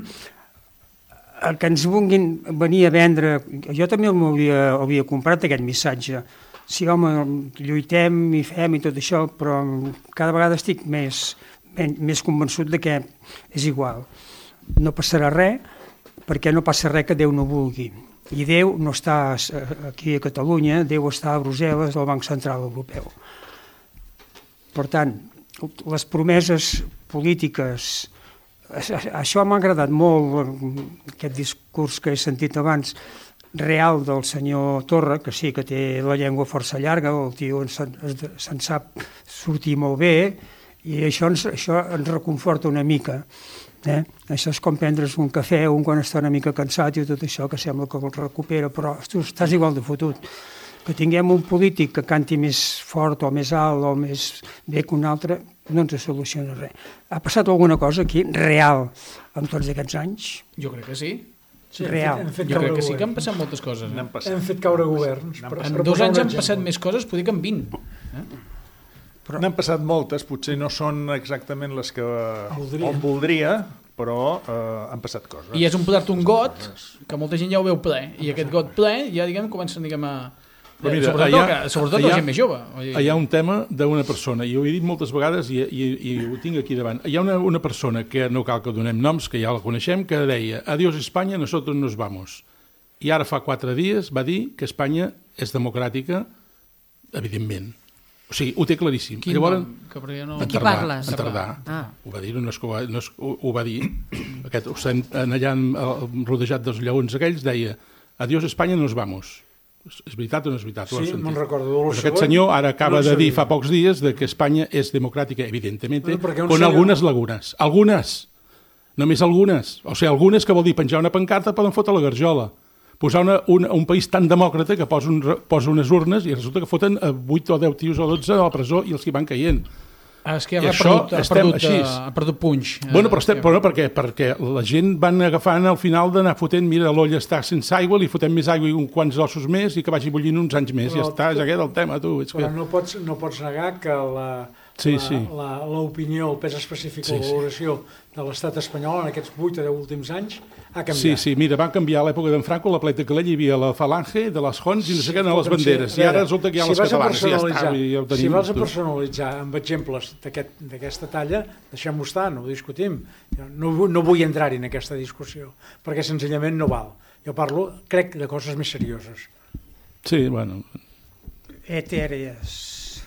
el que ens vulguin venir a vendre, jo també m'havia havia comprat aquest missatge. Sí, home, lluitem i fem i tot això, però cada vegada estic més, més convençut de que és igual. No passarà res, perquè no passa res que Déu no vulgui. I Déu no està aquí a Catalunya, Déu està a Brussel·les, al Banc Central Europeu. Per tant, les promeses polítiques, això m'ha agradat molt, aquest discurs que he sentit abans, real del senyor Torra, que sí que té la llengua força llarga, el tio se'n, se'n sap sortir molt bé, i això ens, això ens reconforta una mica. Eh? Això és com prendre's un cafè, un quan està una mica cansat i tot això, que sembla que el recupera, però tu estàs igual de fotut. Que tinguem un polític que canti més fort o més alt o més bé que un altre, no ens soluciona res. Ha passat alguna cosa aquí real en tots aquests anys? Jo crec que sí. Sí, real. Hem fet, hem fet jo crec que sí que han passat moltes coses. Eh? Hem, hem fet caure governs. Per, en dos anys han passat més coses, potser que en vint. Eh? Però... N'han passat moltes, potser no són exactament les que voldria. on voldria, però eh, han passat coses. I és omplert un got, que molta gent ja ho veu ple, i aquest got ple ja diguem comencen diguem, a... Però mira, sobretot allà, que, sobretot allà, la gent més jove. Hi ha un tema d'una persona, i ho he dit moltes vegades i, i, i ho tinc aquí davant. Hi ha una, una persona que no cal que donem noms, que ja la coneixem, que deia adiós Espanya, nosotros nos vamos. I ara fa quatre dies va dir que Espanya és democràtica, evidentment. O sigui, ho té claríssim. Quin Llavors, que no... De qui parles? En Tardà. Ah. Ho va dir, no és que ho va, no és, ho, ho va dir. Aquest, allà rodejat dels lleons aquells deia adiós Espanya, nos vamos. És veritat o no és veritat? Sí, me'n recordo. Pues aquest senyor ara acaba no de dir fa pocs dies de que Espanya és democràtica, evidentement, no, con senyor... algunes lagunes. Algunes. Només algunes. O sigui, algunes que vol dir penjar una pancarta poden fotre la garjola. Posar una, un, un país tan demòcrata que posa, un, posa unes urnes i resulta que foten vuit o deu tios o dotze a la presó i els que van caient. Ah, és que ja ha perdut, ha, perdut, ha perdut punx. Bueno, però, estem, però no, perquè, perquè la gent van agafant al final d'anar fotent, mira, l'olla està sense aigua, li fotem més aigua i uns quants ossos més i que vagi bullint uns anys més. Però, ja està, és aquest el tema, tu. És però que... no, pots, no pots negar que la, sí, la, sí. la, l'opinió, el pes específic sí, la valoració sí. de l'estat espanyol en aquests vuit o deu últims anys ha canviat. Sí, sí, mira, van canviar a l'època d'en Franco, la pleta que hi havia la falange, de les Hons i no sé què, a les banderes. I ara resulta que hi ha si les catalanes. Ja està, ja tenim, si vas a personalitzar amb exemples d'aquesta talla, deixem-ho estar, no ho discutim. No, no vull entrar-hi en aquesta discussió, perquè senzillament no val. Jo parlo, crec, de coses més serioses. Sí, bueno. Etèrees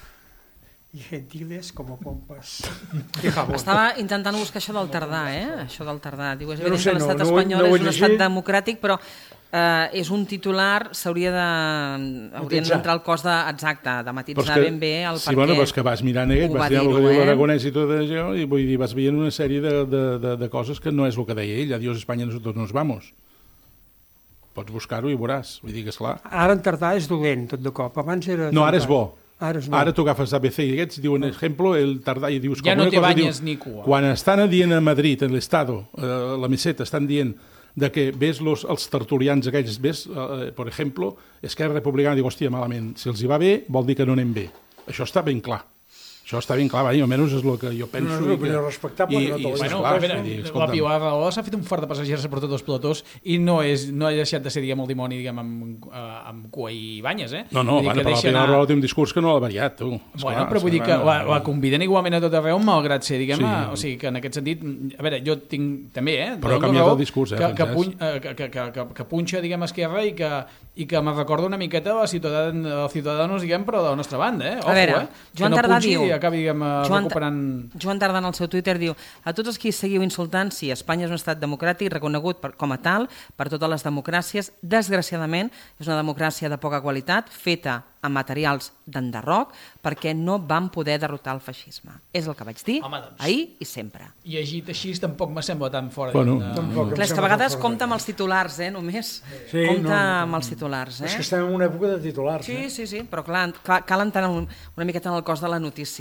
i gentiles com a pompas. Estava intentant buscar això del Tardà, eh? Això del Tardà. Diu, és no evident sé, que l'estat no, espanyol no, no és un estat democràtic, però eh, és un titular, s'hauria de... haurien d'entrar al cos de, exacte, de matitzar ben bé el sí, perquè... Bueno, però és que vas mirant aquest, vas mirant el que diu l'Aragonès i tot això, i vull dir, vas veient una sèrie de, de, de, de coses que no és el que deia ell, adiós Espanya, nosotros nos vamos. Pots buscar-ho i veuràs, vull dir que és clar. Ara en Tardà és dolent, tot de cop. Abans era... No, ara és bo. Ara, Ara tu agafes A B C i aquests diuen, ejemplo, el Tardà i dius... Ja no té banyes diu, ni cua. Quan estan dient a Madrid, en l'Estado, eh, la meseta, estan dient de que ves los, els tertulians aquells, ves, eh, per exemple, Esquerra Republicana, diu, hòstia, malament, si els hi va bé, vol dir que no anem bé. Això està ben clar. Això està ben clar, o almenys és el que jo penso. No és una opinió respectable. I, no i, bueno, clar, veure, dir, la Pilar Rahola s'ha fet un fort de passejar-se per tots els platós i no, és, no ha deixat de ser, diguem, el dimoni, diguem, amb, amb cua i banyes, eh? No, no, bueno, però la Pilar Rahola té un discurs que no l'ha variat, tu. Esclar, bueno, però vull dir que la, la conviden igualment a tot arreu, malgrat ser, diguem, sí. a, o sigui, que en aquest sentit, a veure, jo tinc també, eh? Però ha canviat el discurs, eh, que, que, puny, que, que, que, que, que punxa, diguem, Esquerra i que, i que me recorda una miqueta els ciutadans, ciutadans, diguem, però de la nostra banda, eh? Ojo, a veure, eh? Joan Tardà diu... i acabi, diguem, Joan, recuperant... Joan Tardà en el seu Twitter diu a tots els que seguiu insultant, sí, Espanya és un estat democràtic reconegut per, com a tal per totes les democràcies. Desgraciadament, és una democràcia de poca qualitat, feta amb materials d'enderroc, perquè no van poder derrotar el feixisme. És el que vaig dir Home, doncs, ahir i sempre. I llegit així tampoc me sembla tan fora. Bueno, de... no. Clar, és que a vegades compta amb els titulars, eh, només. Sí, compta no, no, amb els titulars, eh? És que estem en una època de titulars, sí, eh? Sí, sí, però clar, cal entrar una miqueta en el cos de la notícia.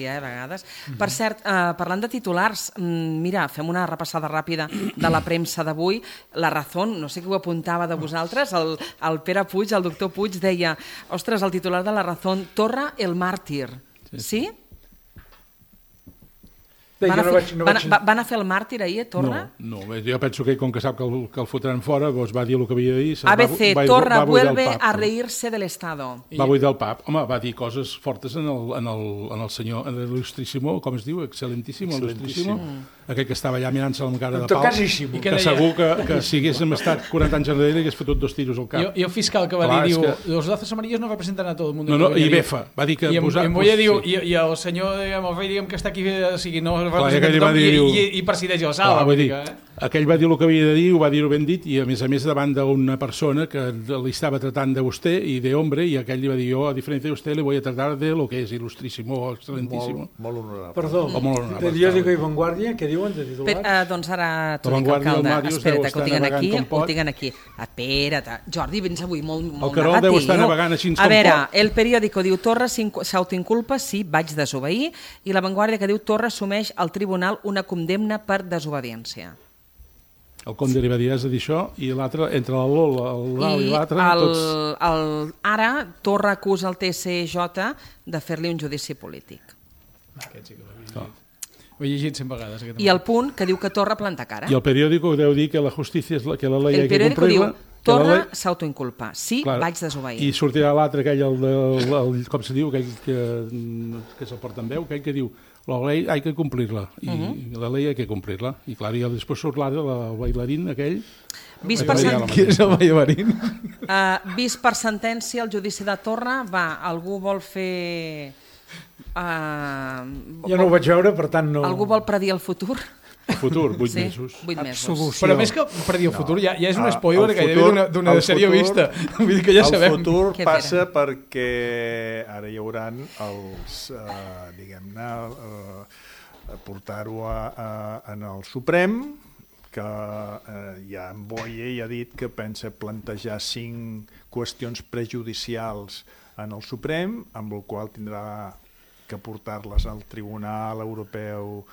eh, a vegades. Mm-hmm. Per cert, eh, parlant de titulars, mira, fem una repassada ràpida de la premsa d'avui. La Razón, no sé qui ho apuntava de vosaltres, el, el Pere Puig, el doctor Puig, deia, ostres, el titular de la Razón, Torra el màrtir. Sí? sí? Bé, van, a no fer, vaig, no van, vaig... va, van a fer el màrtir ahir a Torra? No, no, jo penso que com que sap que el, que el fotran fora, doncs va dir el que havia de dir. A B C, va, Torra va vuelve pap, a reírse del Estado. Va buidar el pap. Home, va dir coses fortes en el, en el, en el senyor, en l'il·lustríssimo, com es diu? Excelentíssimo, il·lustríssimo. Aquell que estava allà mirant-se amb cara de pau. Tocasíssimo. Que segur que, que si haguéssim estat quaranta anys enrere hagués fotut dos tiros al cap. I el fiscal que va Clar, dir, diu, que... los lazos amarillos no representan a todo el mundo. No, no, i Befa, va dir que... I, posar, i, pues, dir, sí. i, i el senyor, diguem, el rei, diguem, que està aquí, o sigui, no Clar, representa tothom, dir, i, diu... i, i presideix la sala. Clar, vull dir, que, eh? aquell va dir el que havia de dir, ho va dir ben dit, i a més a més davant d'una persona que li estava tratant de vostè i de hombre, i aquell li va dir, jo, a diferència de vostè, le voy a tratar de lo que es il·lustríssimo o excelentíssimo. Molt, molt honorable. Perdó, periòdico i Vanguardia, què diuen de titulars? Per, uh, doncs ara t'ho dic, alcalde. Espera't, que ho tinguin aquí, ho tinguin aquí. Espera't. Jordi, vens avui molt, molt el Carol negatiu. Deu estar navegant així a veure, pot. El periòdico diu Torra s'autoinculpa, sí, vaig desobeir, i la Vanguardia que diu Torra assumeix al tribunal una condemna per desobediència. El Conde li va dir, has de dir això, i l'altre, entre el Lola, el Lau i, i l'altre, tots... El, ara, Torra acusa el T S J de fer-li un judici polític. Aquest sí que l'he llegit. Ho he llegit cent vegades. I el punt que diu que Torra planta cara. I el periòdico deu dir que la justícia és la, que la llei el hay que complir-la. Torra lei... s'autoinculpa. Sí, clar, vaig desobeir. I sortirà l'altre, aquell, el, el, el, com se diu, aquell que, que se'l porta en veu, aquell que diu la ley hay que cumplirla, i uh -huh. la ley hay que cumplirla. I clar, i després surt l'altre, el bailarín aquell... Vist per, sen... Qui és el bailarín? Uh, vist per sentència, el judici de Torra, va, algú vol fer... Uh, jo no ho vaig veure, per tant no... Algú vol predir el futur? El futur, vuit sí, mesos. vuit mesos. Absolució. Però més que predir el futur, no. ja, ja és un spoiler el gairebé futur, d'una sèrie futur, vista. Vull dir que ja el sabem. El futur passa perquè ara hi haurà els, uh, diguem-ne, uh, portar-ho en el Suprem, que eh, ja en Boye ja ha dit que pensa plantejar cinc qüestions prejudicials en el Suprem, amb el qual tindrà que portar-les al Tribunal Europeu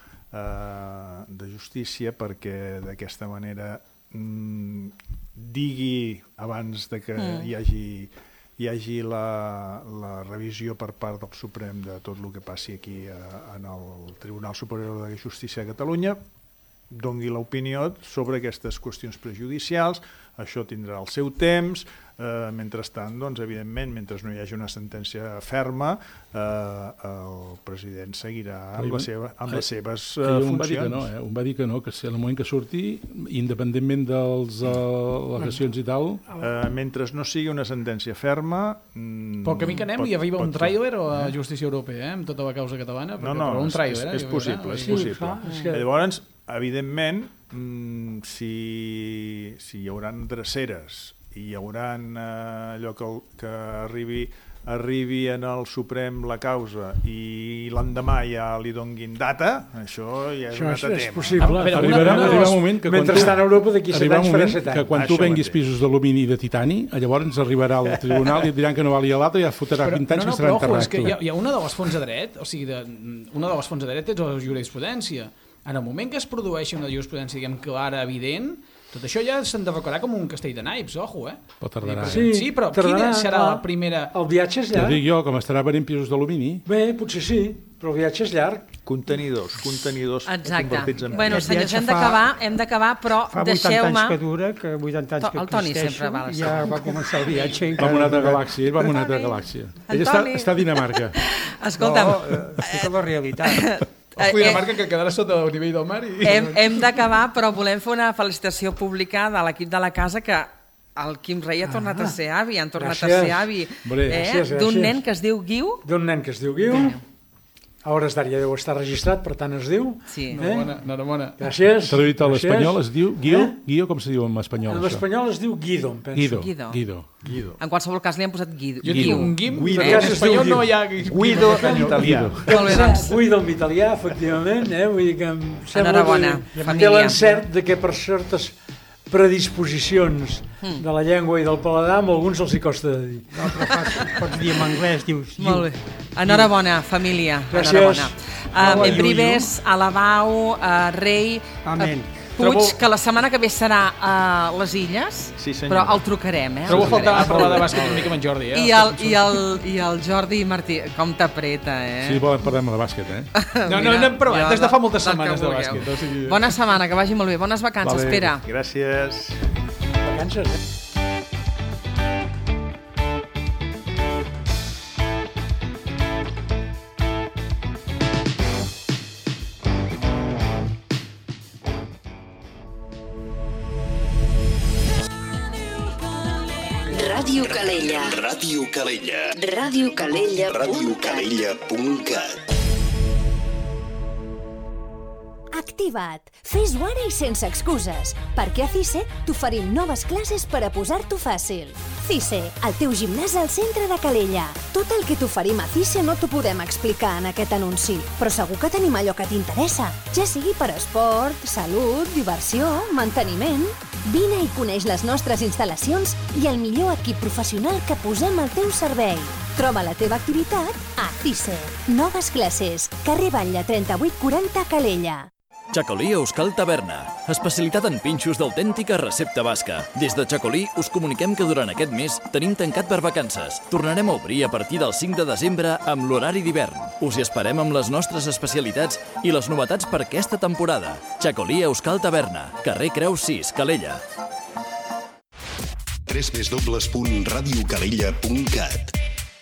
eh, de Justícia perquè d'aquesta manera mm, digui abans de que mm. hi hagi, hi hagi la, la revisió per part del Suprem de tot el que passi aquí eh, en el Tribunal Superior de Justícia de Catalunya, doni l'opinió sobre aquestes qüestions prejudicials. Això tindrà el seu temps. Eh, mentrestant, doncs, evidentment, mentre no hi hagi una sentència ferma, eh, el president seguirà amb, la seva, amb les seves eh, funcions. Un va dir que no, eh? Un va dir que no, que si en el moment que surti, independentment de les al·legacions i tal... Eh, mentre no sigui una sentència ferma... Mm, Pel camí que anem pot, i arriba un tràiler o a Justícia Europea, eh? Amb tota la causa catalana? No, no, un tràiler, és, és, és possible, és possible. Sí, clar, llavors, evidentment, mm, si, si hi haurà dreceres i hi haurà eh, allò que, que arribi, arribi en el Suprem la causa i l'endemà ja li donguin data, això ja és això un altre és tema. possible. Ah, arribarà, arribarà un moment que quan mentre està en Europa d'aquí set anys farà set anys. Que quan tu venguis pisos d'alumini i de titani, llavors arribarà al tribunal i et diran que no valia l'altre i ja fotrà vint anys no, no, que serà enterrat. És que hi ha, hi ha una de les fonts de dret, o sigui, de, una de les fonts de dret és la jurisprudència. En el moment que es produeixi una jurisprudència, diguem, clara, evident, tot això ja s'han de recordar com un castell de naips, ojo, eh? Però tardarà. Sí, sí però tardarà, quina serà la primera... El viatge és llarg. T'ho dic jo, com estarà venint pisos d'alumini. Bé, potser sí, però el viatge és llarg. Contenidors, contenidors convertits en... Bueno, senyors, hem d'acabar, hem d'acabar, però deixeu-me... Fa vuitanta anys que dura, que vuitanta anys que existeixo, ja va començar el viatge. Va a una altra galàxia, ell va a una altra galàxia. Ell està, està a Dinamarca. Escolta'm... No, estic a la realitat. El Dinamarca que quedarà sota el nivell del mar. I... Hem, hem d'acabar, però volem fer una felicitació pública de l'equip de la casa que el Quim Rei ha tornat ah, a ser avi, han tornat gràcies. a ser avi eh? d'un nen que es diu Guiu. D'un nen que es diu Guiu. A hores d'ara ja deu estar registrat, per tant es diu. Sí. Eh? Enhorabona, enhorabona. Gràcies. Traduït a l'espanyol es diu Guiu, eh? Guiu com se diu en espanyol? En espanyol es diu Guido, em penso. Guido. Guido. Guido. Guido. En qualsevol cas li han posat Guido. Jo tinc un Guim, Guido. eh? En espanyol no hi ha... Guido en italià. Molt bé, doncs. Guido en italià, efectivament, eh? Vull dir que em sembla Enhorabona, que família. té l'encert de que per certes predisposicions Mm. de la llengua i del paladar, amb alguns els hi costa de dir. No, però fas, pots dir en anglès, dius... Molt bé. Enhorabona, família. Gràcies. Enhorabona. Hola, Uh, Brives, Alabau, uh, Rei, Amén. uh, Puig, Trobo- que la setmana que ve serà a les Illes, Sí, senyora. però el trucarem, eh? Trobo El a faltar trucarem. parlar de bàsquet una mica amb en Jordi, eh? I el, i, el, I el Jordi Martí, com t'apreta, eh? Sí, volen parlar de bàsquet, eh? No, no, n'hem parlat jo des de fa moltes del que setmanes de vulgueu. bàsquet. O sigui... Bona setmana, que vagi molt bé. Bones vacances, Vale. Pere. Gràcies. Vacances, eh? Ràdio Calella. Ràdio Calella. Ràdio Calella. radiocalella punt cat. Activa't! Fes-ho ara i sense excuses, perquè a CICE t'oferim noves classes per a posar-t'ho fàcil. CICE, el teu gimnàs al centre de Calella. Tot el que t'oferim a CICE no t'ho podem explicar en aquest anunci, però segur que tenim allò que t'interessa, ja sigui per esport, salut, diversió, manteniment... Vine i coneix les nostres instal·lacions i el millor equip professional que posem al teu servei. Troba la teva activitat a CICE. Noves classes. Carrer Batlle trenta-vuit quaranta Calella. Chacolí Euskal Taverna, especialitat en pinxos d'autèntica recepta basca. Des de Chacolí us comuniquem que durant aquest mes tenim tancat per vacances. Tornarem a obrir a partir del cinc de desembre amb l'horari d'hivern. Us hi esperem amb les nostres especialitats i les novetats per aquesta temporada. Chacolí Euskal Taverna, carrer Creus sis, Calella. w w w punt radiocalella punt cat.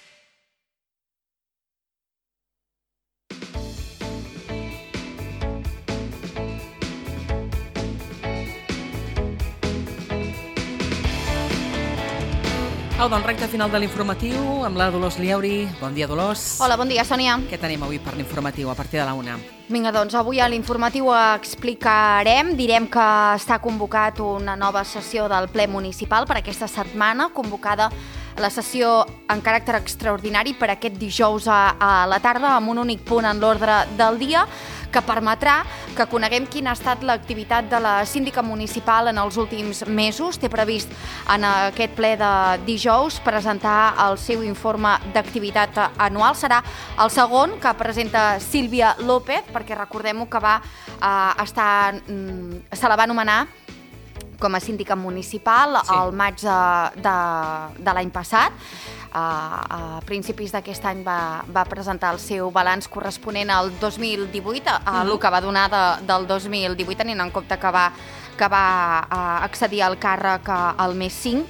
Au, doncs, recte final de l'informatiu amb la Dolors Lieuri. Bon dia, Dolors. Hola, bon dia, Sònia. Què tenim avui per l'informatiu a partir de la una? Vinga, doncs avui a l'informatiu explicarem, direm que està convocat una nova sessió del ple municipal per aquesta setmana, convocada la sessió en caràcter extraordinari per aquest dijous a, a la tarda amb un únic punt en l'ordre del dia que permetrà que coneguem quina ha estat l'activitat de la síndica municipal en els últims mesos. Té previst en aquest ple de dijous presentar el seu informe d'activitat anual. Serà el segon que presenta Sílvia López, perquè recordem-ho que va eh, estar, mm, se la va anomenar com a síndica municipal sí. al maig de, de, de l'any passat. Uh, a principis d'aquest any va, va presentar el seu balanç corresponent al dos mil divuit, a, a mm. el que va donar de, del dos mil divuit, tenint en compte que va, que va uh, accedir al càrrec al mes cinc.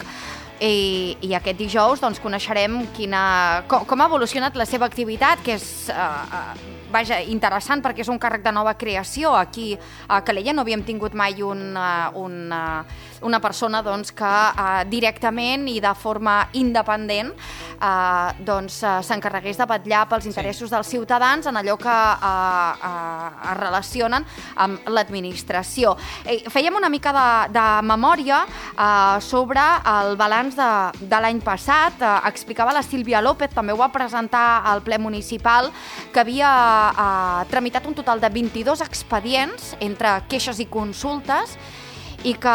I, i aquest dijous doncs, coneixerem quina, com, com ha evolucionat la seva activitat, que és uh, vaja, interessant perquè és un càrrec de nova creació. Aquí a Calella no havíem tingut mai un, uh, un, uh, una persona doncs, que uh, directament i de forma independent uh, doncs, uh, s'encarregués de vetllar pels interessos sí. dels ciutadans en allò que uh, uh, es relacionen amb l'administració. Eh, fèiem una mica de, de memòria uh, sobre el balanç de, de l'any passat. Uh, explicava la Sílvia López, també ho va presentar al ple municipal, que havia uh, tramitat un total de vint-i-dos expedients entre queixes i consultes i que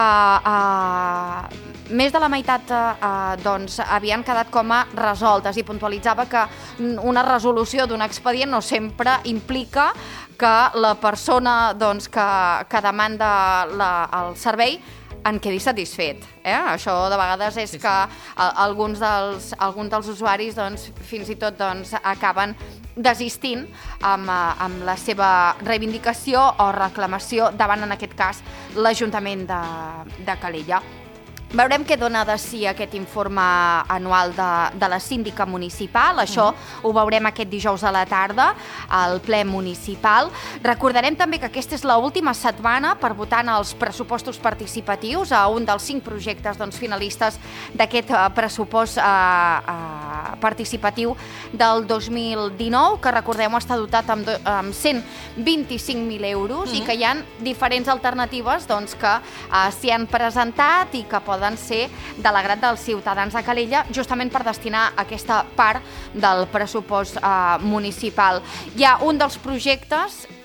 uh, més de la meitat uh, doncs, havien quedat com a resoltes, i puntualitzava que una resolució d'un expedient no sempre implica que la persona doncs, que, que demanda la, el servei en quedi satisfet. Eh? Això de vegades és sí, sí. que a, alguns, dels, alguns dels usuaris doncs, fins i tot doncs, acaben desistint amb, amb la seva reivindicació o reclamació davant, en aquest cas, l'Ajuntament de, de Calella. Veurem què dona de si aquest informe anual de, de la síndica municipal. Això mm. ho veurem aquest dijous a la tarda al ple municipal. Recordarem també que aquesta és l'última setmana per votar en els pressupostos participatius a un dels cinc projectes doncs, finalistes d'aquest uh, pressupost uh, uh, participatiu del dos mil dinou, que recordem està dotat amb, do, amb cent vint-i-cinc mil euros mm. i que hi ha diferents alternatives doncs, que uh, s'hi han presentat i que poden poden ser de l'agrat dels ciutadans de Calella, justament per destinar aquesta part del pressupost eh, municipal. Hi ha un dels projectes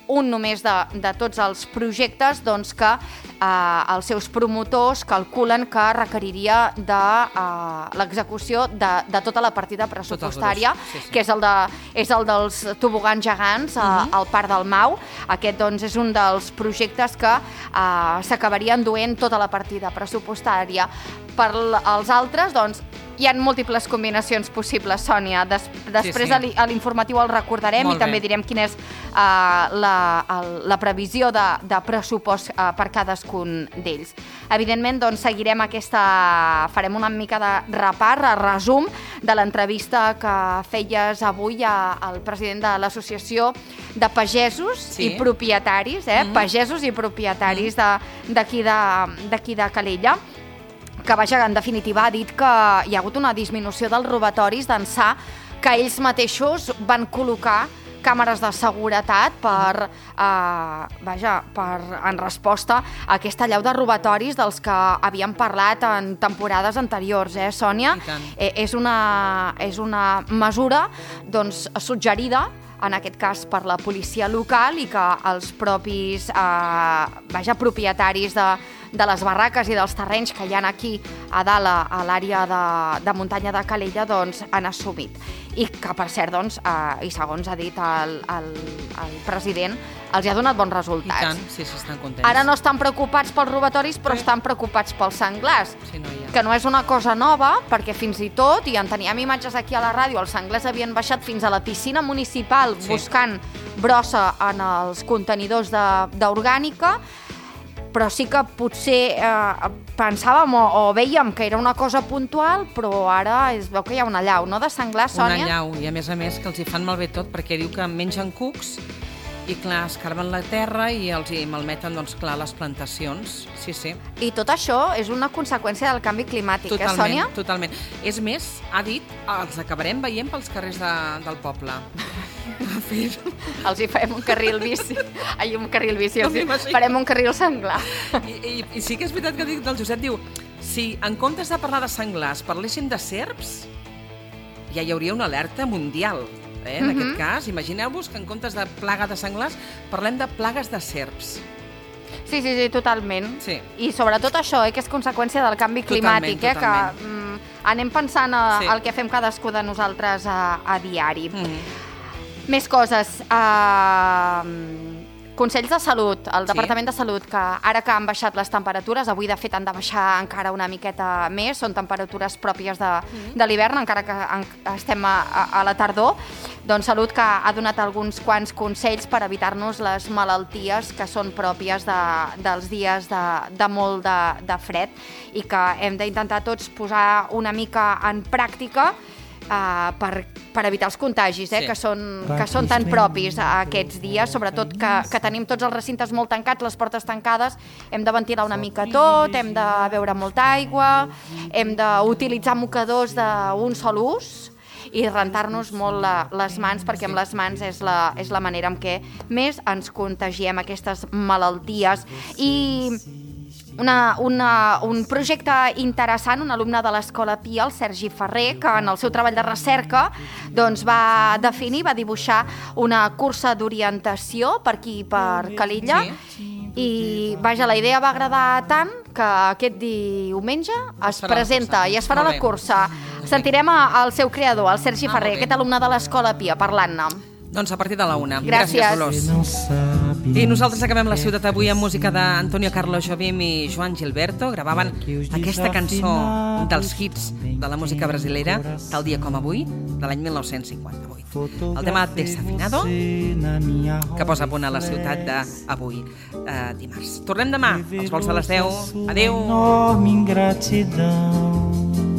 un només de, de tots els projectes doncs, que eh, els seus promotors calculen que requeriria de eh, l'execució de, de tota la partida pressupostària, sí, sí. que és el, de, és el dels tobogans gegants uh -huh. al Parc del Mau. Aquest doncs, és un dels projectes que eh, s'acabaria enduent tota la partida pressupostària. Per als altres, doncs, hi ha múltiples combinacions possibles, Sònia. Des, després sí, sí. a l'informatiu el recordarem Molt i també bé. direm quina és uh, la, el, la previsió de, de pressupost uh, per cadascun d'ells. Evidentment, doncs, seguirem aquesta... farem una mica de repart, resum de l'entrevista que feies avui a, al president de l'Associació de Pagesos sí. i Propietaris, eh? Mm -hmm. Pagesos i Propietaris d'aquí de, d'aquí de Calella, que vaja, en definitiva ha dit que hi ha hagut una disminució dels robatoris d'ençà que ells mateixos van col·locar càmeres de seguretat per, eh, vaja, per, en resposta a aquesta allau de robatoris dels que havíem parlat en temporades anteriors, eh, Sònia? Eh, és, una, és una mesura doncs, suggerida en aquest cas per la policia local i que els propis eh, vaja, propietaris de, de les barraques i dels terrenys que hi ha aquí a dalt a l'àrea de, de muntanya de Calella doncs, han assumit. I que, per cert, doncs, eh, i segons ha dit el, el, el president, els hi ha donat bons resultats. I tant, sí, sí, estan contents. Ara no estan preocupats pels robatoris, però sí. estan preocupats pels senglars. Sí, no hi ha. Que no és una cosa nova, perquè fins i tot, i en teníem imatges aquí a la ràdio, els senglars havien baixat fins a la piscina municipal sí. buscant brossa en els contenidors d'orgànica, però sí que potser eh, pensàvem o, o veiem que era una cosa puntual, però ara es veu que hi ha una allau, no?, de senglars, Sònia? Una allau, i a més a més que els hi fan malbé tot, perquè diu que mengen cucs i, clar, escarben la terra i els hi malmeten, doncs, clar, les plantacions. Sí, sí. I tot això és una conseqüència del canvi climàtic, totalment, eh, Sònia? Totalment. És més, ha dit, els acabarem veient pels carrers de, del poble. Els hi farem un carril bici. Ai, un carril bici, els hi farem un carril senglar. I, i, I sí que és veritat que dic del Josep, diu, si en comptes de parlar de senglars parléssim de serps, ja hi hauria una alerta mundial. Eh, en mm -hmm. aquest cas, imagineu-vos que en comptes de plaga de senglars parlem de plagues de serps. Sí, sí, sí, totalment. Sí. I sobretot això, eh, que és conseqüència del canvi climàtic, totalment, eh, totalment. que mm, anem pensant a, sí. el que fem cadascú de nosaltres a, a diari. Mm -hmm. Més coses. Uh, Consells de Salut, el Departament sí. de Salut, que ara que han baixat les temperatures, avui de fet han de baixar encara una miqueta més, són temperatures pròpies de, mm. de l'hivern, encara que en, estem a, a, a la tardor, doncs Salut que ha donat alguns quants consells per evitar-nos les malalties que són pròpies de, dels dies de, de molt de, de fred i que hem d'intentar tots posar una mica en pràctica Uh, per, per evitar els contagis, eh, sí. que, són, que són tan propis a aquests dies, sobretot que, que tenim tots els recintes molt tancats, les portes tancades, hem de ventilar una mica tot, hem de beure molta aigua, hem d'utilitzar mocadors d'un sol ús i rentar-nos molt la, les mans, perquè amb les mans és la, és la manera en què més ens contagiem aquestes malalties. I Una, una, un projecte interessant, un alumne de l'Escola Pia, el Sergi Ferrer, que en el seu treball de recerca doncs, va definir, va dibuixar una cursa d'orientació per aquí, per Calella, sí. i vaja, la idea va agradar tant que aquest diumenge es, es presenta i es farà la cursa. Sentirem al seu creador, el Sergi ah, Ferrer, aquest alumne de l'Escola Pia, parlant-ne. Doncs a partir de la una. Gràcies. Gràcies, Dolors. I nosaltres acabem la ciutat avui amb música d'Antonio Carlos Jobim i Joan Gilberto. Gravaven aquesta cançó dels hits de la música brasilera, tal dia com avui, de l'any mil nou-cents cinquanta-vuit. El tema Desafinado, que posa a punt a la ciutat d'avui, eh, dimarts. Tornem demà, als vols de les deu. Adéu. Enorme ingratidão,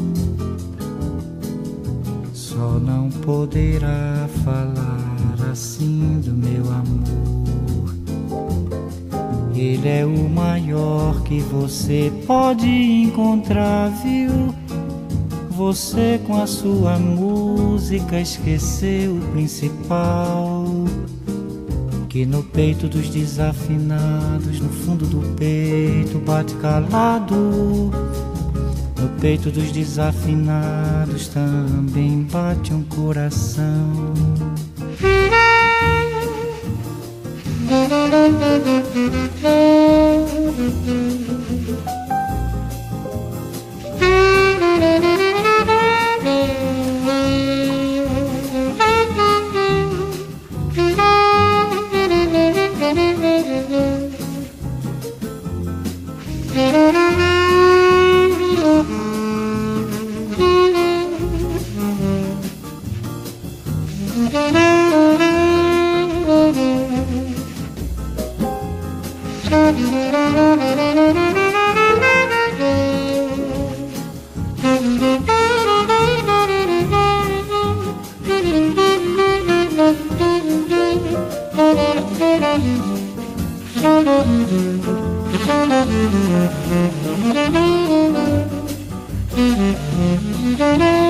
só não poderá falar assim do meu amor. Ele é o maior que você pode encontrar, viu? Você com a sua música esqueceu o principal, que no peito dos desafinados, no fundo do peito bate calado. No peito dos desafinados também bate um coração. Thank you.